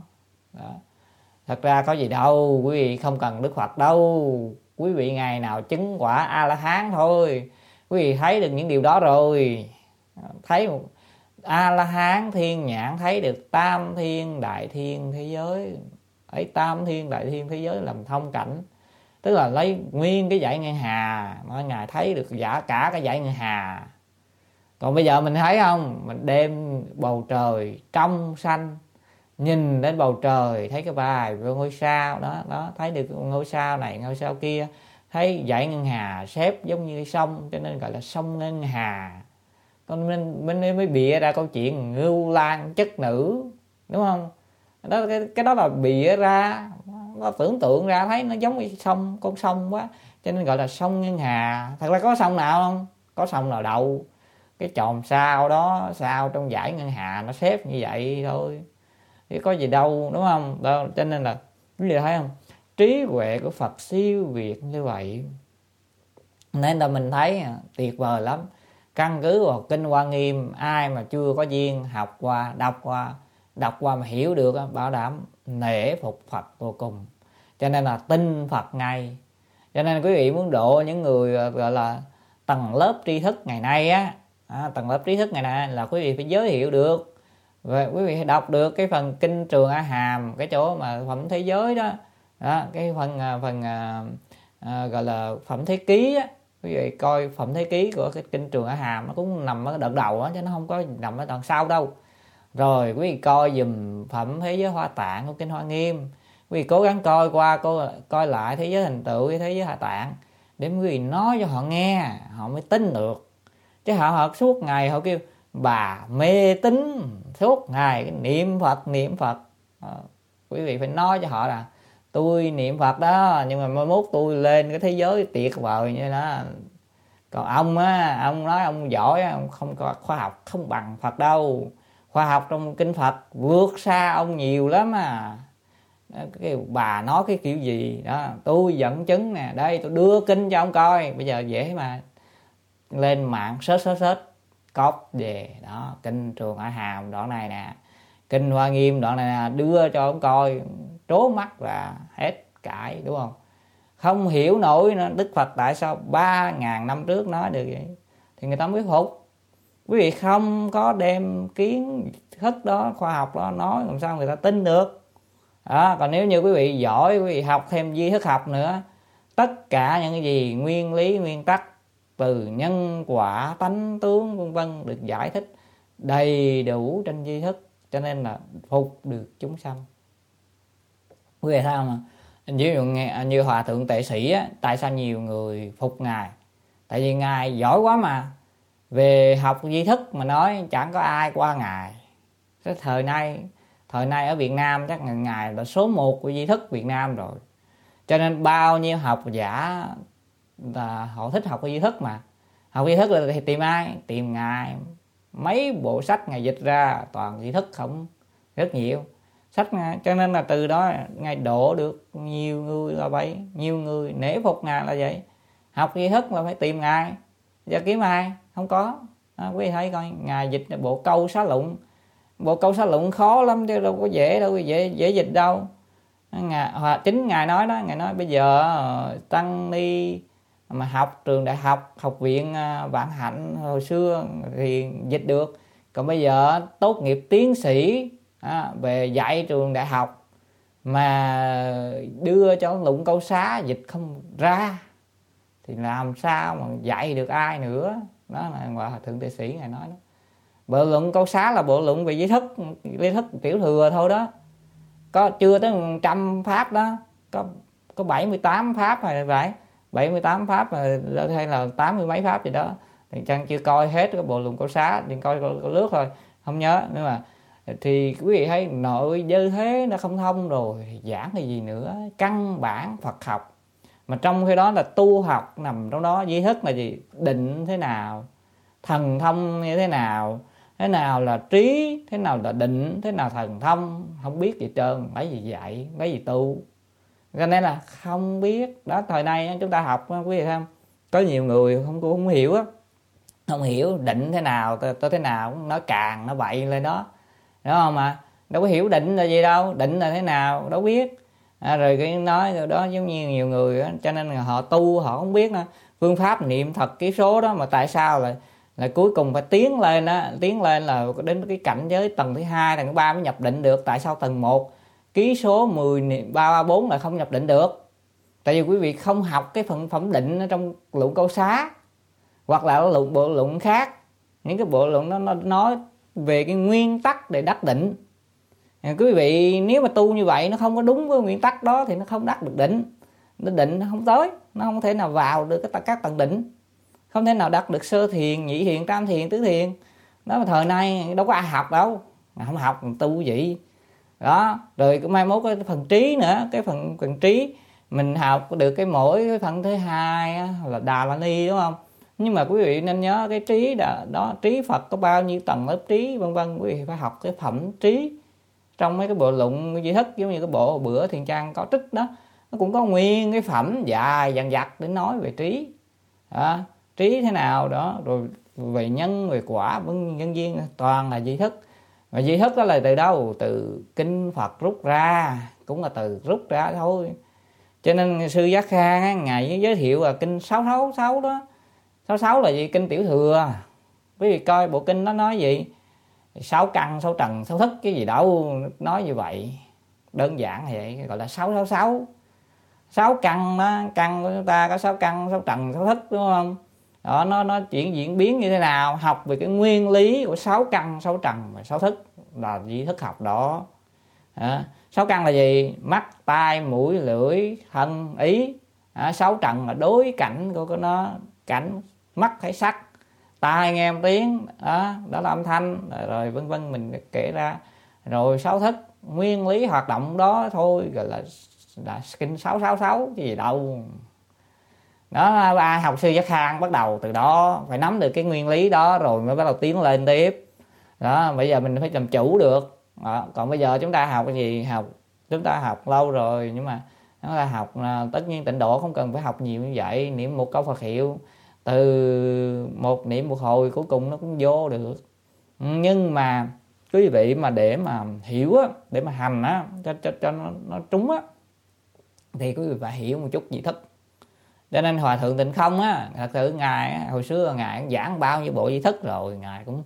Thật ra có gì đâu, quý vị không cần Đức Phật đâu. Quý vị ngày nào chứng quả A-la-hán thôi, quý vị thấy được những điều đó rồi. Thấy một A-la-hán thiên nhãn thấy được tam thiên đại thiên thế giới. Ấy tam thiên đại thiên thế giới làm thông cảnh, tức là lấy nguyên cái dải ngân hà mà Ngài thấy được cả cái dải ngân hà. Còn bây giờ mình thấy không, mình đem bầu trời trong xanh, nhìn đến bầu trời thấy cái vài ngôi sao đó, thấy được ngôi sao này ngôi sao kia, thấy dải ngân hà xếp giống như sông, cho nên gọi là sông ngân hà. Còn mình mới bịa ra câu chuyện Ngưu Lang chất nữ, đúng không? Đó, cái đó là bịa ra, nó tưởng tượng ra thấy nó giống như sông, con sông quá, cho nên gọi là sông ngân hà. Thật ra có sông nào không? Có sông nào đâu. Cái chòm sao đó, sao trong dải ngân hà nó xếp như vậy thôi, chứ có gì đâu, đúng không? Đó, cho nên là quý vị thấy không, trí huệ của Phật siêu việt như vậy, nên là mình thấy tuyệt vời lắm. Căn cứ vào kinh Hoa Nghiêm, ai mà chưa có duyên học qua, đọc qua mà hiểu được, bảo đảm nể phục Phật vô cùng. Cho nên là tin Phật ngay. Cho nên quý vị muốn độ những người gọi là tầng lớp tri thức ngày nay tầng lớp trí thức ngày nay là quý vị phải giới thiệu được, và quý vị phải đọc được cái phần kinh Trường A Hàm, cái chỗ mà phẩm thế giới đó, cái phần gọi là phẩm thế ký á. Quý vị coi phẩm thế ký của cái kinh Trường A Hàm, nó cũng nằm ở đoạn đầu á, chứ nó không có nằm ở đoạn sau đâu. Rồi quý vị coi dùm phẩm thế giới Hoa Tạng của kinh Hoa Nghiêm, quý vị cố gắng coi lại thế giới thành tựu với thế giới Hoa Tạng, để quý vị nói cho họ nghe, họ mới tin được. Chứ họ suốt ngày họ kêu bà mê tín, suốt ngày cái niệm Phật. Quý vị phải nói cho họ là tôi niệm Phật đó, nhưng mà mai mốt tôi lên cái thế giới tiệt vời như đó. Còn ông á, ông nói ông giỏi, ông không có khoa học không bằng Phật đâu. Khoa học trong kinh Phật vượt xa ông nhiều lắm à. Cái bà nói cái kiểu gì đó, tôi dẫn chứng nè, đây tôi đưa kinh cho ông coi, bây giờ dễ mà, lên mạng search cóp về đó, kinh Trường Hải Hàm đoạn này nè, kinh Hoa Nghiêm đoạn này nè, đưa cho ông coi, trố mắt là hết cãi, đúng không? Không hiểu nổi nữa, Đức Phật tại sao 3.000 năm trước nói được vậy, thì người ta mới phục. Quý vị không có đem kiến thức đó, khoa học đó nói, làm sao người ta tin được đó. Còn nếu như quý vị giỏi, quý vị học thêm duy thức học nữa, tất cả những cái gì nguyên lý nguyên tắc từ nhân quả tánh tướng vân vân được giải thích đầy đủ trên duy thức, cho nên là phục được chúng sanh. Quý vị thấy không? Ví dụ như Hòa Thượng Tệ Sĩ á, tại sao nhiều người phục ngài? Tại vì ngài giỏi quá mà. Về học duy thức mà nói chẳng có ai qua ngài. Cái thời nay ở Việt Nam chắc ngài là số 1 của duy thức Việt Nam rồi. Cho nên bao nhiêu học giả là họ thích học duy thức mà. Học duy thức là thì tìm ai? Tìm ngài. Mấy bộ sách ngài dịch ra toàn duy thức không, rất nhiều sách. Cho nên là từ đó ngài đổ được nhiều người là vậy, nhiều người nể phục ngài là vậy. Học duy thức là phải tìm ngài, giờ kiếm ai? Không có. Quý vị thấy coi, ngài dịch bộ Câu Xá Lụng. Bộ Câu Xá Lụng khó lắm chứ đâu có dễ đâu, dễ dịch đâu. Chính ngài nói đó, ngài nói bây giờ tăng ni mà học trường đại học, học viện Vạn Hạnh hồi xưa thì dịch được, còn bây giờ tốt nghiệp tiến sĩ về dạy trường đại học mà đưa cho Lụng Câu Xá dịch không ra thì làm sao mà dạy được ai nữa. Đó là Hòa Thượng Tệ Sĩ ngài nói đó. Bộ Luận Câu Xá là bộ luận về lý thức tiểu thừa thôi đó, có chưa tới 100 pháp đó, có 78 pháp hay vậy, 78 pháp hay là 80 mấy pháp gì đó, thì Trang chưa coi hết cái bộ Luận Câu Xá, chỉ coi lướt thôi, không nhớ nữa mà. Thì quý vị thấy nội như thế nó không thông rồi, giảng cái gì nữa. Căn bản Phật học mà trong khi đó là tu học nằm trong đó. Duy thức là gì? Định thế nào, thần thông như thế nào, thế nào là trí, thế nào là định, thế nào thần thông, không biết gì trơn. Lấy gì dạy, lấy gì tu, cho nên là không biết đó. Thời nay chúng ta học, quý vị thấy không, có nhiều người không hiểu á, không hiểu định thế nào tới thế nào, nói càng nó bậy lên đó, đúng không? Mà đâu có hiểu định là gì đâu, định là thế nào đâu biết. Rồi cái nói rồi đó, giống như nhiều người á, cho nên là họ tu họ không biết nữa. Phương pháp niệm thật ký số đó mà tại sao là cuối cùng phải tiến lên là đến cái cảnh giới tầng thứ 2, tầng thứ 3 mới nhập định được. Tại sao tầng 1 ký số 10 334 là không nhập định được? Tại vì quý vị không học cái phần phẩm định ở trong Luận Câu Xá, hoặc là bộ luận khác. Những cái bộ luận đó nó nói về cái nguyên tắc để đắc định. Quý vị nếu mà tu như vậy nó không có đúng với nguyên tắc đó thì nó không đắc được định. Nó định nó không tới, nó không thể nào vào được các tầng định, không thể nào đắc được sơ thiền, nhị thiền, tam thiền, tứ thiền. Đó mà thời nay đâu có ai học đâu, không học tu gì đó. Rồi cái mai mốt cái phần trí nữa, cái phần trí mình học được cái mỗi cái phần thứ 2 là Đà La Ni, đúng không? Nhưng mà quý vị nên nhớ cái trí đó, trí Phật có bao nhiêu tầng lớp trí vân vân, quý vị phải học cái phẩm trí trong mấy cái bộ luận duy thức. Giống như cái bộ bữa Thiền Trang có trích đó, nó cũng có nguyên cái phẩm dài dằng dặc để nói về trí. Trí thế nào đó, rồi về nhân, về quả, nhân duyên, toàn là duy thức. Mà duy thức đó là từ đâu? Từ kinh Phật rút ra, cũng là từ rút ra thôi. Cho nên sư Giác Khang ngài giới thiệu là kinh 666 đó. 66 là gì? Kinh tiểu thừa. Quý vị coi bộ kinh nó nói gì? 6 căn, 6 trần, 6 thức cái gì đâu, nói như vậy. Đơn giản vậy, gọi là 666. 6 căn đó, căn của chúng ta có 6 căn, 6 trần, 6 thức, đúng không? Đó, nó diễn biến như thế nào, học về cái nguyên lý của 6 căn, 6 trần và 6 thức là duy thức học đó. 6 căn là gì? Mắt, tai, mũi, lưỡi, thân, ý. 6 trần là đối cảnh của nó, cảnh mắt thấy sắc, tai nghe âm tiếng, đó là âm thanh, rồi vân vân mình kể ra. Rồi 6 thức, nguyên lý hoạt động đó thôi, gọi là đã kinh 666 cái gì đâu. Đó, ai học sư giác khang bắt đầu từ đó phải nắm được cái nguyên lý đó rồi mới bắt đầu tiến lên tiếp. Đó, bây giờ mình phải làm chủ được. Đó, còn bây giờ chúng ta học cái gì? Chúng ta học lâu rồi, nhưng mà chúng ta học tất nhiên tịnh độ không cần phải học nhiều như vậy. Niệm một câu Phật hiệu, từ một niệm một hồi cuối cùng nó cũng vô được. Nhưng mà quý vị mà để mà hiểu á, để mà hành á, cho nó trúng á, thì quý vị phải hiểu một chút vị thức. Cho nên Hòa Thượng Tịnh Không á, thật sự ngài hồi xưa ngài giảng bao nhiêu bộ di thức rồi, ngài cũng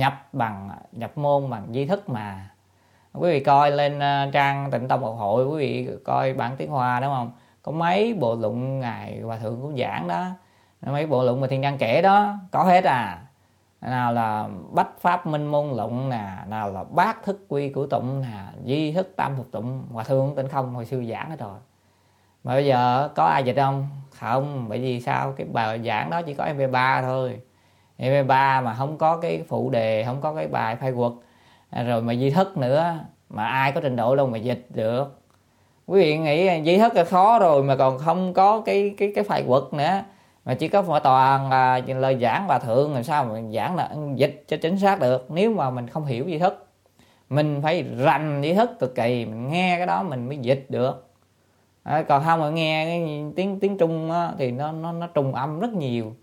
nhập môn bằng di thức mà. Quý vị coi lên trang Tịnh Tông Học Hội, quý vị coi bản tiếng Hoa đúng không? Có mấy bộ luận ngài Hòa Thượng cũng giảng đó, mấy bộ luận mà Thiên Nhân kể đó có hết à. Nào là Bách Pháp Minh Môn Luận nè, nào là Bát Thức Quy Cửu Tụng nè, Di Thức Tam Phục Tụng, Hòa Thượng Tịnh Không hồi xưa giảng hết rồi. Mà bây giờ có ai dịch không? Không, bởi vì sao? Cái bài giảng đó chỉ có MP3 thôi. MP3 mà không có cái phụ đề, không có cái bài khai quật, rồi mà di thức nữa, mà ai có trình độ đâu mà dịch được. Quý vị nghĩ di thức là khó rồi mà còn không có cái khai quật nữa, mà chỉ có một toàn là lời giảng Hòa Thượng, làm sao mà giảng là dịch cho chính xác được nếu mà mình không hiểu di thức. Mình phải rành di thức cực kỳ, mình nghe cái đó mình mới dịch được. Còn không mà nghe cái tiếng Trung á, thì nó trùng âm rất nhiều,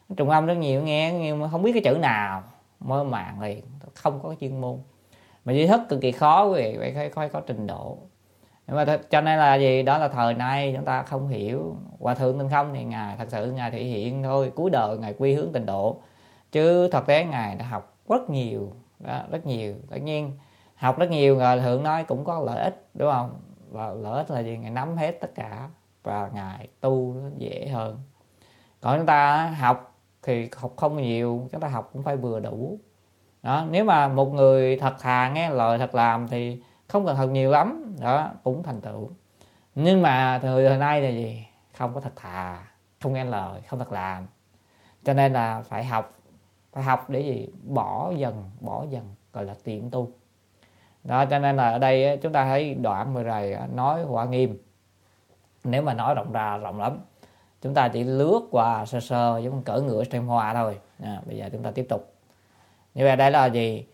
nghe nhưng mà không biết cái chữ nào, mơ màng liền, không có chuyên môn. Mà di thức cực kỳ khó, quý vị phải có trình độ. Nhưng mà cho nên là gì? Đó là thời nay chúng ta không hiểu. Hòa Thượng Tịnh Không thì ngài thật sự ngài thể hiện thôi, cuối đời ngài quy hướng tịnh độ, chứ thực tế ngài đã học rất nhiều đó, rất nhiều. Tất nhiên học rất nhiều, Hòa Thượng nói cũng có lợi ích đúng không? Và lợi ích là gì? Ngài nắm hết tất cả và ngài tu nó dễ hơn. Còn chúng ta học thì học không nhiều, chúng ta học cũng phải vừa đủ đó. Nếu mà một người thật thà nghe lời thật làm thì không cần học nhiều lắm đó cũng thành tựu. Nhưng mà thời nay là gì? Không có thật thà, không nghe lời, không thật làm, cho nên là phải học để gì? Bỏ dần gọi là tiện tu đó. Cho nên là ở đây chúng ta thấy đoạn vừa rồi nói Hoa Nghiêm, nếu mà nói rộng ra rộng lắm, chúng ta chỉ lướt qua sơ sơ giống cỡ ngựa trên hoa thôi. Bây giờ chúng ta tiếp tục. Như vậy đây là gì?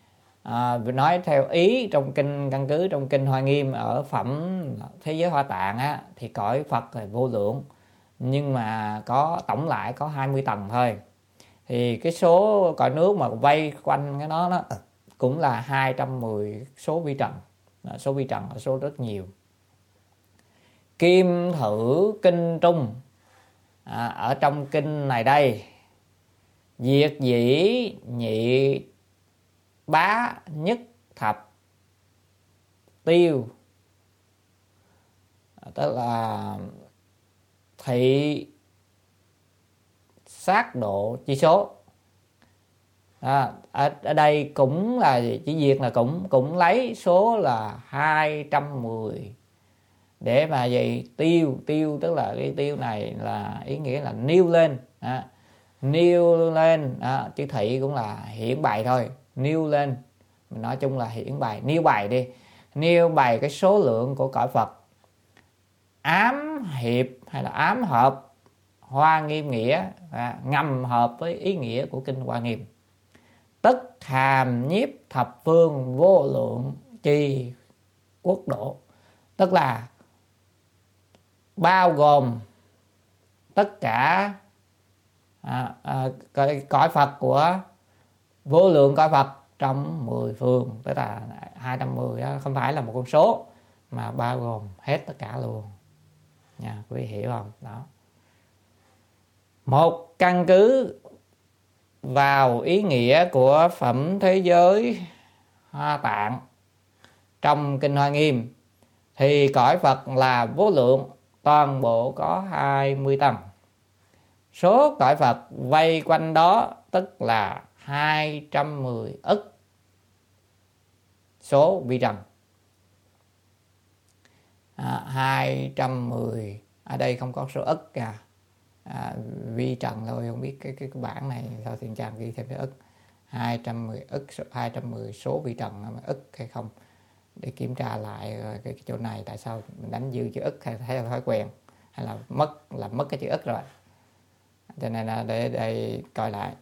Nói theo ý trong kinh, căn cứ trong kinh Hoa Nghiêm ở phẩm Thế Giới Hoa Tạng á, thì cõi Phật là vô lượng, nhưng mà có tổng lại có 20 tầng thôi. Thì cái số cõi nước mà vây quanh cái đó cũng là 210 số vi trần. Số vi trần là số rất nhiều. Kim Thử Kinh Trung, ở trong kinh này đây, diệt dĩ nhị bá nhất thập tiêu, tức là thị sát độ chi số. Ở đây cũng là chỉ diệt là cũng lấy số là 210 để mà gì? Tiêu tức là cái tiêu này là ý nghĩa là nêu lên. Nêu lên chữ thị cũng là hiển bày thôi, nêu lên mình nói chung là hiển bày, nêu bày đi, nêu bày cái số lượng của cõi Phật, ám hiệp hay là ám hợp Hoa Nghiêm nghĩa, ngầm hợp với ý nghĩa của kinh Hoa Nghiêm. Tất hàm nhiếp thập phương vô lượng chi quốc độ, tức là bao gồm tất cả cõi Phật của vô lượng cõi Phật trong 10 phương, tức là 210 không phải là một con số mà bao gồm hết tất cả luôn nha, quý vị hiểu không? Đó, một căn cứ vào ý nghĩa của phẩm Thế Giới Hoa Tạng trong kinh Hoa Nghiêm thì cõi Phật là vô lượng, toàn bộ có 20 tầng. Số cõi Phật vây quanh đó tức là 210 ức số vi trần. 210 ở đây không có số ức vi trần thôi, không biết cái bảng này sao Thiện Trang ghi thêm cái ức. 210 ức, 210 số vi trần ức hay không. để kiểm tra lại cái chỗ này tại sao mình đánh dư chữ ức, hay thấy là thói quen, hay là mất cái chữ ức rồi. Cho nên là để coi lại.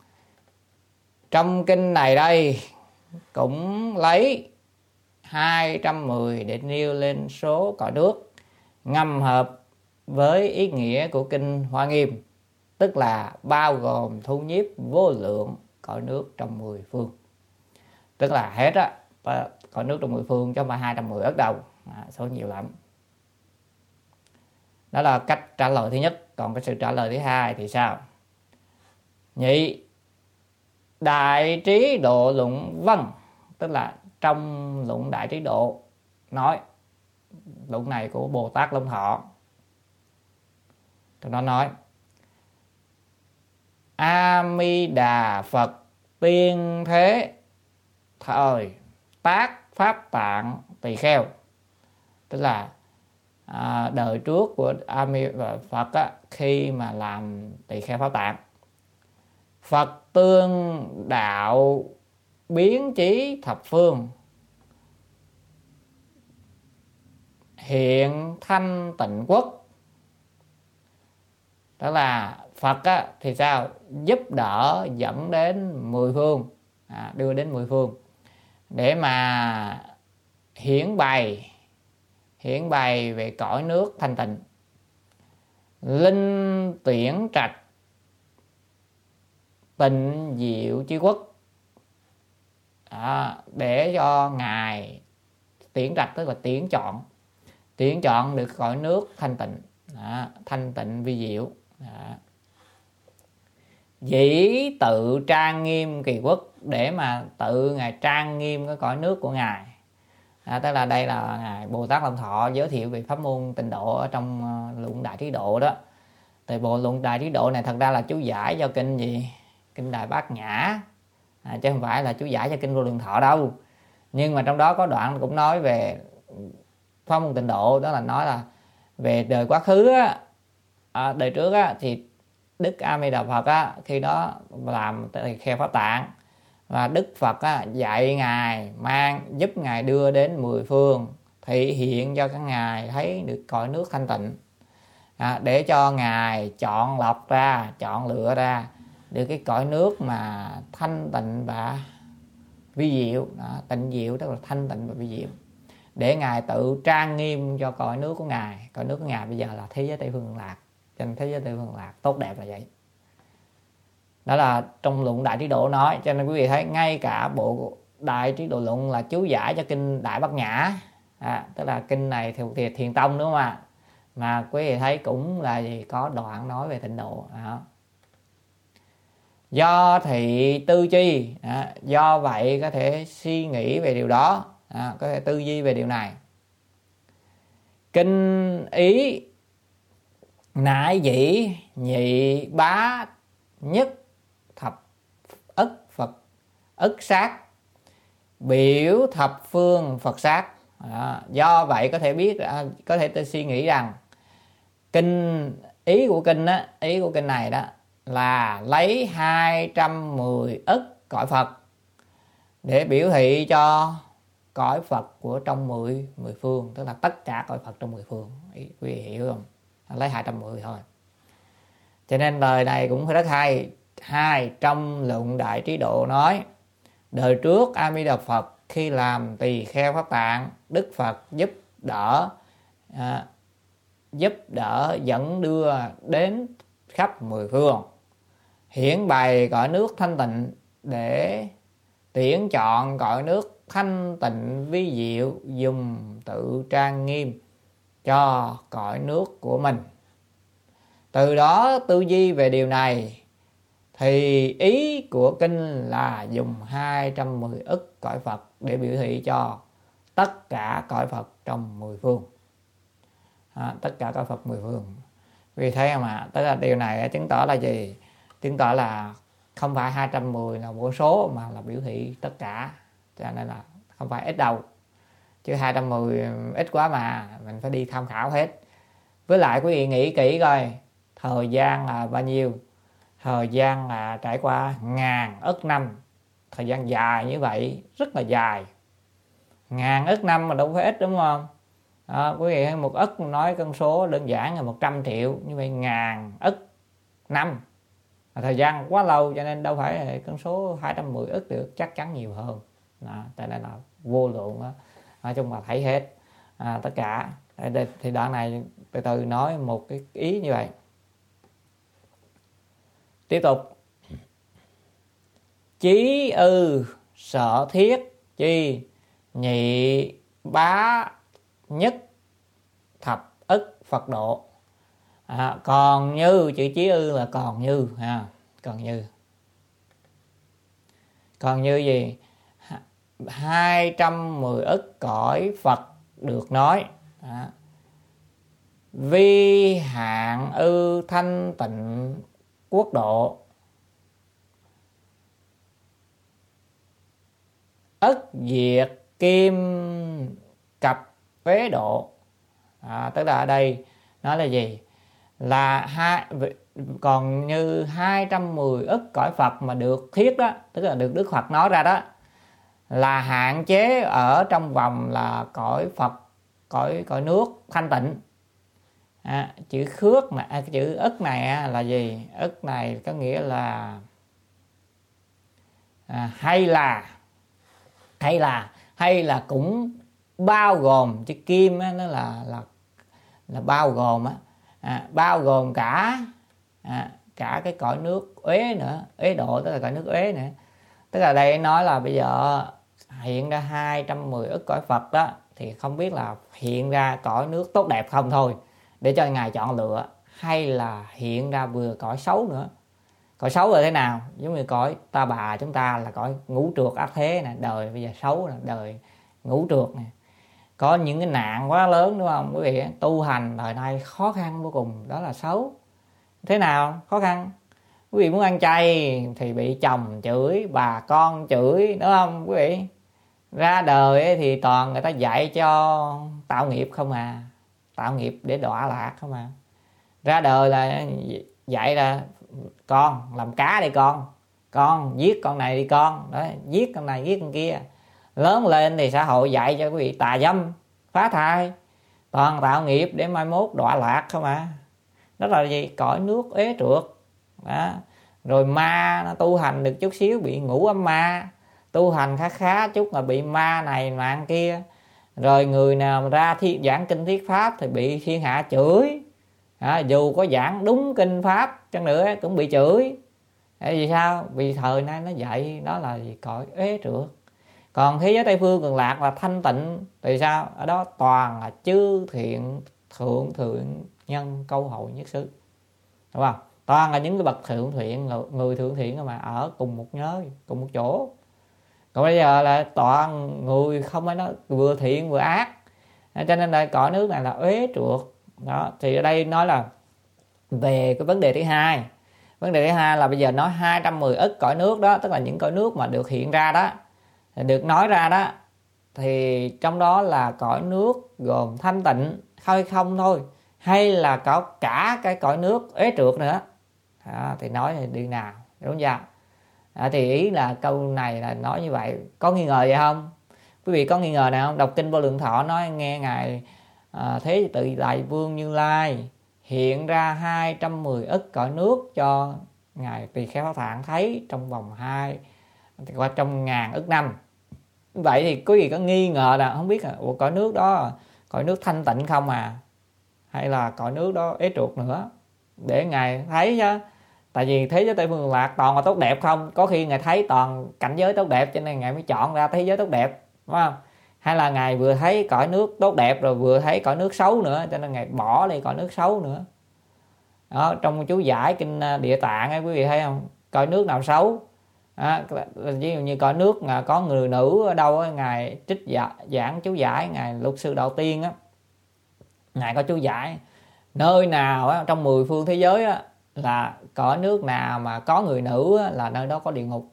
Trong kinh này đây cũng lấy 210 để nêu lên số cõi nước, ngầm hợp với ý nghĩa của kinh Hoa Nghiêm, tức là bao gồm thu nhiếp vô lượng cõi nước trong 10 phương. Tức là hết á, cõi nước trong 10 phương chứ không phải 210 ức đâu, số nhiều lắm. Đó là cách trả lời thứ nhất. Còn cái sự trả lời thứ hai thì sao? Nhị, Đại Trí Độ Luận Văn, tức là trong luận Đại Trí Độ nói, luận này của Bồ Tát Long Thọ, trong đó nói: A Di Đà Phật tiên thế thời tác pháp tạng tỳ kheo, tức là đời trước của A Di Đà Phật á, khi mà làm tỳ kheo pháp tạng, Phật tương đạo biến chí thập phương, hiện thanh tịnh quốc. Tức là Phật á, thì sao? Giúp đỡ dẫn đến 10 phương, đưa đến 10 phương để mà hiển bày về cõi nước thanh tịnh, linh tuyển trạch tịnh diệu chi quốc, để cho ngài tuyển trạch, tức là tuyển chọn được cõi nước thanh tịnh, thanh tịnh vi diệu. Dĩ tự trang nghiêm kỳ quốc, để mà tự ngài trang nghiêm cái cõi nước của ngài. Tức là đây là ngài Bồ Tát Long Thọ giới thiệu về pháp môn tịnh độ ở trong luận Đại Trí Độ đó. Thì bộ luận Đại Trí Độ này thật ra là chú giải cho kinh gì? Kinh Đại Bát Nhã, chứ không phải là chú giải cho kinh Vô Lượng Thọ đâu. Nhưng mà trong đó có đoạn cũng nói về pháp môn tịnh độ, đó là nói là về đời quá khứ á, đời trước á, thì Đức A Di Đà Phật á, khi đó làm tỳ kheo pháp tạng, và Đức Phật á, dạy ngài, giúp ngài đưa đến 10 phương, thị hiện cho các ngài thấy được cõi nước thanh tịnh, để cho ngài chọn lựa ra được cái cõi nước mà thanh tịnh và vi diệu, tịnh diệu tức là thanh tịnh và vi diệu, để ngài tự trang nghiêm cho cõi nước của ngài. Cõi nước của ngài bây giờ là thế giới Tây Phương Lạc, trên thế giới Tây Phương Lạc tốt đẹp là vậy. Đó là trong luận Đại Trí Độ nói. Cho nên quý vị thấy ngay cả bộ Đại Trí Độ luận là chú giải cho kinh Đại Bát Nhã, tức là kinh này thì Thiền Tông đúng không ạ? Mà quý vị thấy cũng là gì, có đoạn nói về tịnh độ. Do thị tư chi, do vậy có thể suy nghĩ về điều đó, có thể tư duy về điều này. Kinh ý nại dĩ nhị bá nhất thập ức Phật ức sát, biểu thập phương Phật sát. Do vậy có thể biết, có thể suy nghĩ rằng ý của kinh này đó là lấy 210 ức cõi Phật để biểu thị cho cõi Phật của trong 10 phương, tức là tất cả cõi Phật trong 10 phương. Quý vị hiểu không? Lấy 210 thôi. Cho nên lời này cũng rất hay. Trong luận Đại Trí Độ nói, đời trước A Di Đà Phật khi làm tỳ kheo pháp tạng, Đức Phật giúp đỡ dẫn đưa đến khắp 10 phương, hiển bày cõi nước thanh tịnh để tuyển chọn cõi nước thanh tịnh vi diệu, dùng tự trang nghiêm cho cõi nước của mình. Từ đó tư duy về điều này thì ý của kinh là dùng 210 ức cõi Phật để biểu thị cho tất cả cõi Phật trong 10 phương. Tất cả cõi Phật 10 phương. Vì thế mà tức là điều này chứng tỏ là gì? Chứng tỏ là không phải 210 là một số mà là biểu thị tất cả. Cho nên là không phải ít đâu. Chứ 210 ít quá mà mình phải đi tham khảo hết. Với lại quý vị nghĩ kỹ coi, thời gian là bao nhiêu? Thời gian là trải qua ngàn ức năm. Thời gian dài như vậy, rất là dài. ngàn ức năm mà đâu phải ít, đúng không? Quý vị, một ức nói con số đơn giản là 100 triệu, như vậy ngàn ức năm thời gian quá lâu, cho nên đâu phải là con số 210 ức được, chắc chắn nhiều hơn. Tại đây là vô lượng đó. Nói chung là thấy hết tất cả. Thì đoạn này từ từ nói một cái ý như vậy. Tiếp tục. Chí ư sở thiết chi nhị bá nhất thập ức Phật độ. Còn như, chữ chí ư là còn như còn như gì? 210 ức cõi Phật được nói. Vi hạn ư thanh tịnh quốc độ. Ất diệt kim cập phế độ. Tức là ở đây nói là gì? Là còn như 210 ức cõi Phật mà được thiết đó, tức là được Đức Phật nói ra đó, là hạn chế ở trong vòng là cõi Phật, cõi nước thanh tịnh. Chữ khước mà chữ ức này là gì? Ức này có nghĩa là hay là cũng bao gồm, chữ kim nó là bao gồm bao gồm cả cái cõi nước uế nữa, uế độ tức là cõi nước uế nữa. Tức là đây nói là bây giờ hiện ra 210 ức cõi Phật đó, thì không biết là hiện ra cõi nước tốt đẹp không thôi, để cho ngài chọn lựa, hay là hiện ra vừa cõi xấu nữa. Cõi xấu là thế nào? Giống như cõi ta bà chúng ta là cõi ngũ trượt ác thế nè, đời bây giờ xấu là đời ngũ trượt nè, có những cái nạn quá lớn, đúng không quý vị? Tu hành đời nay khó khăn vô cùng, đó là xấu. Thế nào khó khăn? Quý vị muốn ăn chay thì bị chồng chửi, bà con chửi, đúng không quý vị? Ra đời thì toàn người ta dạy cho tạo nghiệp không tạo nghiệp để đọa lạc không Ra đời là dạy là con làm cá đi con giết con này đi con, đó, giết con này giết con kia. Lớn lên thì xã hội dạy cho quý vị tà dâm, phá thai, toàn tạo nghiệp để mai mốt đọa lạc không Đó là gì? Cõi nước ế trượt đó. Rồi ma nó tu hành được chút xíu bị ngủ ấm ma, tu hành khá chút là bị ma này mạng kia. Rồi người nào ra giảng kinh thuyết pháp thì bị thiên hạ chửi. Dù có giảng đúng kinh pháp chăng nữa cũng bị chửi. Vì sao? Vì thời nay nó dạy đó là gì? Cõi ế trượt. Còn thế giới Tây Phương Cực Lạc là thanh tịnh thì sao? Ở đó toàn là chư thiện thượng nhân câu hội nhất xứ, đúng không? Toàn là những cái bậc thượng thiện, người thượng thiện mà ở cùng một nơi, cùng một chỗ. Còn bây giờ là toàn người không phải nói vừa thiện vừa ác, cho nên là cõi nước này là uế trượt đó. Thì ở đây nói là về cái vấn đề thứ hai. Vấn đề thứ hai là bây giờ nói 210 ức cõi nước đó, tức là những cõi nước mà được hiện ra đó, được nói ra đó, thì trong đó là cõi nước gồm thanh tịnh hay không thôi, hay là có cả cái cõi nước uế trượt nữa thì nói thì đi nào, đúng chưa? Thì ý là câu này là nói như vậy. Có nghi ngờ vậy không? Quý vị có nghi ngờ nào không? Đọc kinh Vô Lượng Thọ nói nghe ngài Thế Tự Đại Vương Như Lai hiện ra 210 ức cõi nước cho ngài Tỳ Kheo Pháp Thạng thấy trong vòng qua trong ngàn ức năm. Vậy thì quý vị có nghi ngờ là không biết là cõi nước đó cõi nước thanh tịnh không hay là cõi nước đó ế trượt nữa, để ngài thấy chứ. Tại vì thế giới Tây Phương Cực Lạc toàn là tốt đẹp không, có khi ngài thấy toàn cảnh giới tốt đẹp cho nên ngài mới chọn ra thế giới tốt đẹp, đúng không? Hay là ngài vừa thấy cõi nước tốt đẹp rồi vừa thấy cõi nước xấu nữa, cho nên ngài bỏ đi cõi nước xấu nữa. Đó, trong chú giải kinh Địa Tạng ấy, quý vị thấy không? Cõi nước nào xấu? Ví dụ như cõi nước mà có người nữ ở đâu ấy, ngài trích giảng chú giải, ngài Luật Sư Đạo Tiên á, ngài có chú giải nơi nào á, trong 10 phương thế giới á, là cõi nước nào mà có người nữ á, là nơi đó có địa ngục.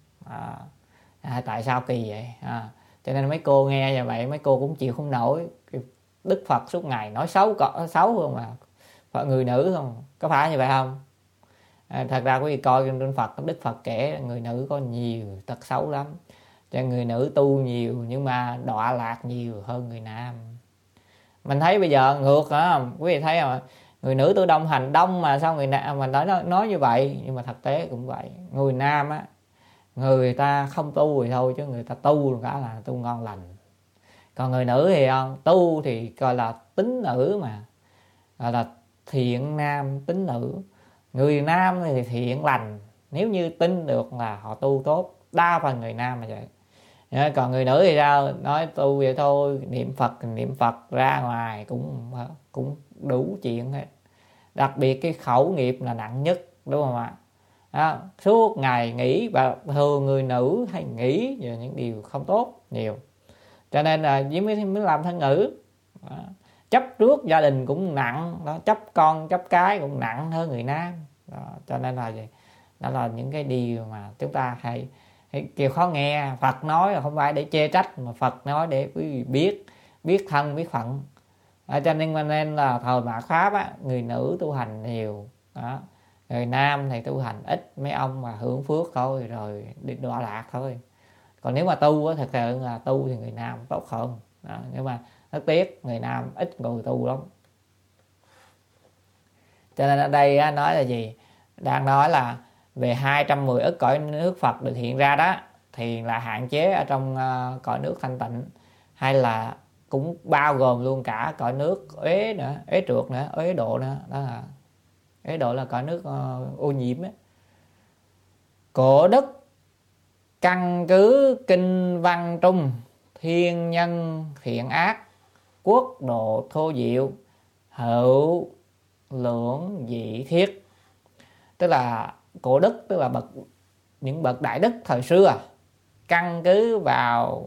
Tại sao kỳ vậy? Cho nên mấy cô nghe như vậy mấy cô cũng chịu không nổi. Đức Phật suốt ngày nói xấu không mà người nữ không, có phải như vậy không? Thật ra quý vị coi trên Phật, Đức Phật kể người nữ có nhiều tật xấu lắm, cho người nữ tu nhiều nhưng mà đọa lạc nhiều hơn người nam. Mình thấy bây giờ ngược hả, quý vị thấy không? Người nữ tu đông hành đông mà sao người nam mà nói như vậy, nhưng mà thực tế cũng vậy. Người nam á, người ta không tu thì thôi, chứ người ta tu cả là tu ngon lành. Còn người nữ thì không tu thì coi là tính nữ, mà gọi là thiện nam tính nữ. Người nam thì thiện lành, nếu như tin được là họ tu tốt, đa phần người nam mà vậy. Còn người nữ thì sao? Nói tu vậy thôi, niệm Phật ra ngoài cũng đủ chuyện hết. Đặc biệt cái khẩu nghiệp là nặng nhất, đúng không ạ? Đó, suốt ngày nghĩ, và thường người nữ hay nghĩ về những điều không tốt nhiều, cho nên là mới làm thân nữ. Đó. Chấp trước gia đình cũng nặng đó, chấp con chấp cái cũng nặng hơn người nam đó. Cho nên là gì? Đó là những cái điều mà chúng ta hay kêu khó nghe. Phật nói là không phải để chê trách, mà Phật nói để quý vị biết thân biết phận. Cho nên là thời mạt Pháp á, người nữ tu hành nhiều đó. Người nam thì tu hành ít, mấy ông mà hưởng phước thôi rồi đi đọa lạc thôi. Còn nếu mà tu á, thật sự là tu thì người nam tốt hơn đó. Nhưng mà rất tiếc người nam ít người tu lắm. Cho nên ở đây á, nói là gì? Đang nói là về 210 ức cõi nước Phật được hiện ra đó, thì là hạn chế ở trong cõi nước thanh tịnh, hay là cũng bao gồm luôn cả cõi nước uế nữa, uế trượt nữa, uế độ nữa. Đó là uế độ là cõi nước ô nhiễm ấy. Cổ đức căn cứ kinh văn trung, thiên nhân thiện ác, quốc độ thô diệu, hữu lưỡng dị thiết. Tức là cổ đức, tức là những bậc đại đức thời xưa, căn cứ vào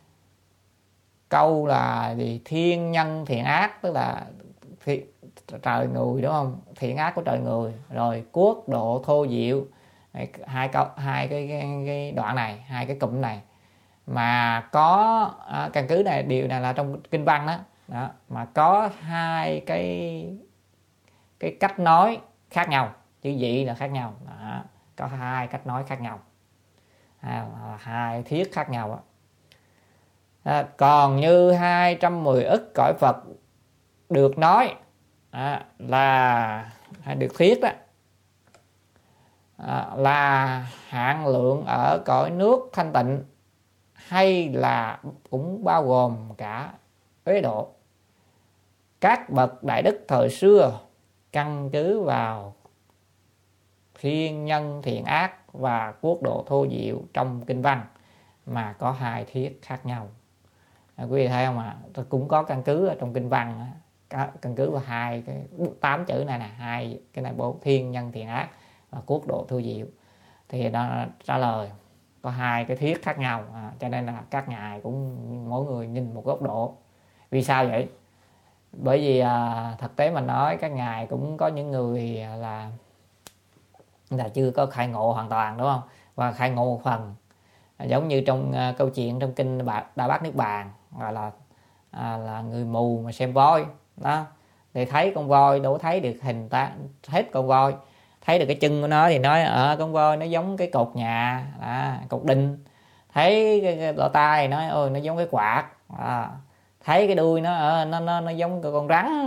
câu là gì? Thiên nhân thiện ác, tức là trời người, đúng không? Thiện ác của trời người. Rồi quốc độ thô diệu, hai cái đoạn này, hai cái cụm này mà có căn cứ này, điều này là trong kinh văn đó, mà có hai cái cách nói khác nhau, chữ dị là khác nhau đó, có hai cách nói khác nhau, hai thiết khác nhau đó. Còn như 210 ức cõi Phật được nói là được thiết đó, là hạn lượng ở cõi nước thanh tịnh, hay là cũng bao gồm cả uế độ. Các bậc đại đức thời xưa căn cứ vào thiên nhân thiện ác và quốc độ thô diệu trong kinh văn mà có hai thiết khác nhau. Quý vị thấy không ạ? Tôi cũng có căn cứ ở trong kinh văn, căn cứ vào hai cái 8 chữ này nè, hai cái này bộ thiên nhân thiện ác và quốc độ thô diệu, thì nó trả lời có hai cái thiết khác nhau. Cho nên là các ngài cũng mỗi người nhìn một góc độ. Vì sao vậy? Bởi vì thực tế mà nói, các ngài cũng có những người là chưa có khai ngộ hoàn toàn, đúng không? Và khai ngộ một phần, giống như trong câu chuyện trong kinh Đại Bát Niết Bàn, gọi là người mù mà xem voi đó, thì thấy con voi đâu thấy được hình hết con voi, thấy được cái chân của nó thì nói con voi nó giống cái cột nhà, cột đinh. Thấy cái lỗ tai nói ôi nó giống cái quạt, thấy cái đuôi nó giống cái con rắn.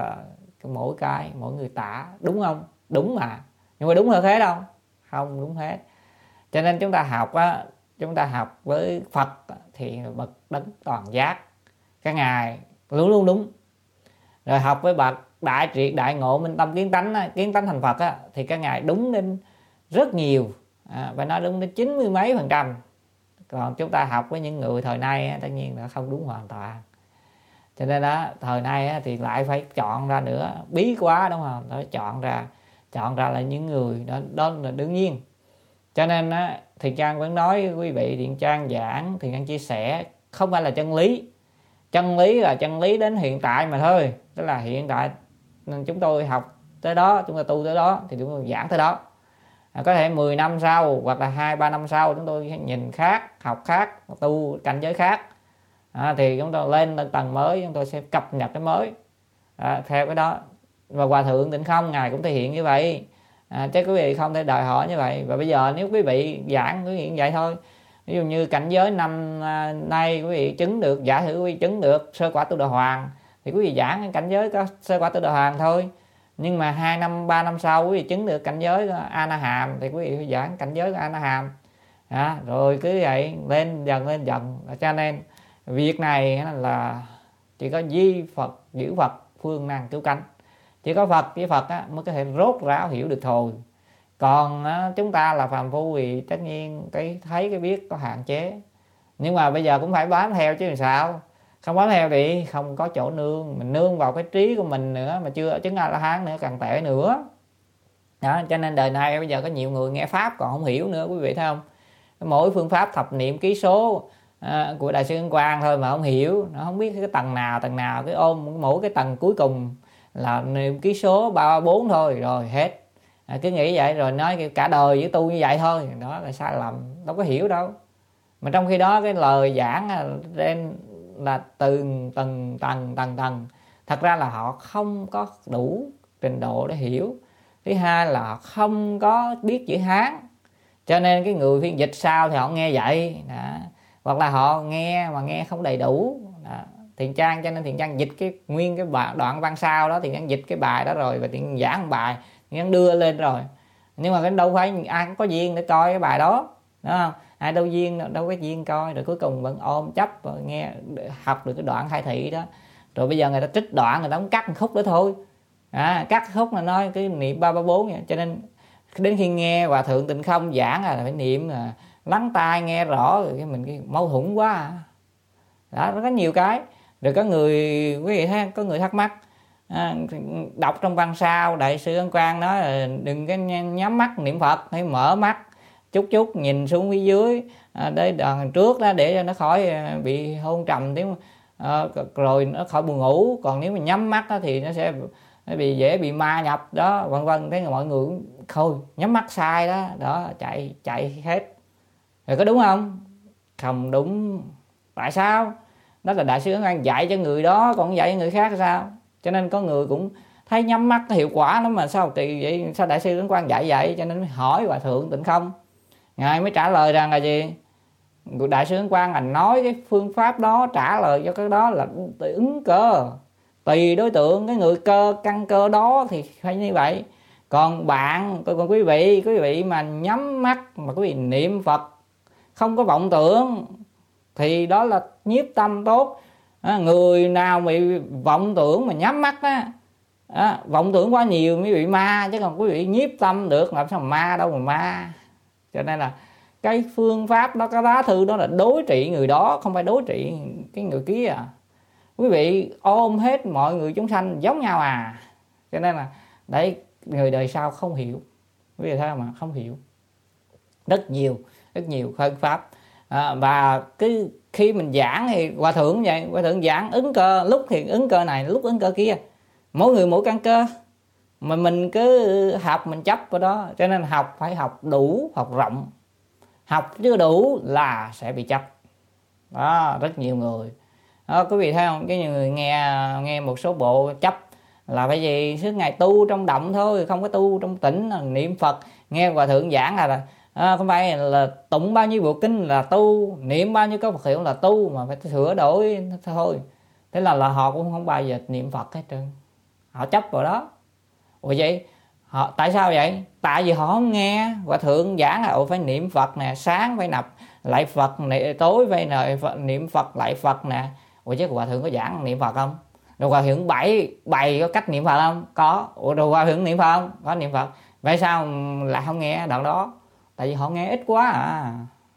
Mỗi người tả đúng không? Đúng mà, nhưng mà đúng hơn thế đâu? Không đúng hết. Cho nên chúng ta học với Phật thì bậc đấng toàn giác, các ngài luôn luôn đúng. Rồi học với bậc đại triệt đại ngộ minh tâm kiến tánh thành Phật thì các ngài đúng đến rất nhiều, và nó đúng đến 90 mấy %. Còn chúng ta học với những người thời nay tất nhiên là không đúng hoàn toàn. Cho nên đó, thời nay thì lại phải chọn ra nữa, bí quá đúng không? Đó, chọn ra là những người đó là đương nhiên. Cho nên Thiện Trang vẫn nói với quý vị, Thiện Trang giảng, Thiện Trang chia sẻ không phải là chân lý. Chân lý là chân lý đến hiện tại mà thôi. Tức là hiện tại nên chúng tôi học tới đó, chúng tôi tu tới đó thì chúng tôi giảng tới đó. Có thể 10 năm sau hoặc là 2-3 năm sau chúng tôi nhìn khác, học khác, tu cảnh giới khác, thì chúng tôi lên tầng mới, chúng tôi sẽ cập nhật cái mới theo cái đó. Và Hòa Thượng Tịnh Không ngài cũng thể hiện như vậy, chứ quý vị không thể đòi hỏi như vậy. Và bây giờ nếu quý vị giảng quý vị như vậy thôi, Ví dụ như cảnh giới năm nay quý vị chứng được, giả sử quý vị chứng được sơ quả Tu Đà Hoàng thì quý vị giảng cái cảnh giới có sơ quả Tu Đà Hoàng thôi. Nhưng mà 2 năm 3 năm sau quý vị chứng được cảnh giới A Na Hàm thì quý vị giảng cảnh giới A Na Hàm. Rồi cứ vậy lên dần. Cho nên việc này là chỉ có di Phật giữ Phật phương năng cứu cánh. Chỉ có Phật với Phật mới có thể rốt ráo hiểu được thôi. Còn chúng ta là phàm phu thì tất nhiên thấy cái biết có hạn chế. Nhưng mà bây giờ cũng phải bám theo chứ làm sao. Không bám theo thì không có chỗ nương. Mình nương vào cái trí của mình nữa mà chưa chứng A-la-hán nữa càng tệ nữa. Đó, cho nên đời này bây giờ có nhiều người nghe Pháp còn không hiểu nữa quý vị thấy không. Mỗi phương pháp thập niệm ký số của Đại sư Ấn Quang thôi mà không hiểu. Nó không biết cái tầng nào cái ôm mỗi cái tầng cuối cùng là niệm ký số 334 thôi rồi hết. Cứ nghĩ vậy rồi nói cả đời với tu như vậy thôi, đó là sai lầm, đâu có hiểu đâu. Mà trong khi đó cái lời giảng là từng tầng. Thật ra là họ không có đủ trình độ để hiểu. Thứ hai là họ không có biết chữ Hán, cho nên cái người phiên dịch sao thì họ nghe vậy đó. Hoặc là họ nghe mà nghe không đầy đủ đó. Thiện Trang, cho nên Thiện Trang dịch cái nguyên cái đoạn văn sau đó, Thiện Trang dịch cái bài đó rồi và Thiện giảng bài, Thiện Trang đưa lên rồi. Nhưng mà cái đâu phải ai cũng có duyên để coi cái bài đó, đúng không? Ai đâu có duyên coi, rồi cuối cùng vẫn ôm chấp và nghe học được cái đoạn khai thị đó. Rồi bây giờ người ta trích đoạn, người ta cũng cắt một khúc đó thôi. Cắt khúc là nói cái niệm 334 vậy. Cho nên đến khi nghe Hòa Thượng Tịnh Không giảng là phải niệm là lắng tai nghe rõ, rồi mình mâu thuẫn quá. Đó, rất nhiều cái. Rồi có người quý vị thấy có người thắc mắc đọc trong văn sao Đại sư Ấn Quang nói là đừng cái nhắm mắt niệm Phật, hãy mở mắt chút nhìn xuống phía dưới để đằng trước đó để cho nó khỏi bị hôn trầm tiếng rồi nó khỏi buồn ngủ. Còn nếu mà nhắm mắt đó, thì nó sẽ dễ bị ma nhập đó, vân vân. Thế mọi người cũng thôi nhắm mắt sai đó chạy hết. Rồi có đúng không? Không đúng. Tại sao? Đó là Đại sư Ấn Quang dạy cho người đó, còn dạy cho người khác sao? Cho nên có người cũng thấy nhắm mắt nó hiệu quả lắm mà sao kỳ vậy, sao Đại sư Ấn Quang dạy vậy? Cho nên mới hỏi Hòa Thượng Tịnh Không. Ngài mới trả lời rằng là gì? Đại sư Ấn Quang là nói cái phương pháp đó, trả lời cho cái đó là ứng cơ, tùy đối tượng, cái người căn cơ đó thì phải như vậy. Còn quý vị mà nhắm mắt mà quý vị niệm Phật không có vọng tưởng thì đó là nhiếp tâm tốt. Người nào bị vọng tưởng mà nhắm mắt vọng tưởng quá nhiều mới bị ma, chứ còn quý vị nhiếp tâm được làm sao mà ma, đâu mà ma. Cho nên là cái phương pháp đó, cái lá thư đó là đối trị người đó, không phải đối trị cái người kia. Quý vị ôm hết mọi người chúng sanh giống nhau cho nên là đấy, người đời sau không hiểu. Quý vị thấy mà không hiểu rất nhiều phương pháp. Và cứ khi mình giảng thì Hòa Thượng vậy, Hòa Thượng giảng ứng cơ, lúc thì ứng cơ này, lúc ứng cơ kia, mỗi người mỗi căn cơ, mà mình cứ học mình chấp vào đó. Cho nên học phải học đủ, học rộng. Học chưa đủ là sẽ bị chấp đó. Rất nhiều người đó, quý vị thấy không? Cái người nghe một số bộ chấp là phải gì suốt ngày tu trong động thôi, không có tu trong tĩnh niệm Phật. Nghe Hòa Thượng giảng là không phải là tụng bao nhiêu bộ kinh là tu, niệm bao nhiêu câu Phật hiệu là tu, mà phải sửa đổi thôi. Thế là họ cũng không bao giờ niệm Phật hết trơn. Họ chấp vào đó. Ủa vậy tại sao vậy? Tại vì họ không nghe Hòa Thượng giảng là phải niệm Phật nè, sáng phải nạp lại Phật nè, tối phải niệm Phật lại Phật nè. Ủa chứ Hòa Thượng có giảng niệm Phật không? Rồi Hòa Thượng bày có cách niệm Phật không? Có. Ủa rồi Hòa Thượng niệm Phật không? Có niệm Phật. Vậy sao lại không nghe đoạn đó? Tại vì họ nghe ít quá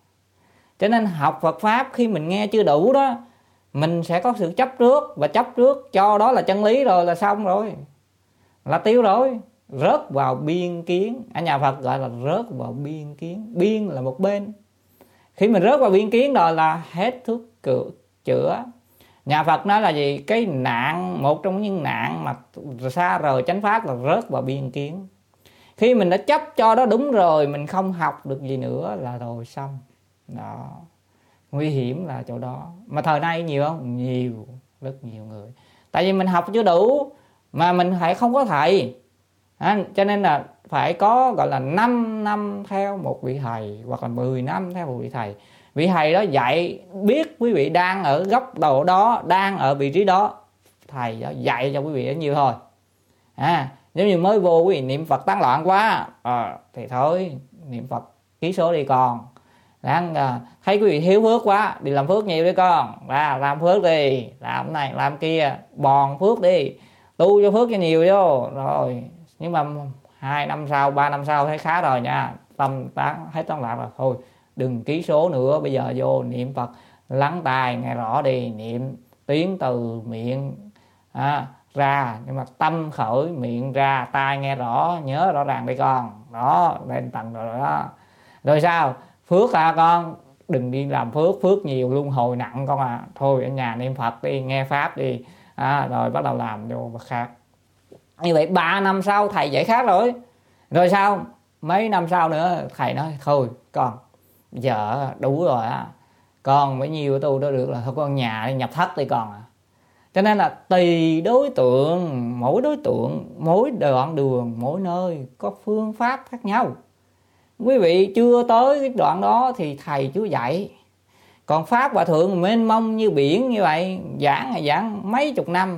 Cho nên học Phật Pháp khi mình nghe chưa đủ đó, mình sẽ có sự chấp trước, và chấp trước cho đó là chân lý rồi là xong rồi, là tiêu rồi, rớt vào biên kiến. Ở nhà Phật gọi là rớt vào biên kiến. Biên là một bên. Khi mình rớt vào biên kiến rồi là hết thuốc chữa. Nhà Phật nói là gì? Cái nạn, một trong những nạn mà xa rời chánh pháp là rớt vào biên kiến. Khi mình đã chấp cho đó đúng rồi, mình không học được gì nữa là rồi xong đó. Nguy hiểm là chỗ đó. Mà thời nay nhiều không? Nhiều, rất nhiều người. Tại vì mình học chưa đủ, mà mình phải không có thầy cho nên là phải có gọi là 5 năm theo một vị thầy, hoặc là 10 năm theo một vị thầy. Vị thầy đó dạy, biết quý vị đang ở góc độ đó, đang ở vị trí đó, thầy đó dạy cho quý vị đó nhiều thôi. Nếu như mới vô quý vị niệm Phật tán loạn quá thì thôi, niệm Phật ký số đi con. Thấy quý vị thiếu phước quá, đi làm phước nhiều đi con, ra làm phước đi, làm này làm kia, bòn phước đi, tu cho phước cho nhiều vô. Rồi nhưng mà 2 năm sau, 3 năm sau thấy khá rồi nha, tâm tán hết tán loạn rồi, thôi đừng ký số nữa, bây giờ vô niệm Phật lắng tai nghe rõ đi, niệm tiếng từ miệng ra, nhưng mà tâm khởi miệng ra, tai nghe rõ, nhớ rõ ràng đi con. Đó, lên tầng rồi đó. Rồi sao? Phước con, đừng đi làm phước, phước nhiều luân hồi nặng con à. Thôi ở nhà niệm Phật đi, nghe pháp đi. Rồi bắt đầu làm vô vật khác. Như vậy 3 năm sau thầy dạy khác rồi. Rồi sao? Mấy năm sau nữa thầy nói thôi con, giờ đủ rồi con bấy nhiêu tu đó được là thôi, con nhà đi nhập thất đi con à. Cho nên là tùy đối tượng, mỗi đoạn đường, mỗi nơi có phương pháp khác nhau. Quý vị chưa tới cái đoạn đó thì thầy chưa dạy. Còn pháp Hòa Thượng mênh mông như biển như vậy, giảng mấy chục năm,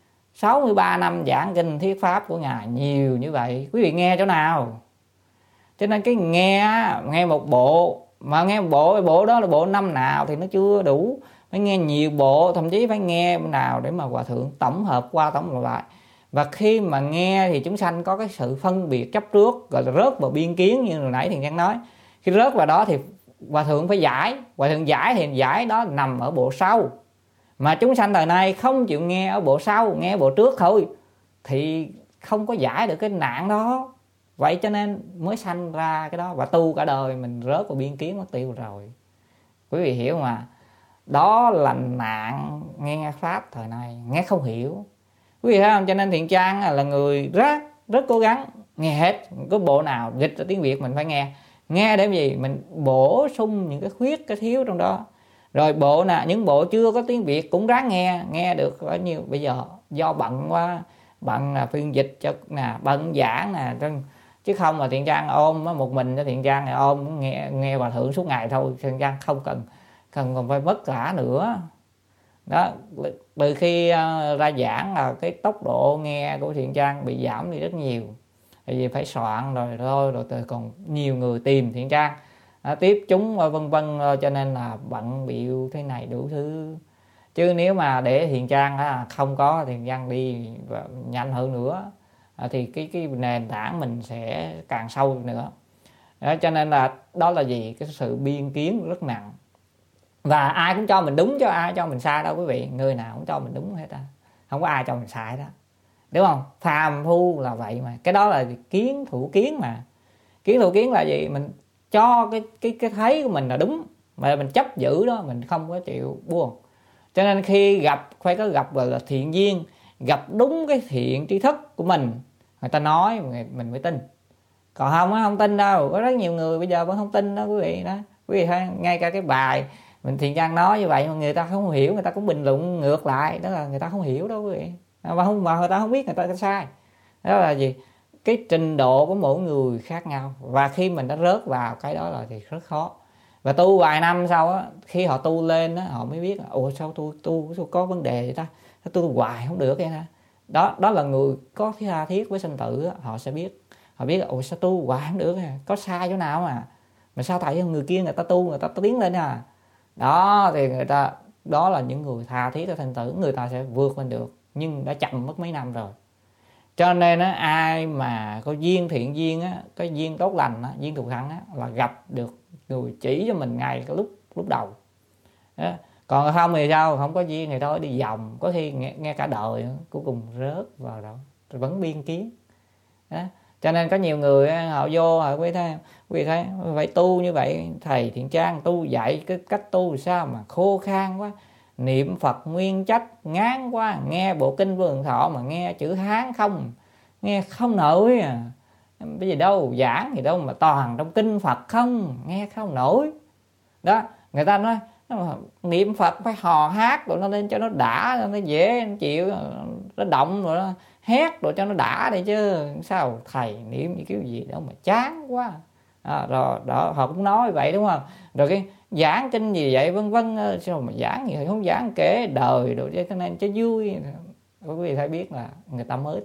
63 năm giảng kinh thuyết pháp của Ngài nhiều như vậy, quý vị nghe chỗ nào? Cho nên cái nghe một bộ, mà nghe một bộ đó là bộ năm nào thì nó chưa đủ, phải nghe nhiều bộ, thậm chí phải nghe nào để mà Hòa Thượng tổng hợp qua tổng hợp lại. Và khi mà nghe thì chúng sanh có cái sự phân biệt chấp trước, gọi là rớt vào biên kiến như hồi nãy Thiện Trang nói. Khi rớt vào đó thì Hòa Thượng phải giải. Hòa Thượng giải thì giải đó nằm ở bộ sau. Mà chúng sanh thời nay không chịu nghe ở bộ sau, nghe bộ trước thôi, thì không có giải được cái nạn đó. Vậy cho nên mới sanh ra cái đó, và tu cả đời mình rớt vào biên kiến mất tiêu rồi. Quý vị hiểu mà. Đó là nạn nghe pháp thời nay, nghe không hiểu. Quý vị thấy không? Cho nên Thiện Trang là người rất cố gắng nghe hết. Có bộ nào dịch ra tiếng Việt mình phải nghe. Nghe để gì? Mình bổ sung những cái khuyết, cái thiếu trong đó. Rồi bộ nào, những bộ chưa có tiếng Việt cũng ráng nghe được bao nhiêu. Bây giờ do bận quá, bận là phiên dịch cho bận giảng chứ không là Thiện Trang ôm một mình cho Thiện Trang này ôm nghe Hòa Thượng suốt ngày thôi. Thiện Trang không cần còn phải vất vả nữa. Đó, từ khi ra giảng là cái tốc độ nghe của Thiện Trang bị giảm đi rất nhiều. Tại vì phải soạn rồi còn nhiều người tìm Thiện Trang tiếp chúng vân vân, cho nên là bận bịu thế này đủ thứ. Chứ nếu mà để Thiện Trang không có Thiện Trang đi nhanh hơn nữa thì cái nền tảng mình sẽ càng sâu nữa. Đó, cho nên là đó là gì? Cái sự biên kiến rất nặng. Và ai cũng cho mình đúng chứ ai cho mình sai đâu quý vị. Người nào cũng cho mình đúng hết không có ai cho mình sai đó, đúng không? Phàm phu là vậy mà. Cái đó là kiến thủ kiến mà. Kiến thủ kiến là gì? Mình cho cái thấy của mình là đúng, mà mình chấp giữ đó, mình không có chịu buông. Cho nên khi phải có gặp gọi là thiện duyên, gặp đúng cái thiện tri thức của mình, người ta nói mình mới tin. Còn không tin đâu. Có rất nhiều người bây giờ vẫn không tin đó quý vị đó. Quý vị thấy ngay cả cái bài mình Thiện Trang nói như vậy mà người ta không hiểu, người ta cũng bình luận ngược lại, đó là người ta không hiểu đó quý vị. Mà người ta không biết người ta sai. Đó là gì? Cái trình độ của mỗi người khác nhau, và khi mình đã rớt vào cái đó rồi thì rất khó. Và tu vài năm sau khi họ tu lên họ mới biết sao tu có vấn đề vậy ta, tu hoài không được vậy ta. Đó là người có tha thiết với sinh tử, họ sẽ biết. Họ biết sao tu hoài không được, có sai chỗ nào mà sao tại người kia người ta tu, người ta tiến lên đó thì người ta, đó là những người tha thiết với sinh tử, người ta sẽ vượt lên được, nhưng đã chậm mất mấy năm rồi. Cho nên ai mà có duyên thiện duyên cái duyên tốt lành duyên thù thắng là gặp được người chỉ cho mình ngay cái lúc đầu. Còn không thì sao? Không có duyên thì thôi đi vòng, có khi nghe cả đời cuối cùng rớt vào đó rồi vẫn biên kiến. Cho nên có nhiều người họ vô họ quý thấy phải tu như vậy. Thầy Thiện Trang tu dạy cái cách tu sao mà khô khan quá, niệm Phật nguyên trách ngán quá, nghe bộ kinh Vườn Thọ mà nghe chữ Hán không, nghe không nổi bây giờ đâu giảng thì đâu mà toàn trong kinh Phật không, nghe không nổi. Đó, người ta nói niệm Phật phải hò hát rồi nó lên cho nó đã, nó dễ nó chịu, nó động rồi nó hét rồi cho nó đã đi chứ. Sao thầy niệm như kiểu gì đâu mà chán quá. Rồi đó họ cũng nói vậy đúng không? Rồi giảng kinh gì vậy vân vân, sao mà giảng gì không giảng kể đời đồ cho nên cho vui. Quý vị phải biết là người ta mới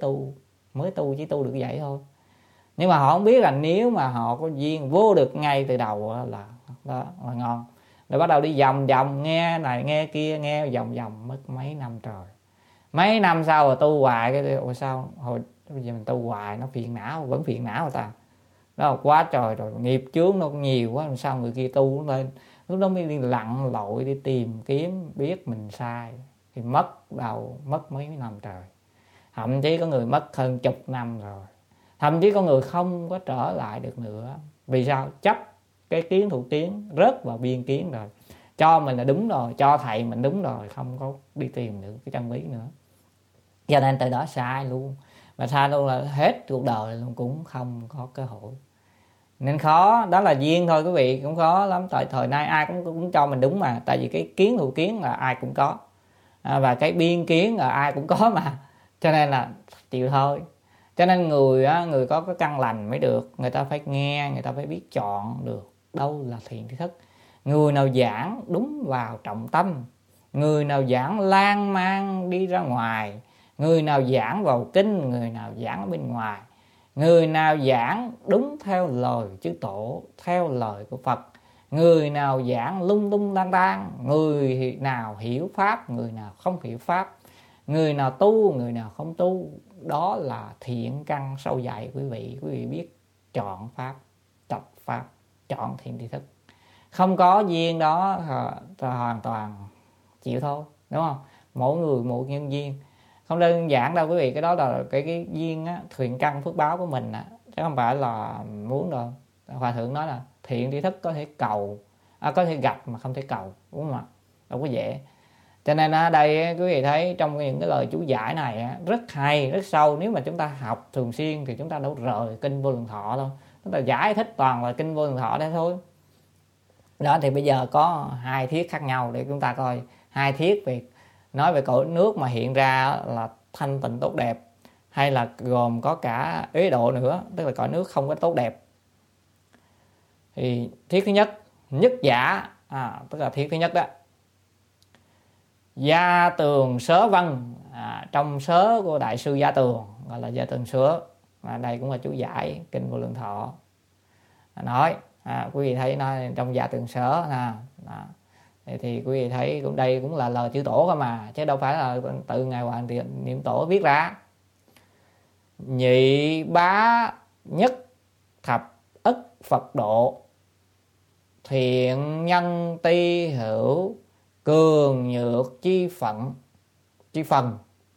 tu chỉ tu được vậy thôi, nhưng mà họ không biết là nếu mà họ có duyên vô được ngay từ đầu là đó là ngon. Rồi bắt đầu đi vòng vòng nghe này nghe kia, nghe vòng vòng mất mấy năm trời. Mấy năm sau rồi tu hoài cái ủa sao hồi bây giờ mình tu hoài nó phiền não, vẫn phiền não người ta. Đó quá trời rồi, nghiệp chướng nó nhiều quá, làm sao người kia tu lên. Lúc đó mới đi lặn lội đi tìm kiếm biết mình sai, thì mất mấy năm trời. Thậm chí có người mất hơn chục năm rồi, thậm chí có người không có trở lại được nữa. Vì sao? Chấp cái kiến thủ kiến, rớt vào biên kiến rồi, cho mình là đúng rồi, cho thầy mình đúng rồi, không có đi tìm được cái chân lý nữa. Cho nên từ đó sai luôn, mà sai luôn là hết cuộc đời luôn, cũng không có cơ hội. Nên khó, đó là duyên thôi quý vị, cũng khó lắm. Tại thời nay ai cũng cho mình đúng mà, tại vì cái kiến thủ kiến là ai cũng có, và cái biên kiến là ai cũng có mà, cho nên là chịu thôi. Cho nên người có cái căn lành mới được, người ta phải nghe, người ta phải biết chọn được đâu là thiện tri thức. Người nào giảng đúng vào trọng tâm, người nào giảng lan man đi ra ngoài, người nào giảng vào kinh, người nào giảng ở bên ngoài, người nào giảng đúng theo lời chư tổ, theo lời của Phật, người nào giảng lung tung lang tan, người nào hiểu pháp, người nào không hiểu pháp, người nào tu, người nào không tu. Đó là thiện căn sâu dày quý vị biết chọn pháp, tập pháp, chọn thiện tri thức. Không có duyên đó thì hoàn toàn chịu thôi, đúng không? Mỗi người một nhân duyên, không đơn giản đâu quý vị. Cái đó là cái duyên á, thiện căn phước báo của mình á, chứ không phải là muốn đâu. Hòa thượng nói là thiện tri thức có thể cầu, có thể gặp mà không thể cầu, đúng không ạ? Đâu có dễ. Cho nên ở đây quý vị thấy trong những cái lời chú giải này rất hay, rất sâu. Nếu mà chúng ta học thường xuyên thì chúng ta đâu rời kinh Vô Lượng Thọ đâu, chúng ta giải thích toàn là kinh Vô Lượng Thọ đây thôi. Đó thì bây giờ có hai thiết khác nhau để chúng ta coi. Hai thiết về nói về cõi nước mà hiện ra là thanh tịnh tốt đẹp, hay là gồm có cả uế độ nữa, tức là cõi nước không có tốt đẹp. Thì thiết thứ nhất, nhất giả, tức là thiết thứ nhất đó, Gia Tường Sớ Văn, trong sớ của đại sư Gia Tường gọi là Gia Tường Sớ, mà đây cũng là chú giải kinh Vô Lượng Thọ nói. Quý vị thấy nói trong Gia Tường Sớ thì quý vị thấy cũng đây cũng là lời chư tổ cơ mà, chứ đâu phải là tự ngài Hoàng Niệm Tổ viết ra. Nhị bá nhất thập ức Phật độ, thiện nhân ti hữu, cường nhược chi phần,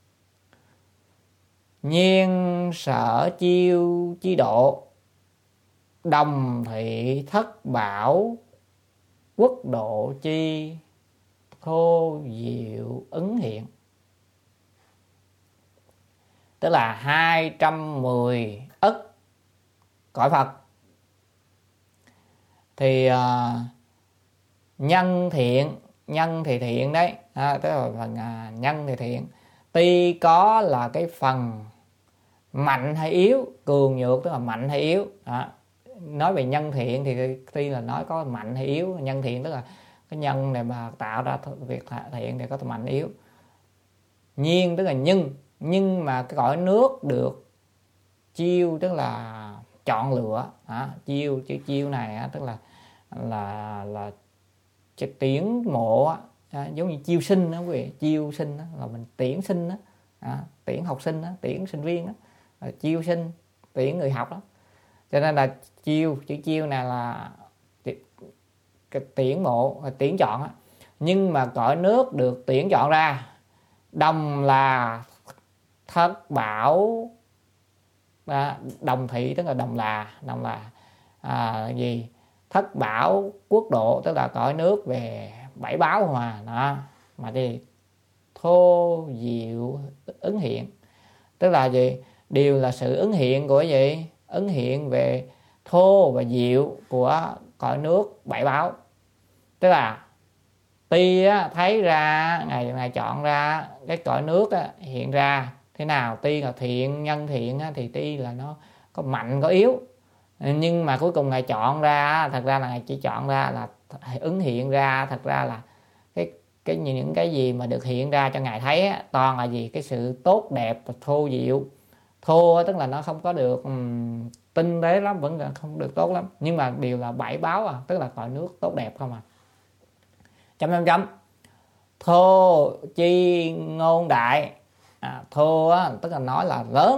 nhiên sở chiêu chi độ, đồng thị thất bảo, quốc độ chi thô diệu ứng hiện. Tức là 210 ức cõi Phật. Thì nhân thì thiện đấy, tức là phần nhân thì thiện. Tuy có là cái phần mạnh hay yếu, cường nhược tức là mạnh hay yếu. Nói về nhân thiện thì tuy là nói có mạnh hay yếu. Nhân thiện tức là cái nhân này mà tạo ra việc thiện thì có mạnh yếu. Nhiên tức là nhưng mà cái cõi nước được chiêu tức là chọn lựa. Chiêu, chữ chiêu này tức là tuyển mộ, giống như chiêu sinh đó quý vị. Chiêu sinh đó, là mình tuyển sinh đó, tuyển học sinh đó, tuyển sinh viên đó, chiêu sinh, tuyển người học đó. Cho nên là chiêu, chữ chiêu này là tuyển mộ, tuyển chọn đó. Nhưng mà cõi nước được tuyển chọn ra, đồng là thất bảo, đồng thị tức là đồng là gì, thất bảo quốc độ tức là cõi nước về bảy báo hòa đó, mà thì thô diệu ứng hiện tức là gì, đều là sự ứng hiện của gì, ứng hiện về thô và diệu của cõi nước bảy báo. Tức là tuy thấy ra ngài chọn ra cái cõi nước hiện ra thế nào, tuy là thiện nhân thiện thì tuy là nó có mạnh có yếu, nhưng mà cuối cùng ngài chọn ra, thật ra là ngài chỉ chọn ra là ứng hiện ra. Thật ra là những cái gì mà được hiện ra cho ngài thấy á, toàn là gì? Cái sự tốt đẹp và thô diệu. Thô tức là nó không có được tinh tế lắm, vẫn là không được tốt lắm, nhưng mà đều là bảy báo tức là cõi nước tốt đẹp không chấm. Thô chi ngôn đại, thô tức là nói là lớn.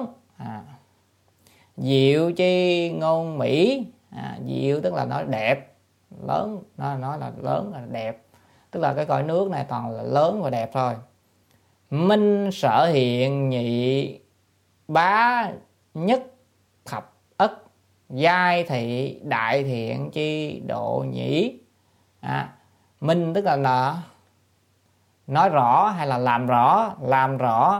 Diệu chi ngôn mỹ, diệu tức là nói đẹp. Lớn, nói là lớn là đẹp, tức là cái cõi nước này toàn là lớn và đẹp thôi. Minh sở hiện nhị bá nhất thập ất, giai thị đại thiện chi độ nhĩ. Minh tức là nói rõ hay là làm rõ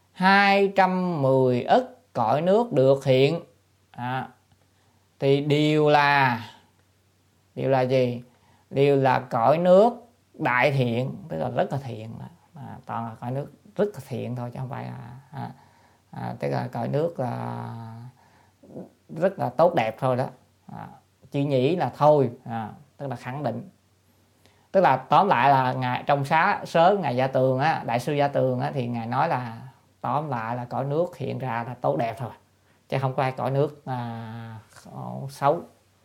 210 ức cõi nước được hiện. Thì đều là gì? Đều là cõi nước đại thiện, tức là rất là thiện. Toàn là cõi nước rất là thiện thôi, chứ không phải tức là cõi nước là rất là tốt đẹp thôi đó. Chữ nhĩ là thôi, tức là khẳng định. Tức là tóm lại là ngài trong sớ ngài Gia Tường Đại sư Gia Tường thì ngài nói là tóm lại là cõi nước hiện ra là tốt đẹp thôi, chứ không có ai cõi nước xấu.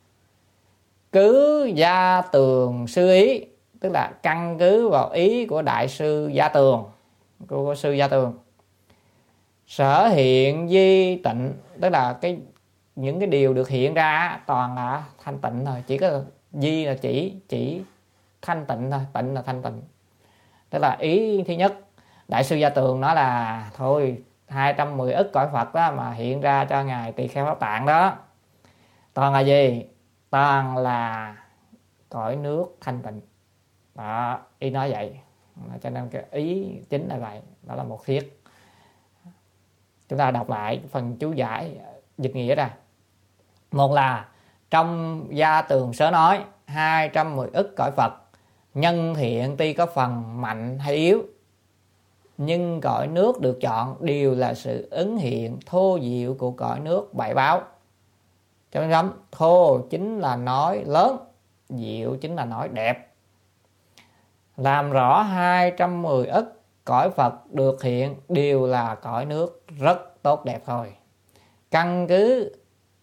Cứ Gia Tường sư ý, tức là căn cứ vào ý của Đại sư Gia Tường, của sư Gia Tường. Sở hiện di tịnh, tức là những cái điều được hiện ra toàn là thanh tịnh thôi. Chỉ có di là chỉ thanh tịnh thôi, tịnh là thanh tịnh. Tức là ý thứ nhất, Đại sư Gia Tường nói là thôi 210 ức cõi Phật đó mà hiện ra cho ngài Tỳ Kheo Pháp Tạng đó, toàn là gì? Toàn là cõi nước thanh tịnh đó, ý nói vậy. Cho nên cái ý chính là vậy, đó là một thuyết. Chúng ta đọc lại phần chú giải dịch nghĩa ra. Một là trong Gia Tường sớ nói 210 ức cõi Phật, nhân thiện tuy có phần mạnh hay yếu, nhưng cõi nước được chọn đều là sự ứng hiện thô diệu của cõi nước bảy báo. Trong thô chính là nói lớn, diệu chính là nói đẹp. Làm rõ 210 ức cõi Phật được hiện đều là cõi nước rất tốt đẹp thôi. Căn cứ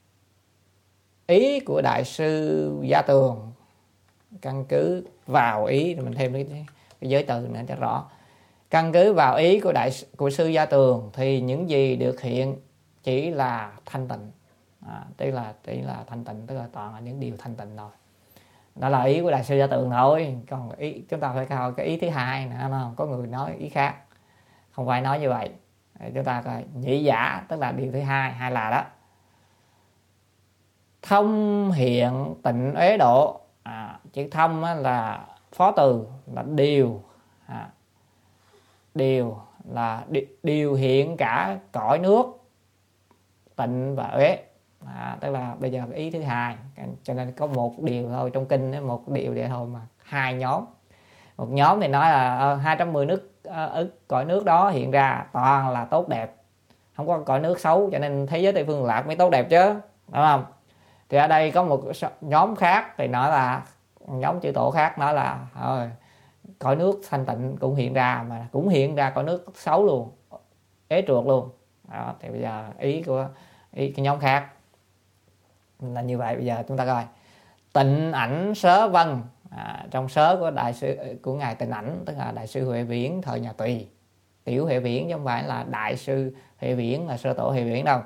ý của Đại sư Gia Tường, căn cứ vào ý, mình thêm cái giới từ nữa cho rõ. Căn cứ vào ý của sư Gia Tường thì những gì được hiện chỉ là thanh tịnh. Tức là thanh tịnh, tức là toàn là những điều thanh tịnh thôi. Đó là ý của Đại sư Gia Tường thôi. Còn ý chúng ta phải coi cái ý thứ hai nữa, không? Có người nói ý khác, không phải nói như vậy. Chúng ta coi nhị giả, tức là điều thứ hai, hay là đó thông hiện tịnh uế độ. Chữ thông là phó từ, là điều. Điều là điều hiện cả cõi nước tịnh và uế. Tức là bây giờ ý thứ hai, cho nên có một điều thôi trong kinh, một điều vậy thôi mà hai nhóm. Một nhóm thì nói là 210 ức cõi nước đó hiện ra toàn là tốt đẹp, không có cõi nước xấu, cho nên thế giới Tây Phương Lạc mới tốt đẹp chứ, đúng không? Thì ở đây có một nhóm khác thì nói là nhóm chư tổ khác nói là cõi nước thanh tịnh cũng hiện ra, mà cũng hiện ra cõi nước xấu luôn, ế chuột luôn. Đó, thì bây giờ ý cái nhóm khác là như vậy. Bây giờ chúng ta coi Tịnh Ảnh Sớ Vân. Trong sớ của đại sư của ngài Tịnh Ảnh, tức là Đại sư Huệ Viễn thời nhà Tùy, tiểu Huệ Viễn chứ không phải là Đại sư Huệ Viễn là sơ tổ Huệ Viễn đâu.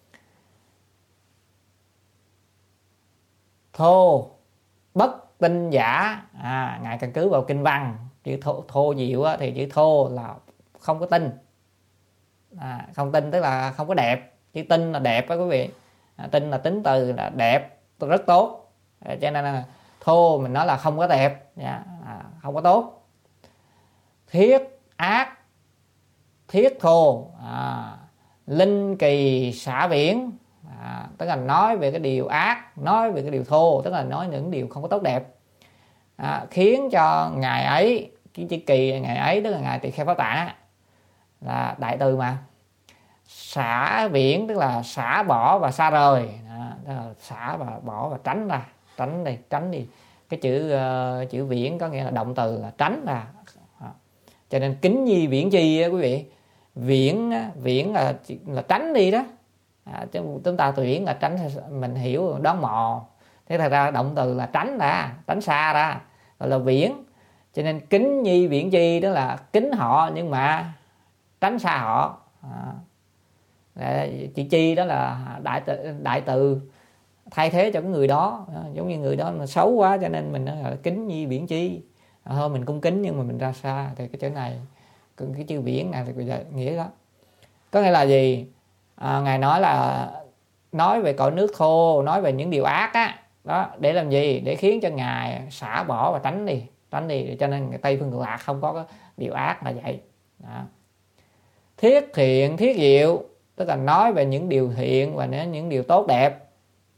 Thô bất tinh giả, ngài căn cứ vào kinh văn. Chữ thô diệu thì chữ thô là không có tinh, không tinh tức là không có đẹp. Chữ tinh là đẹp đó quý vị. Tinh là tính từ là đẹp, rất tốt, cho nên là thô mình nói là không có đẹp, không có tốt. Thiết ác, thiết thô, linh kỳ xả viễn, tức là nói về cái điều ác, nói về cái điều thô, tức là nói những điều không có tốt đẹp, khiến cho ngài ấy, cái chữ kỳ ngài ấy tức là ngài Tỳ Kheo Pháp Tạng là đại từ mà. Xả viễn tức là xả bỏ và xa rời, tức là xả và bỏ và tránh ra, tránh đi cái chữ viễn có nghĩa là động từ là tránh ra. Cho nên kính nhi viễn chi á quý vị. Viễn là tránh đi đó. Chúng ta viễn là tránh, mình hiểu đón mò. Thế thật ra động từ là tránh ra, tránh xa ra, gọi là viễn. Cho nên kính nhi viễn chi đó là kính họ nhưng mà tránh xa họ. Chữ chi đó là đại từ thay thế cho cái người đó. Giống như người đó mà xấu quá cho nên mình nói là kính nhi viễn chi. Thôi mình cung kính nhưng mà mình ra xa. Thì cái chữ này, cái chữ viễn này thì bây giờ nghĩa đó có nghĩa là gì? Ngài nói là nói về cõi nước khô, nói về những điều ác á, đó để làm gì? Để khiến cho Ngài xả bỏ và tránh đi. Cho nên Tây Phương Cực Lạc không có cái điều ác là vậy đó. Thiết thiện thiết diệu, tức là nói về những điều thiện và những điều tốt đẹp.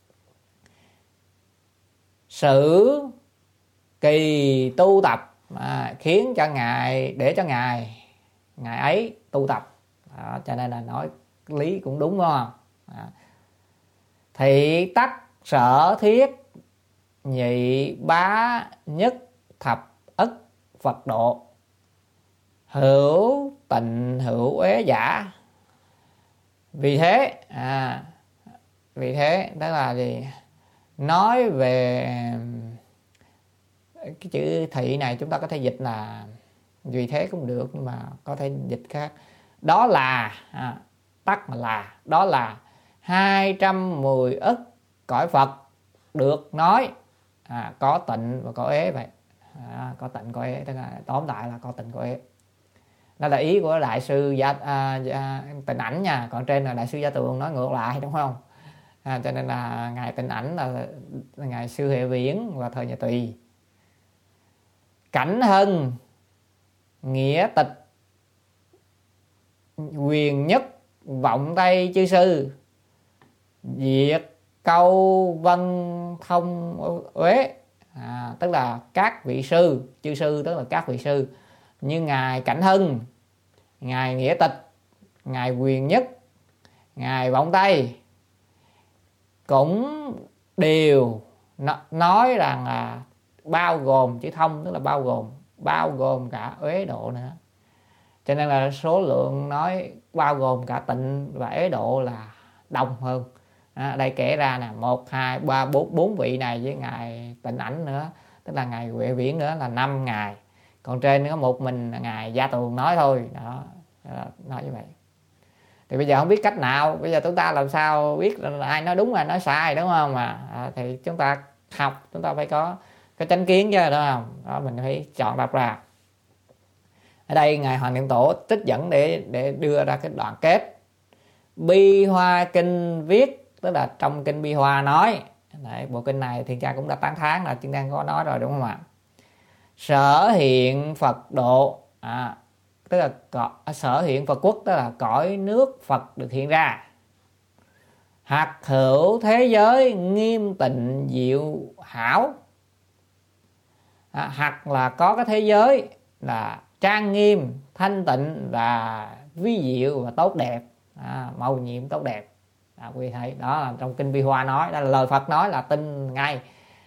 Sử kỳ tu tập, khiến cho Ngài, để cho Ngài ấy tu tập đó, cho nên là nói lý cũng đúng không? Thị tắc sở thiết nhị bá nhất thập ức Phật độ, hữu tịnh hữu uế giả. Vì thế đó là gì? Nói về cái chữ thị này chúng ta có thể dịch là vì thế cũng được, nhưng mà có thể dịch khác. Đó là tắc mà là, đó là 210 ức cõi Phật được nói có tịnh và có ế vậy. Có tịnh có ế, tức là tóm lại là có tịnh có ế. Đó là ý của đại sư Tịnh Ảnh nha. Còn trên là đại sư Gia Tường nói ngược lại, đúng không? Cho nên là ngài Tịnh Ảnh là ngài Sư Hệ Viễn và thời nhà Tùy. Cảnh hân nghĩa tịch quyền nhất vọng tây chư sư, diệt câu vân thông uế. Tức là các vị sư, chư sư tức là các vị sư như ngài Cảnh Hân, ngài Nghĩa Tịch, ngài Quyền Nhất, ngài Vọng Tây cũng đều nói rằng là bao gồm, chữ thông tức là bao gồm cả uế độ nữa. Cho nên là số lượng nói bao gồm cả tịnh và uế độ là đông hơn. Đây kể ra nè, 1, 2, 3, 4 vị này với ngài Tịnh Ảnh nữa, tức là ngài Huệ Viễn nữa là 5 ngài. Còn trên có một mình ngài Gia Tường nói thôi đó, nói như vậy. Thì bây giờ không biết cách nào, bây giờ chúng ta làm sao biết là ai nói đúng ai nói sai, đúng không? Thì chúng ta học, chúng ta phải có cái chánh kiến chứ, đúng không? Đó, mình phải chọn đọc ra. Ở đây ngài Hoàng Niệm Tổ trích dẫn để đưa ra cái đoạn kết. Bi Hoa Kinh viết, tức là trong kinh Bi Hoa nói. Đấy, bộ kinh này Thiền Cha cũng đã tán thán là chúng ta có nói rồi, đúng không ạ? Sở hiện Phật độ, tức là sở hiện Phật quốc, tức là cõi nước Phật được hiện ra. Hạt hữu thế giới nghiêm tịnh diệu hảo. Hạt là có cái thế giới là trang nghiêm, thanh tịnh và vi diệu và tốt đẹp, màu nhiệm tốt đẹp. Quý vị thấy đó là trong kinh Bi Hoa nói, đó là lời Phật nói là tin ngay.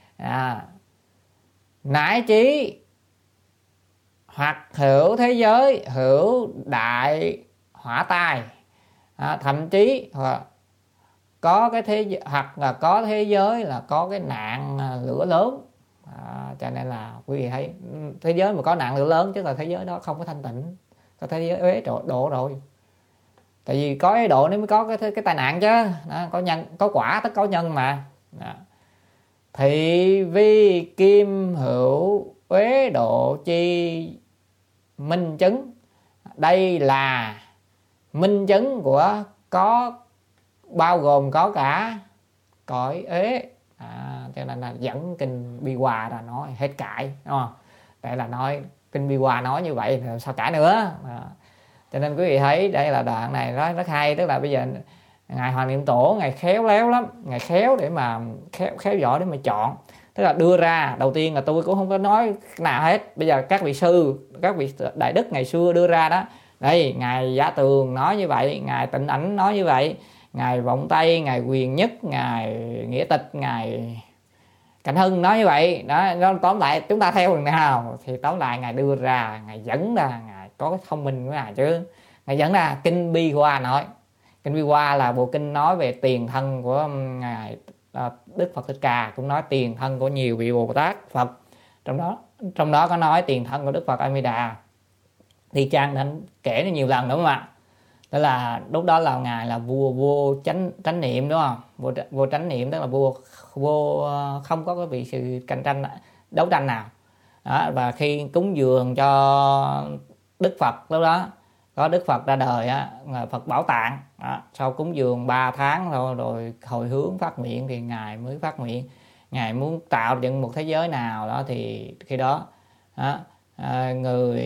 Nãi chí hoặc hữu thế giới hữu đại hỏa tai, thậm chí có cái thế, hoặc là có thế giới là có cái nạn lửa lớn. Cho nên là quý vị thấy thế giới mà có nạn lửa lớn chứ là thế giới đó không có thanh tịnh, có thế giới uế độ rồi. Tại vì có ế độ nếu mới có cái tai nạn chứ. Đó, có nhân có quả tất có nhân mà. Đó. Thị vi kim hữu uế độ chi minh chứng. Đây là minh chứng của có bao gồm có cả cõi ế. Cho nên là dẫn kinh Bi Hoa là nói hết cãi, đúng không? Tại là nói kinh Bi Hoa nói như vậy thì sao cãi nữa. Cho nên quý vị thấy đây là đoạn này rất hay. Tức là bây giờ ngài Hoàng Niệm Tổ ngài khéo léo lắm, ngài khéo để mà khéo giỏi để mà chọn. Tức là đưa ra, đầu tiên là tôi cũng không có nói nào hết. Bây giờ các vị sư, các vị đại đức ngày xưa đưa ra đó. Đây, ngài Giả Tường nói như vậy, ngài Tịnh Ảnh nói như vậy, ngài Vọng Tây, ngài Quyền Nhất, ngài Nghĩa Tịch, ngài Cảnh Hưng nói như vậy đó. Nó tóm lại chúng ta theo đường nào thì tóm lại ngài đưa ra, ngài dẫn ra, ngài có cái thông minh của ngài chứ. Ngài dẫn ra kinh Bi Hoa nói, kinh Bi Hoa là bộ kinh nói về tiền thân của ngài Đức Phật Thích Ca, cũng nói tiền thân của nhiều vị Bồ Tát Phật, trong đó có nói tiền thân của Đức Phật A Di Đà. Thì Trang Thánh kể nó nhiều lần đúng không ạ? Đó là lúc đó là ngài là vua vô chánh niệm đúng không? Vô chánh niệm tức là vua không có cái vị sự cạnh tranh đấu tranh nào đó. Và khi cúng dường cho Đức Phật, lúc đó có Đức Phật ra đời á, Phật Bảo Tạng đó. Sau cúng dường 3 tháng thôi rồi hồi hướng phát nguyện thì ngài mới phát nguyện, ngài muốn tạo dựng một thế giới nào đó. Thì khi đó người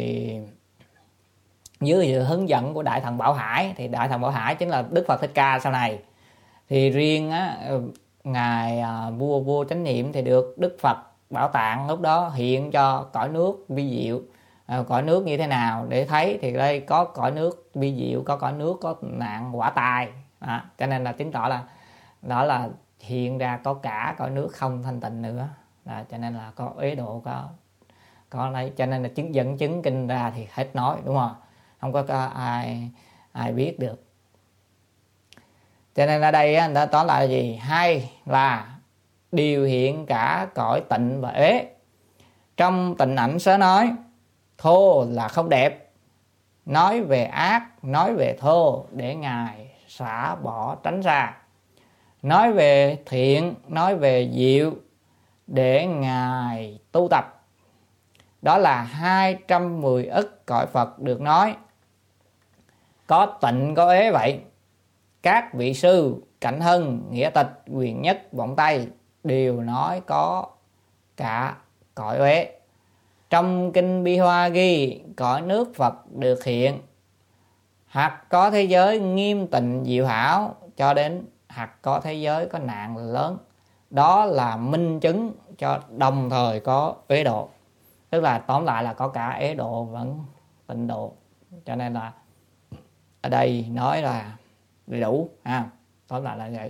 dưới sự hướng dẫn của Đại Thần Bảo Hải, thì Đại Thần Bảo Hải chính là Đức Phật Thích Ca sau này. Thì riêng ngài vua vô chánh niệm thì được Đức Phật Bảo Tạng lúc đó hiện cho cõi nước vi diệu. Cõi nước như thế nào để thấy, thì đây có cõi nước vi diệu, có cõi nước có nạn quả tài đó. Cho nên là chứng tỏ là đó là hiện ra có cả cõi nước không thanh tịnh nữa đó. Cho nên là có Ế Độ, có đấy. Cho nên là dẫn chứng kinh ra thì hết nói đúng không, không có ai biết được. Cho nên ở đây nó tóm lại là gì? Hay là điều hiện cả cõi tịnh và ế. Trong Tịnh Ảnh Sớ nói thô là không đẹp, nói về ác, nói về thô để ngài xả bỏ tránh ra, nói về thiện, nói về diệu để ngài tu tập. Đó là 210 ức cõi Phật được nói, có tịnh có ế vậy. Các vị sư Cảnh Hưng, Nghĩa Tịch, Quyền Nhất, Vọng Tây đều nói có cả cõi ế. Trong kinh Bi Hoa ghi cõi nước Phật được hiện, hoặc có thế giới nghiêm tịnh diệu hảo, cho đến hoặc có thế giới có nạn lớn. Đó là minh chứng cho đồng thời có ế độ. Tức là tóm lại là có cả ế độ vẫn tịnh độ. Cho nên là ở đây nói là đầy đủ ha. Tóm lại là vậy.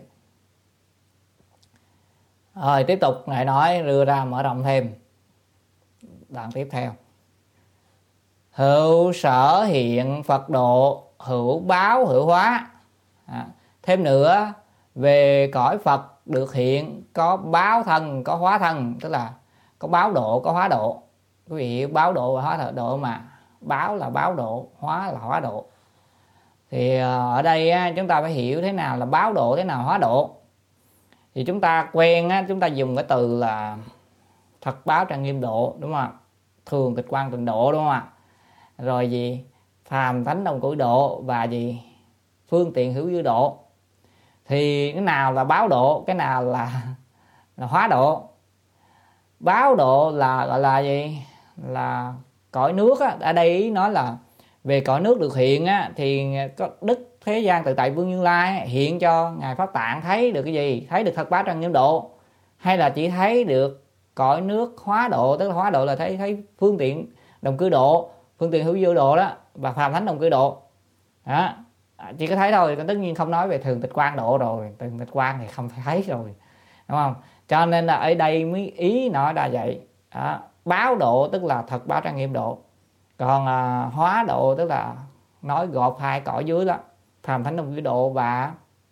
Rồi tiếp tục ngài nói, đưa ra mở rộng thêm đoạn tiếp theo. Hữu sở hiện Phật độ, hữu báo hữu hóa. Thêm nữa về cõi Phật được hiện, có báo thân có hóa thân, tức là có báo độ có hóa độ. Quý vị hiểu báo độ và hóa độ mà. Báo là báo độ, hóa là hóa độ. Thì ở đây chúng ta phải hiểu thế nào là báo độ, thế nào hóa độ. Thì chúng ta quen chúng ta dùng cái từ là thật báo trang nghiêm độ đúng không ạ? Thường tịch quan tịnh độ đúng không ạ? Rồi gì? Phàm thánh đồng cõi độ và gì? Phương tiện hữu dư độ. Thì cái nào là báo độ, cái nào là hóa độ? Báo độ là gọi là gì? Là cõi nước á. Ở đây ý nói là về cõi nước được hiện á, thì có Đức Thế Gian Tự Tại Vương Như Lai hiện cho ngài Pháp Tạng thấy được cái gì? Thấy được thật báo trang nghiêm độ, hay là chỉ thấy được cõi nước hóa độ? Tức là hóa độ là thấy phương tiện đồng cư độ, phương tiện hữu dư độ đó, và phàm thánh đồng cư độ đó. Chỉ có thấy thôi, tất nhiên không nói về thường tịch quan độ rồi. Thường tịch quan thì không thấy rồi đúng không? Cho nên là ở đây mới ý nói là vậy đó. Báo độ tức là thật báo trang nghiêm độ, còn hóa độ tức là nói gộp hai cõi dưới đó, phàm thánh đồng cư độ và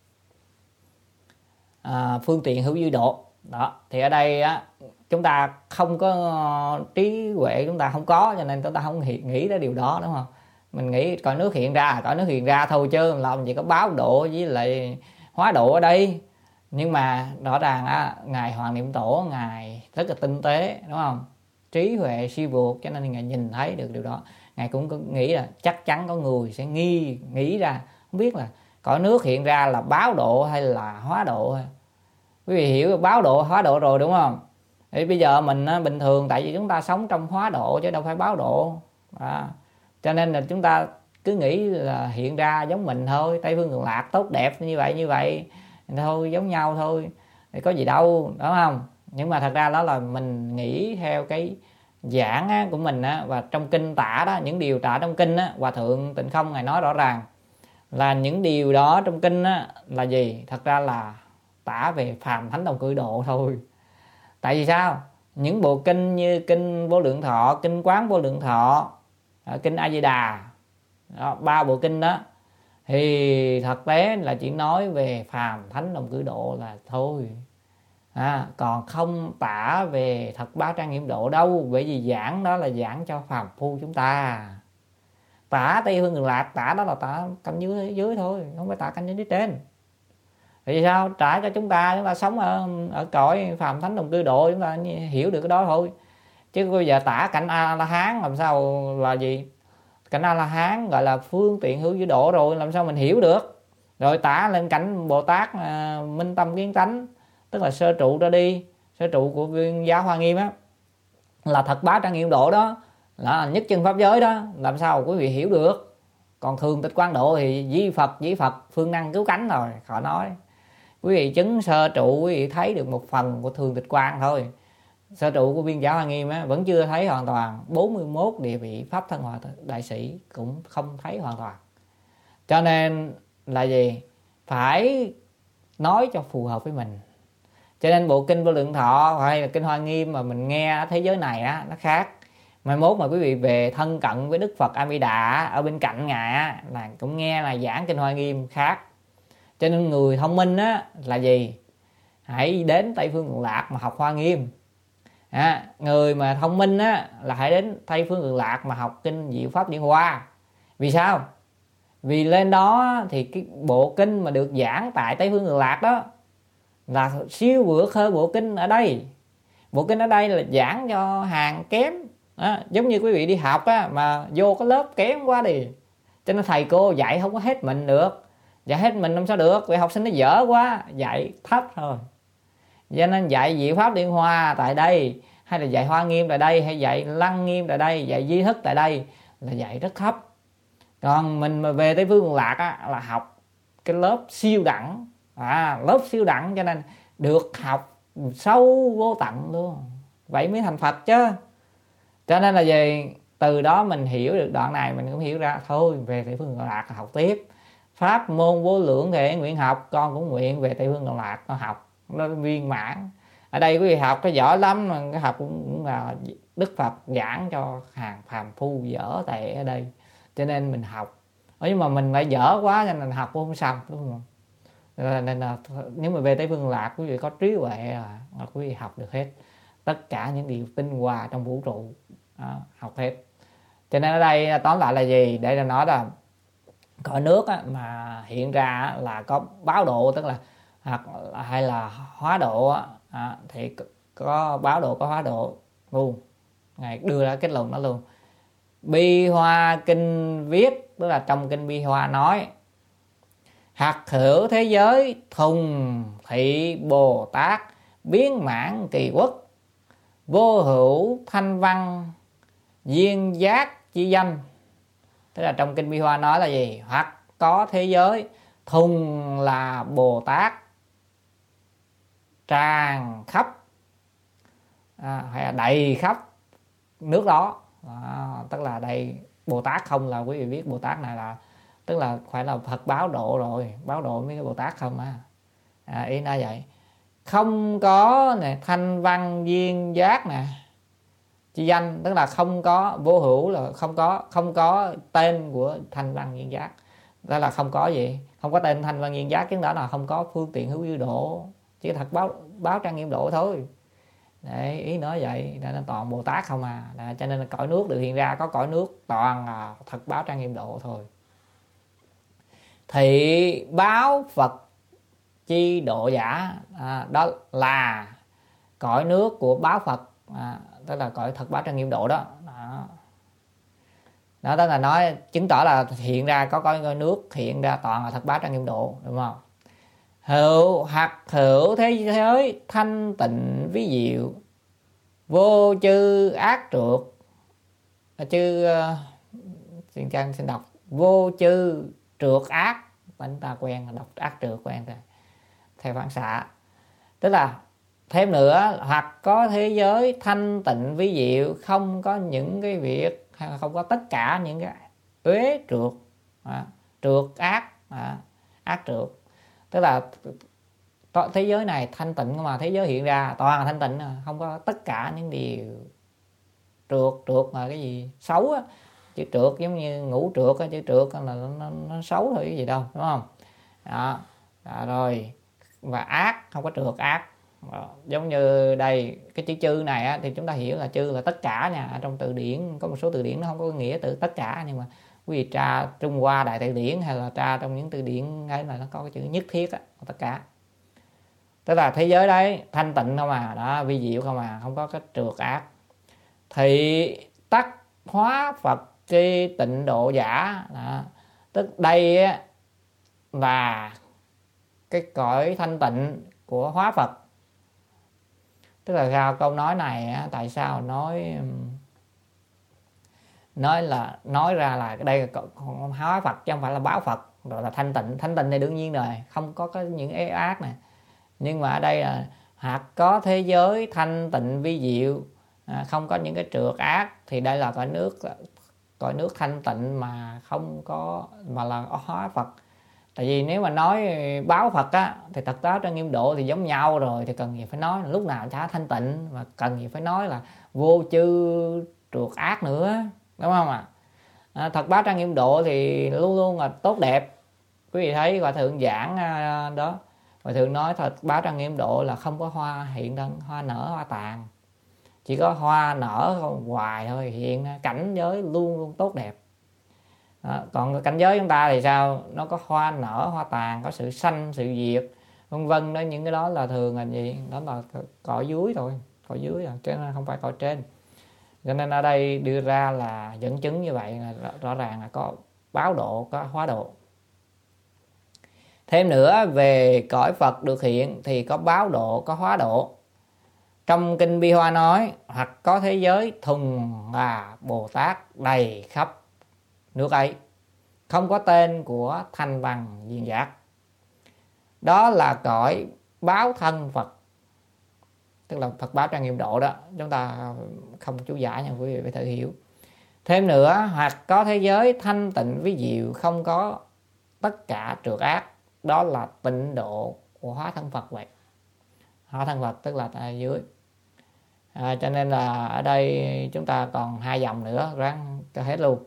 phương tiện hữu dư độ đó. Thì ở đây chúng ta không có trí huệ, chúng ta không có, cho nên chúng ta không nghĩ tới điều đó đúng không? Mình nghĩ cõi nước hiện ra thôi, chứ làm gì có báo độ với lại hóa độ ở đây. Nhưng mà rõ ràng ngài Hoàng Niệm Tổ ngài rất là tinh tế đúng không? Trí huệ siêu vượt, cho nên ngài nhìn thấy được điều đó. Ngài cũng có nghĩ là chắc chắn có người sẽ nghĩ ra, không biết là cõi nước hiện ra là báo độ hay là hóa độ. Quý vị hiểu báo độ hóa độ rồi đúng không? Thì bây giờ mình bình thường, tại vì chúng ta sống trong hóa độ chứ đâu phải báo độ cho nên là chúng ta cứ nghĩ là hiện ra giống mình thôi, Tây Phương Cực Lạc tốt đẹp như vậy thôi, giống nhau thôi, thì có gì đâu đúng không? Nhưng mà thật ra đó là mình nghĩ theo cái giảng của mình và trong kinh tả đó, những điều tả trong kinh Hòa Thượng Tịnh Không ngài nói rõ ràng là những điều đó trong kinh là gì? Thật ra là tả về phàm thánh đồng cư độ thôi. Tại vì sao? Những bộ kinh như kinh Vô Lượng Thọ, kinh Quán Vô Lượng Thọ, kinh A Di Đà, 3 bộ kinh đó thì thực tế là chỉ nói về phàm thánh đồng cử độ là thôi, còn không tả về thật báo trang nghiêm độ đâu. Bởi vì giảng đó là giảng cho phàm phu chúng ta. Tả Tây Phương Cực Lạc, tả đó là tả cảnh dưới dưới thôi, không phải tả cảnh dưới trên. Vì sao? Trả cho chúng ta sống ở cõi phàm thánh đồng cư độ, chúng ta hiểu được cái đó thôi. Chứ bây giờ tả cảnh A La Hán làm sao là gì? Cảnh A La Hán gọi là phương tiện hữu dư độ rồi, làm sao mình hiểu được? Rồi tả lên cảnh Bồ Tát minh tâm kiến tánh, tức là sơ trụ ra đi, sơ trụ của Viên Giáo Hoa Nghiêm á, là thật bá trang nghiêm độ đó, là nhất chân pháp giới đó, làm sao quý vị hiểu được? Còn thường tịch quan độ thì dĩ Phật phương năng cứu cánh rồi, khỏi nói. Quý vị chứng sơ trụ, quý vị thấy được một phần của thường tịch quan thôi. Sơ trụ của Viên Giáo Hoa Nghiêm á, vẫn chưa thấy hoàn toàn. 41 địa vị pháp thân hòa đại sĩ cũng không thấy hoàn toàn. Cho nên là gì? Phải nói cho phù hợp với mình. Cho nên bộ kinh Vô Lượng Thọ hay là kinh Hoa Nghiêm mà mình nghe ở thế giới này á, nó khác. Mai mốt mà quý vị về thân cận với Đức Phật A Di Đà ở bên cạnh ngài á, là cũng nghe là giảng kinh Hoa Nghiêm khác. Cho nên người thông minh á là gì? Hãy đến Tây Phương Cực Lạc mà học Hoa Nghiêm. Người mà thông minh á là hãy đến Tây Phương Cực Lạc mà học kinh Diệu Pháp Điển Hoa. Vì sao? Vì lên đó thì cái bộ kinh mà được giảng tại Tây Phương Cực Lạc đó là siêu vượt hơn bộ kinh ở đây. Bộ kinh ở đây là giảng cho hàng kém. Giống như quý vị đi học á, mà vô cái lớp kém quá đi, cho nên thầy cô dạy không có hết mình được. Dạy hết mình làm sao được? Vì học sinh nó dở quá, dạy thấp thôi. Cho nên dạy Diệu Pháp Điển Hoa tại đây, hay là dạy Hoa Nghiêm tại đây, hay dạy Lăng Nghiêm tại đây, dạy Di Thức tại đây là dạy rất thấp. Còn mình mà về Tây Phương Cực Lạc á, là học cái lớp siêu đẳng, lớp siêu đẳng, cho nên được học sâu vô tận luôn. Vậy mới thành Phật chứ. Cho nên là gì? Từ đó mình hiểu được đoạn này, mình cũng hiểu ra thôi, về Tây Phương Cực Lạc học tiếp. Pháp môn vô lượng thể nguyện học, con cũng nguyện về Tây Phương Cực Lạc con học nó viên mãn. Ở đây quý vị học cái giỏi lắm, cái học cũng là Đức Phật giảng cho hàng phàm phu dở tệ ở đây, cho nên mình học. Nhưng mà mình lại dở quá cho nên học cũng không xong, đúng không? Nên là nếu mà về Tây Phương Cực Lạc quý vị có trí huệ là quý vị học được hết tất cả những điều tinh hoa trong vũ trụ, học hết. Cho nên ở đây tóm lại là gì? Để là nói là cõi nước mà hiện ra là có báo độ, tức là hay là hóa độ, thì có báo độ có hóa độ luôn. Ngài đưa ra kết luận đó luôn. Bi Hoa Kinh viết, tức là trong kinh Bi Hoa nói: hạt hữu thế giới thùng thị Bồ Tát biến mãn kỳ quốc, vô hữu thanh văn duyên giác chi danh. Tức là trong kinh Bi Hoa nói là gì? Hoặc có thế giới, thùng là Bồ Tát tràn khắp, hay là đầy khắp nước đó. Tức là đây Bồ Tát không là quý vị biết Bồ Tát này là tức là phải là Phật báo độ rồi, báo độ mấy cái Bồ Tát không ý nói vậy. Không có nè thanh văn duyên giác nè chi danh, tức là không có, vô hữu là không có tên của thanh văn duyên giác, đó là không có gì, không có tên thanh văn duyên giác, chứng đó là không có phương tiện hữu dư độ, chỉ thật báo trang nghiêm độ thôi. Đấy, ý nói vậy, nên toàn Bồ Tát không cho nên là cõi nước được hiện ra có cõi nước toàn là thật báo trang nghiêm độ thôi. Thị báo Phật chi độ giả, đó là cõi nước của báo Phật, tức là cõi thật báo trang nghiêm độ đó. Đó tức là nói chứng tỏ là hiện ra có cõi nước hiện ra toàn là thật báo trang nghiêm độ, đúng không? Hữu thế giới thanh tịnh ví diệu, vô chư ác trượt. Xin đọc vô chư trượt ác, chúng ta quen đọc ác trượt quen rồi theo phản xạ. Tức là thêm nữa, hoặc có thế giới thanh tịnh ví diệu, không có những cái việc, không có tất cả những cái uế trượt ác, ác trượt. Tức là thế giới này thanh tịnh mà, thế giới hiện ra toàn là thanh tịnh, không có tất cả những điều trượt mà cái gì xấu á. Chữ trượt giống như ngủ trượt á, chữ trượt là nó xấu thôi, cái gì đâu, đúng không? Đó. Rồi và ác, không có trượt ác. Giống như đây cái chữ chư này á, thì chúng ta hiểu là chư là tất cả nha. Trong từ điển có một số từ điển nó không có nghĩa từ tất cả, nhưng mà quý vị tra Trung Hoa Đại Từ Điển hay là tra trong những từ điển ấy là nó có cái chữ nhất thiết á, tất cả. Tức là thế giới đấy thanh tịnh không à, đó, vi diệu không à, không có cái trượt ác. Thị tắc hóa Phật tri tịnh độ giả, đó. Tức đây á, là cái cõi thanh tịnh của hóa Phật. Tức là ra câu nói này á, tại sao nói ra là đây là hóa Phật chứ không phải là báo Phật, rồi là thanh tịnh. Thanh tịnh thì đương nhiên rồi, không có những ác này. Nhưng mà ở đây là hoặc có thế giới thanh tịnh vi diệu, không có những cái trượt ác, thì đây là cõi nước thanh tịnh mà không có, mà là hóa Phật. Tại vì nếu mà nói báo Phật á, thì thật báo Trang Nghiêm Độ thì giống nhau rồi, thì cần gì phải nói là lúc nào chả thanh tịnh, mà cần gì phải nói là vô chư trượt ác nữa, đúng không ạ? Thật báo Trang Nghiêm Độ thì luôn luôn là tốt đẹp. Quý vị thấy Hòa Thượng giảng đó, Hòa Thượng nói thật báo Trang Nghiêm Độ là không có hoa hiện thân, hoa nở hoa tàn, chỉ có hoa nở hoài thôi, hiện cảnh giới luôn luôn tốt đẹp. Còn cảnh giới chúng ta thì sao? Nó có hoa nở hoa tàn, có sự sanh sự diệt vân vân đó. Những cái đó là thường là gì? Đó là cõi dưới thôi, cõi dưới rồi, chứ không phải cõi trên. Cho nên ở đây đưa ra là dẫn chứng như vậy, là rõ ràng là có báo độ, có hóa độ. Thêm nữa về cõi Phật được hiện thì có báo độ, có hóa độ. Trong Kinh Bi Hoa nói hoặc có thế giới thùng là Bồ Tát đầy khắp nước ấy, không có tên của thanh văn viên giác. Đó là cõi báo thân Phật, tức là Phật báo Trang Nghiêm Độ đó. Chúng ta không chú giải nha, quý vị phải thử hiểu. Thêm nữa, hoặc có thế giới thanh tịnh ví diệu, không có tất cả trượt ác. Đó là tịnh độ của hóa thân Phật vậy. Hóa thân Phật tức là tại dưới. Cho nên là ở đây chúng ta còn 2 dòng nữa, ráng cho hết luôn.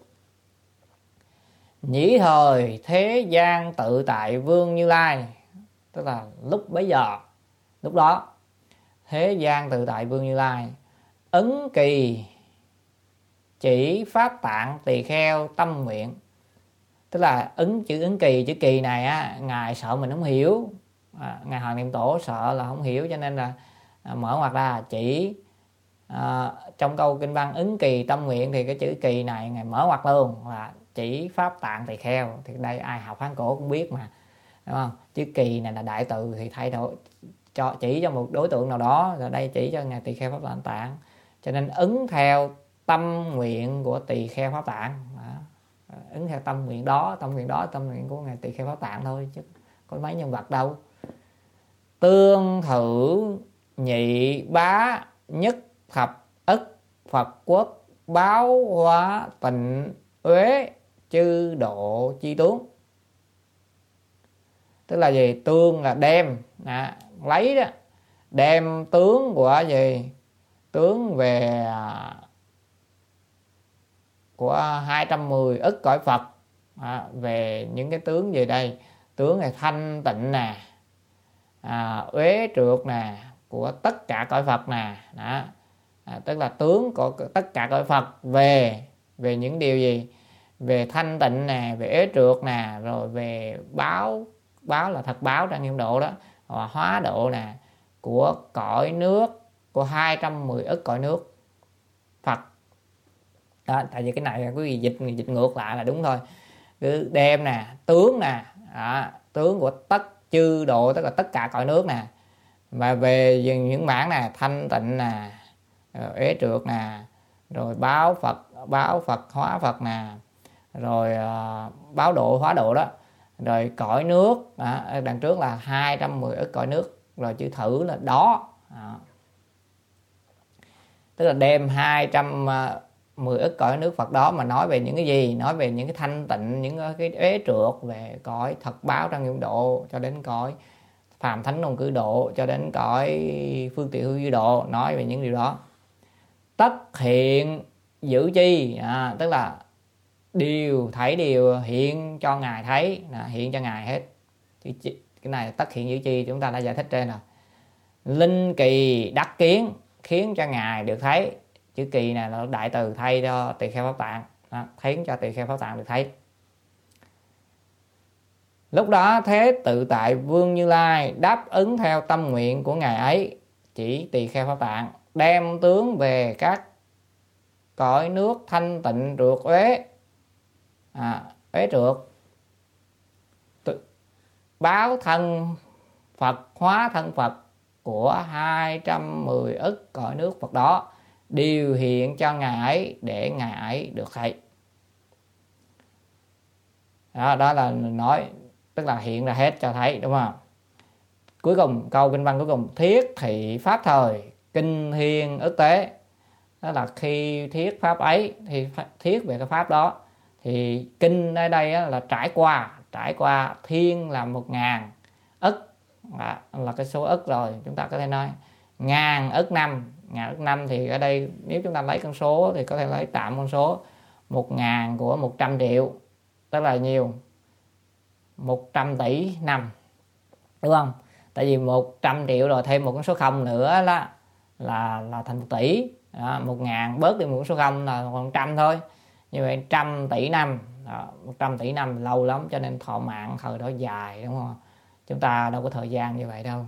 Nhĩ thời thế gian tự tại Vương Như Lai, tức là lúc bấy giờ, lúc đó thế gian tự tại Vương Như Lai ấn kỳ chỉ pháp tạng tỳ kheo tâm nguyện. Tức là chữ ấn kỳ, chữ kỳ này á, ngài sợ mình không hiểu, ngài Hoàng Niệm Tổ sợ là không hiểu, cho nên là mở ngoặc ra chỉ trong câu kinh văn ấn kỳ tâm nguyện, thì cái chữ kỳ này ngài mở ngoặc luôn là chỉ pháp tạng tỳ kheo. Thì đây ai học Hán cổ cũng biết mà, đúng không? Chữ kỳ này là đại từ thì thay đổi chỉ cho một đối tượng nào đó, rồi đây chỉ cho ngài tỳ kheo pháp tạng. Cho nên ứng theo tâm nguyện của tỳ kheo pháp tạng, ứng theo tâm nguyện đó, tâm nguyện của ngài tỳ kheo pháp tạng thôi, chứ có mấy nhân vật đâu. Tương thử nhị bá nhất thập ức Phật quốc báo hóa tịnh uế chư độ chi tướng. Tức là gì? Tương là đem, lấy đó, đem tướng của gì? Tướng về của 210 ức cõi Phật, về những cái tướng gì đây? Tướng này thanh tịnh nè, uế trượt nè, của tất cả cõi Phật nè, đó. Tức là tướng của tất cả cõi Phật về những điều gì? Về thanh tịnh nè, về uế trượt nè, rồi về báo là thật báo Trang Nghiêm Độ đó, và hóa độ nè, của cõi nước, của 210 ức cõi nước Phật đó. Tại vì cái này quý vị dịch ngược lại là đúng thôi. Cứ đem nè, tướng nè, tướng của tất chư độ, tức là tất cả cõi nước nè, và về những mảng nè, thanh tịnh nè, uế trượt nè, rồi báo Phật hóa Phật nè, rồi báo độ hóa độ đó, rồi cõi nước đằng trước là 210 ức cõi nước, rồi chữ thử là đó. Tức là đem 210 ức cõi nước Phật đó mà nói về những cái gì? Nói về những cái thanh tịnh, những cái uế trượt, về cõi thật báo Trang Nghiêm Độ cho đến cõi phàm thánh đồng cử độ cho đến cõi phương tiện hư duy độ, nói về những điều đó. Tất hiện giữ chi, tức là thảy đều hiện cho Ngài thấy, hiện cho Ngài hết. Cái này tất hiện giữ chi chúng ta đã giải thích trên rồi. Linh kỳ đắc kiến, khiến cho Ngài được thấy. Chữ kỳ này là đại từ thay cho tỳ kheo Pháp Tạng, khiến cho tỳ kheo Pháp Tạng được thấy. Lúc đó Thế Tự Tại Vương Như Lai đáp ứng theo tâm nguyện của Ngài ấy, chỉ tỳ kheo Pháp Tạng, đem tướng về các cõi nước thanh tịnh trượt uế, uế trượt, báo thân Phật, hóa thân Phật của 210 ức cõi nước Phật đó, đều hiện cho Ngài ấy để Ngài ấy được thấy. Đó là nói, tức là hiện ra hết cho thấy, đúng không? Cuối cùng, câu kinh văn cuối cùng, thiết thị pháp thời, kinh thiên ức tế. Đó là khi thiết pháp ấy, thì thiết về cái pháp đó, thì kinh ở đây là trải qua thiên là 1000 ức, là cái số ức rồi. Chúng ta có thể nói ngàn ức năm, thì ở đây nếu chúng ta lấy con số thì có thể lấy tạm con số 1000 của 100 triệu, tức là nhiều, 100 tỷ năm, đúng không? Tại vì 100 triệu rồi thêm một con số 0 nữa đó là thành 1 tỷ. 1000 bớt đi một con số 0 là còn 100 thôi. Như vậy 100 tỷ năm, 100 tỷ năm lâu lắm, cho nên thọ mạng thời đó dài, đúng không? Chúng ta đâu có thời gian như vậy đâu.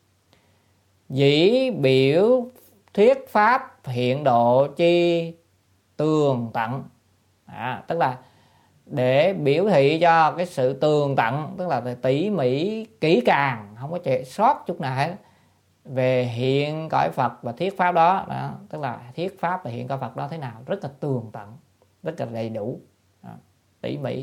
Dĩ biểu thuyết pháp hiện độ chi tường tận, tức là để biểu thị cho cái sự tường tận, tức là tỉ mỉ kỹ càng, không có chạy sót chút nào hết, về hiện cõi Phật và thuyết pháp đó. Tức là thuyết pháp và hiện cõi Phật đó thế nào, rất là tường tận, rất là đầy đủ, tỉ mỉ.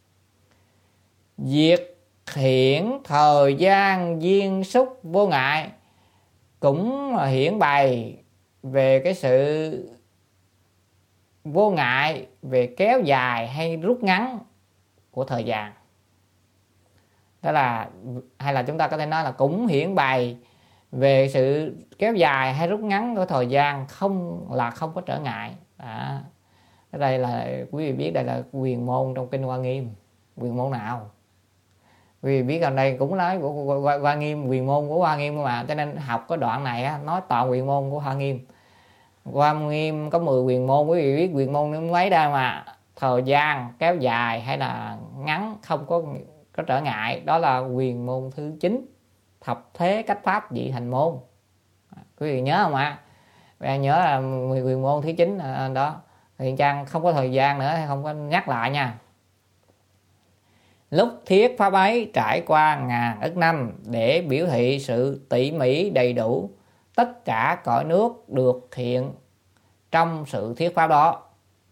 Diệt hiển thời gian duyên xúc vô ngại, cũng hiển bày về cái sự vô ngại, về kéo dài hay rút ngắn của thời gian. Đó là, hay là chúng ta có thể nói là cũng hiển bày về sự kéo dài hay rút ngắn của thời gian, không có trở ngại. Ở đây là quý vị biết, đây là quyền môn trong kinh Hoa Nghiêm. Quyền môn nào? Quý vị biết ở đây cũng nói của Hoa Nghiêm, quyền môn của Hoa Nghiêm mà, cho nên học cái đoạn này nói toàn quyền môn của Hoa Nghiêm. Hoa Nghiêm có 10 quyền môn, quý vị biết quyền môn những mấy đây mà thời gian kéo dài hay là ngắn không có trở ngại, đó là quyền môn thứ 9, thập thế cách pháp vị thành môn. Quý vị nhớ không ạ? Nhớ là quyền môn thứ 9 đó. Hiện trang không có thời gian nữa, không có nhắc lại nha. Lúc thiết pháp ấy trải qua ngàn ức năm, để biểu thị sự tỉ mỉ đầy đủ tất cả cõi nước được hiện trong sự thuyết pháp đó,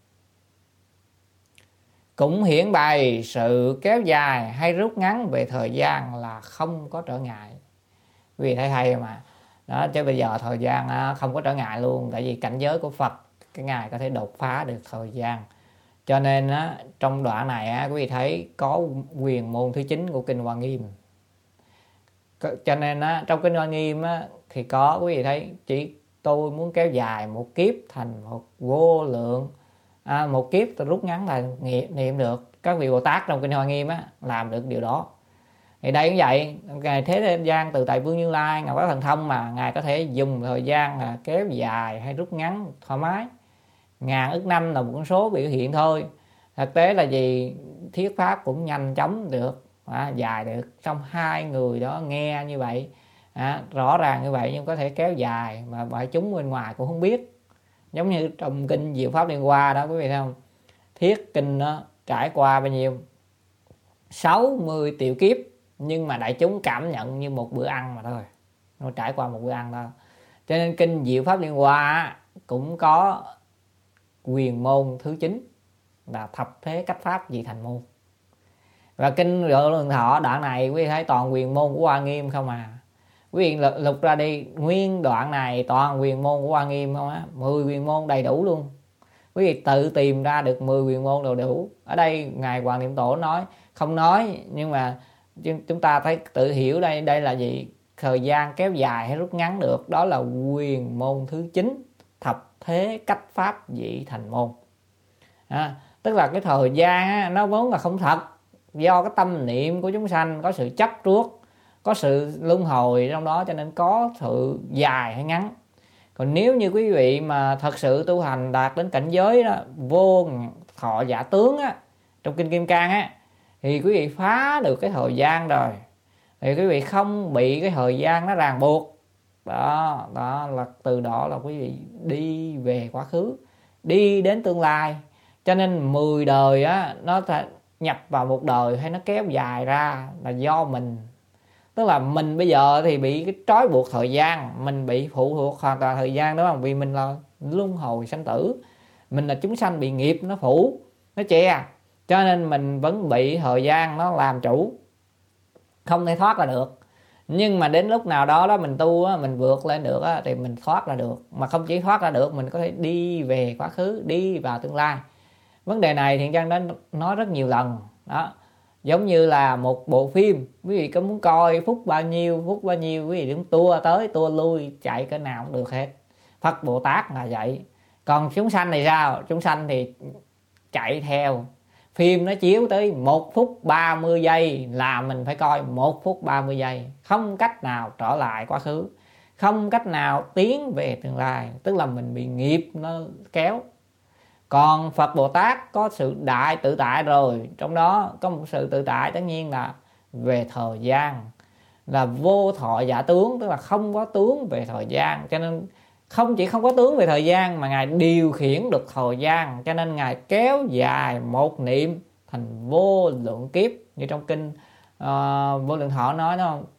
cũng hiển bày sự kéo dài hay rút ngắn về thời gian là không có trở ngại. Quý vị thấy hay mà đó, chứ bây giờ thời gian không có trở ngại luôn, tại vì cảnh giới của Phật cái Ngài có thể đột phá được thời gian. Cho nên trong đoạn này quý vị thấy có quyền môn thứ 9 của kinh Hoa Nghiêm. Cho nên trong kinh Hoa Nghiêm thì có, quý vị thấy, chỉ tôi muốn kéo dài một kiếp thành một vô lượng, một kiếp tôi rút ngắn là niệm được. Các vị Bồ Tát trong kinh Hoa Nghiêm làm được điều đó. Thì đây cũng vậy, Ngài Thế Gian Tự Tại Vương Như Lai, Ngài có thần thông mà Ngài có thể dùng thời gian kéo dài hay rút ngắn thoải mái. Ngàn ức năm là một con số biểu hiện thôi. Thực tế là gì? Thuyết pháp cũng nhanh chóng được, dài được. Xong hai người đó nghe như vậy, rõ ràng như vậy, nhưng có thể kéo dài mà đại chúng bên ngoài cũng không biết. Giống như trong kinh Diệu Pháp Liên Hoa đó, quý vị thấy không? Thiết kinh nó trải qua bao nhiêu? 60 triệu kiếp, nhưng mà đại chúng cảm nhận như một bữa ăn mà thôi. Nó trải qua một bữa ăn thôi. Cho nên kinh Diệu Pháp Liên Hoa cũng có quyền môn thứ 9 là thập thế cách pháp vị thành môn. Và kinh Độ Lượng Thọ đoạn này quý vị thấy toàn quyền môn của Hoa Nghiêm không à. Quý vị lục ra đi, nguyên đoạn này toàn quyền môn của Hoa Nghiêm không á, 10 quyền môn đầy đủ luôn. Quý vị tự tìm ra được 10 quyền môn đều đủ. Ở đây Ngài Hoàng Niệm Tổ nói, không nói, nhưng mà chúng ta thấy tự hiểu đây là gì, thời gian kéo dài hay rút ngắn được, đó là quyền môn thứ 9, thập thế cách pháp dị thành môn. Tức là cái thời gian nó vốn là không thật, do cái tâm niệm của chúng sanh có sự chấp trước, có sự luân hồi trong đó, cho nên có sự dài hay ngắn. Còn nếu như quý vị mà thật sự tu hành đạt đến cảnh giới đó, vô thọ giả tướng á, trong kinh Kim Cang á, thì quý vị phá được cái thời gian rồi, thì quý vị không bị cái thời gian nó ràng buộc. Đó là từ đó là quý vị đi về quá khứ, đi đến tương lai. Cho nên 10 đời á, nó nhập vào một đời hay nó kéo dài ra là do mình. Tức là mình bây giờ thì bị cái trói buộc thời gian, mình bị phụ thuộc hoàn toàn thời gian, đúng không? Vì mình là luân hồi sanh tử, mình là chúng sanh bị nghiệp nó phủ, nó che, cho nên mình vẫn bị thời gian nó làm chủ, không thể thoát ra được. Nhưng mà đến lúc nào đó mình tu á, mình vượt lên được á, thì mình thoát ra được. Mà không chỉ thoát ra được, mình có thể đi về quá khứ, đi vào tương lai. Vấn đề này Thiện Chân đã nói rất nhiều lần đó. Giống như là một bộ phim, quý vị có muốn coi phút bao nhiêu, quý vị đứng tua tới tua lui, chạy cái nào cũng được hết. Phật Bồ Tát là vậy. Còn chúng sanh thì sao? Chúng sanh thì chạy theo phim, nó chiếu tới 1 phút 30 giây là mình phải coi 1 phút 30 giây, không cách nào trở lại quá khứ, không cách nào tiến về tương lai. Tức là mình bị nghiệp nó kéo. Còn Phật Bồ Tát có sự đại tự tại rồi, trong đó có một sự tự tại tất nhiên là về thời gian, là vô thọ giả tướng, tức là không có tướng về thời gian. Cho nên không chỉ không có tướng về thời gian mà Ngài điều khiển được thời gian, cho nên Ngài kéo dài một niệm thành vô lượng kiếp. Như trong kinh Vô Lượng Thọ nói đó không?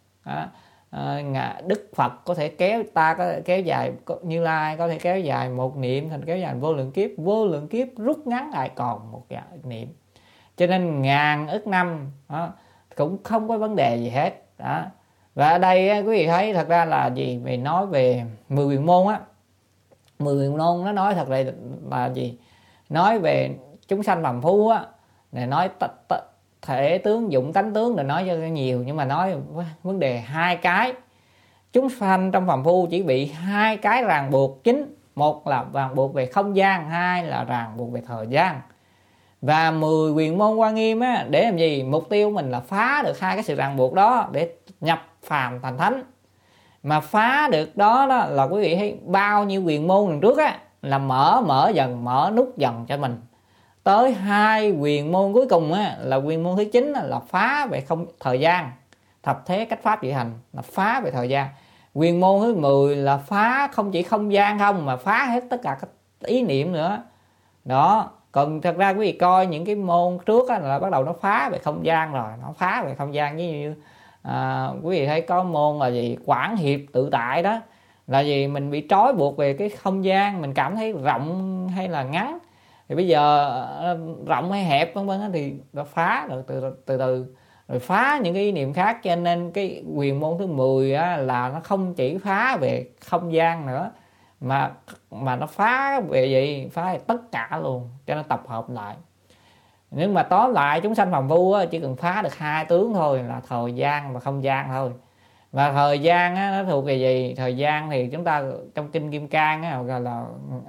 Đức Phật có thể ta có thể kéo dài, Như Lai có thể kéo dài một niệm thành kéo dài vô lượng kiếp rút ngắn lại còn một niệm. Cho nên ngàn ức năm cũng không có vấn đề gì hết đó. Và ở đây quý vị thấy thật ra là gì? Vì nói về 10 quyền môn á, 10 quyền môn nó nói thật là gì? Nói về chúng sanh phàm phu á, này nói thể tướng, dụng, tánh tướng, rồi nói cho nhiều. Nhưng mà nói vấn đề hai cái, chúng sanh trong phàm phu chỉ bị hai cái ràng buộc chính. Một là ràng buộc về không gian, hai là ràng buộc về thời gian. Và 10 quyền môn Hoa Nghiêm á, để làm gì? Mục tiêu mình là phá được hai cái sự ràng buộc đó để nhập phàm thành thánh. Mà phá được đó là quý vị thấy bao nhiêu quyền môn lần trước á, là mở dần, mở nút dần cho mình. Tới hai quyền môn cuối cùng á, là quyền môn thứ 9 là phá về không thời gian, thập thế cách pháp dị hành, là phá về thời gian. Quyền môn thứ 10 là phá không chỉ không gian không, mà phá hết tất cả các ý niệm nữa đó. Còn thật ra quý vị coi những cái môn trước á, là bắt đầu nó phá về không gian rồi, nó phá về không gian. Như quý vị thấy có môn là gì? Quảng hiệp tự tại đó, là gì? Mình bị trói buộc về cái không gian, mình cảm thấy rộng hay là ngắn, thì bây giờ rộng hay hẹp vân vân thì nó phá rồi từ từ rồi phá những cái ý niệm khác. Cho nên cái quyền môn thứ 10 á, là nó không chỉ phá về không gian nữa, mà nó phá về gì? Phá về tất cả luôn, cho nó tập hợp lại. Nhưng mà tóm lại chúng sanh phàm phu á, chỉ cần phá được hai tướng thôi, là thời gian và không gian thôi. Và thời gian á, nó thuộc về gì? Thời gian thì chúng ta trong kinh Kim Cang á, gọi là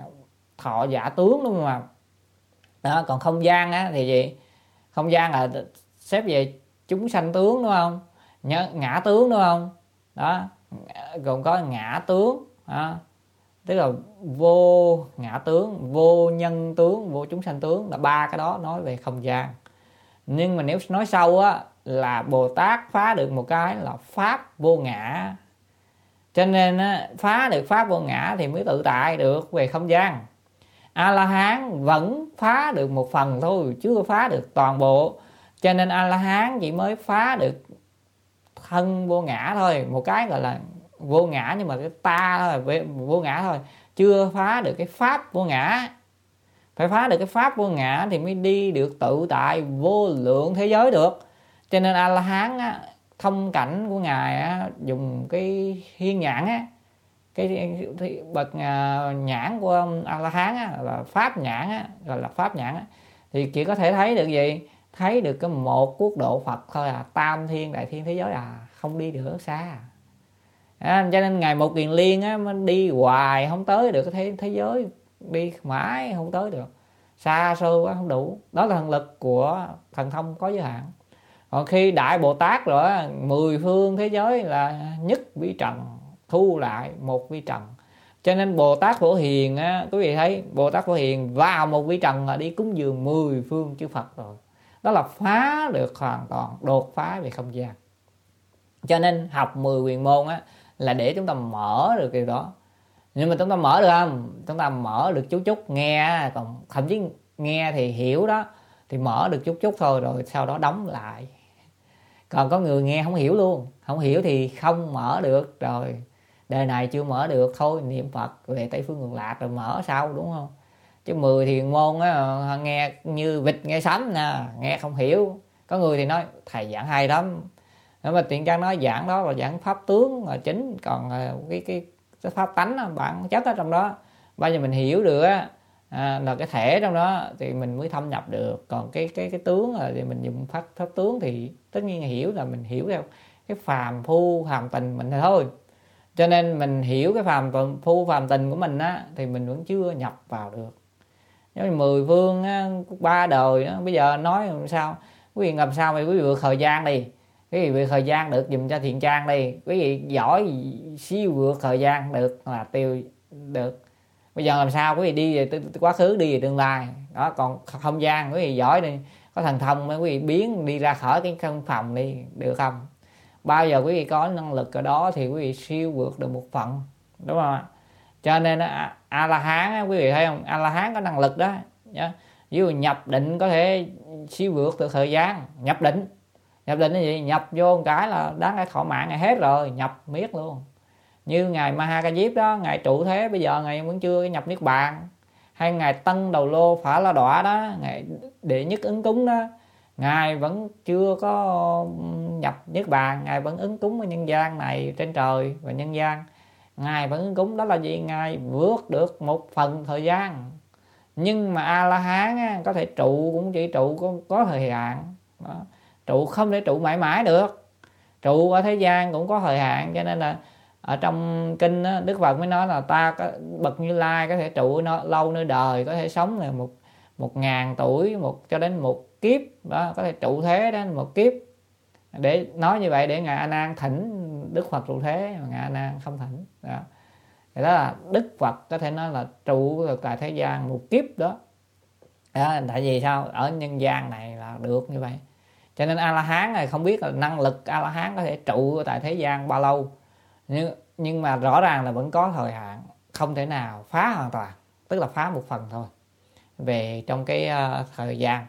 thọ giả tướng, đúng không ạ? Đó, còn không gian á, thì gì? Không gian là xếp về chúng sanh tướng, đúng không? Ngã tướng, đúng không? Đó, gồm có ngã tướng đó. Tức là vô ngã tướng, vô nhân tướng, vô chúng sanh tướng, là ba cái đó nói về không gian. Nhưng mà nếu nói sâu á, là Bồ Tát phá được một cái là pháp vô ngã. Cho nên á, phá được pháp vô ngã thì mới tự tại được về không gian. A-la-hán vẫn phá được một phần thôi, chưa phá được toàn bộ. Cho nên A-la-hán chỉ mới phá được thân vô ngã thôi, một cái gọi là vô ngã, nhưng mà cái ta thôi, vô ngã thôi, chưa phá được cái pháp vô ngã. Phải phá được cái pháp vô ngã thì mới đi được tự tại vô lượng thế giới được. Cho nên A-la-hán á, thông cảnh của Ngài á, dùng cái hiên nhãn á, cái bậc nhãn của A-la-hán á, là pháp nhãn á, gọi là pháp nhãn á, thì chỉ có thể thấy được gì? thấy được cái một quốc độ Phật thôi à, tam thiên đại thiên thế giới à, không đi được xa. Cho nên Ngài Một Kiền Liên á, mới đi hoài không tới được cái thế giới, đi mãi không tới được, xa xôi quá không đủ. Đó là thần lực của thần thông có giới hạn. Còn khi Đại Bồ Tát rồi 10 phương thế giới là nhất vi trần thu lại một vi trần. Cho nên Bồ Tát Phổ Hiền á, quý vị thấy Bồ Tát Phổ Hiền vào một vi trần là đi cúng dường 10 phương chư Phật rồi. Đó là phá được hoàn toàn, đột phá về không gian. Cho nên học 10 quyền môn á là để chúng ta mở được điều đó. Nhưng mà chúng ta mở được không? Chúng ta mở được chút chút nghe, còn thậm chí nghe thì hiểu đó, thì mở được chút chút thôi, rồi sau đó đóng lại. Còn có người nghe không hiểu luôn, không hiểu thì không mở được, rồi đời này chưa mở được thôi niệm Phật về Tây Phương Cực Lạc rồi mở sau, đúng không? Chứ 10 thiền môn á, nghe như vịt nghe sấm nè, nghe không hiểu. Có người thì nói thầy giảng hay lắm, nhưng mà Tiện Trang nói giảng đó là giảng pháp tướng là chính, còn cái pháp tánh đó, bản chất ở trong đó bao giờ mình hiểu được á, là cái thể trong đó thì mình mới thâm nhập được. Còn cái tướng là thì mình dùng pháp tướng thì tất nhiên hiểu là mình hiểu theo cái phàm phu phàm tình mình thôi. Cho nên mình hiểu cái phàm phu phàm tình của mình á, thì mình vẫn chưa nhập vào được. Giống như 10 phương á, 3 đời á, bây giờ nói làm sao quý vị làm sao mà quý vị vượt thời gian đi, quý vị vượt thời gian được dùm cho Thiện Trang đi, quý vị giỏi siêu vượt thời gian được là tiêu được. Bây giờ làm sao quý vị đi về quá khứ, đi về tương lai đó. Còn không gian quý vị giỏi đi, có thần thông quý vị biến đi ra khỏi cái căn phòng đi, được không? Bao giờ quý vị có năng lực ở đó thì quý vị siêu vượt được một phần, đúng không ạ? Cho nên A La Hán quý vị thấy không, A La Hán có năng lực đó nhá. Ví dụ nhập định có thể siêu vượt từ thời gian. Nhập định là gì? Nhập vô một cái là đáng cái thọ mạng ngày hết rồi, nhập miết luôn. Như ngài Ma Ha Diếp đó, ngài trụ thế bây giờ ngài vẫn chưa nhập niết bàn. Hay ngài Tân Đầu Lô Phả La Đọa đó, ngài đệ nhất ứng cúng đó, ngài vẫn chưa có nhập niết bàn, ngài vẫn ứng cúng ở nhân gian này, trên trời và nhân gian ngài vẫn ứng cúng. Đó là gì? Ngài vượt được một phần thời gian. Nhưng mà A La Hán á, có thể trụ cũng chỉ trụ có thời hạn đó. Trụ không thể trụ mãi mãi được, trụ ở thế gian cũng có thời hạn. Cho nên là ở trong kinh á, Đức Phật mới nói là ta có bậc Như Lai có thể trụ lâu nơi đời, có thể sống là 1.000 tuổi, cho đến một kiếp đó, có thể trụ thế đến một kiếp. Để nói như vậy để ngài A Nan thỉnh Đức Phật trụ thế, mà ngài A Nan không thỉnh đó. Thì đó là Đức Phật có thể nói là trụ được tại thế gian một kiếp đó. Tại vì sao? Ở nhân gian này là được như vậy. Cho nên A La Hán này không biết là năng lực A La Hán có thể trụ tại thế gian bao lâu, nhưng mà rõ ràng là vẫn có thời hạn, không thể nào phá hoàn toàn, tức là phá một phần thôi về trong cái thời gian.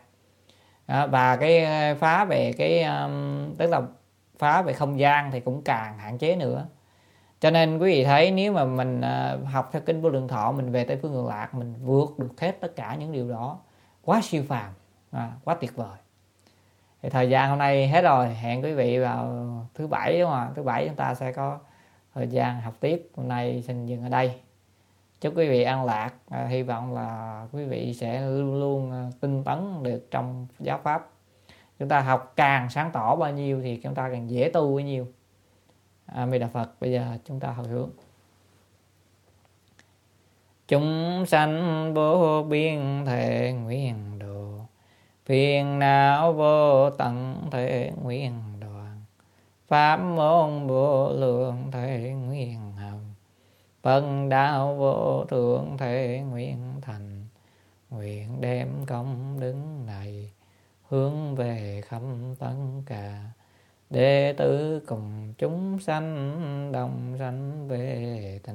Và cái phá về cái tức là phá về không gian thì cũng càng hạn chế nữa. Cho nên quý vị thấy nếu mà mình học theo kinh Vô Lượng Thọ, mình về Tây Phương Cực Lạc, mình vượt được hết tất cả những điều đó, quá siêu phàm, quá tuyệt vời. Thì thời gian hôm nay hết rồi, hẹn quý vị vào thứ Bảy, đúng không? Thứ Bảy chúng ta sẽ có thời gian học tiếp. Hôm nay xin dừng ở đây. Chúc quý vị an lạc. Hy vọng là quý vị sẽ luôn luôn tinh tấn được trong giáo pháp. Chúng ta học càng sáng tỏ bao nhiêu thì chúng ta càng dễ tu bấy nhiêu. A Di Đà Phật. Bây giờ chúng ta hồi hướng. Chúng sanh vô biên thể nguyện độ, phiền não vô tận thể nguyện đoạn, pháp môn vô lượng thể nguyện học, phần đạo vô thượng thể nguyện thành. Nguyện đem công đức này hướng về khắp tất cả đệ tử cùng chúng sanh đồng sanh về tịnh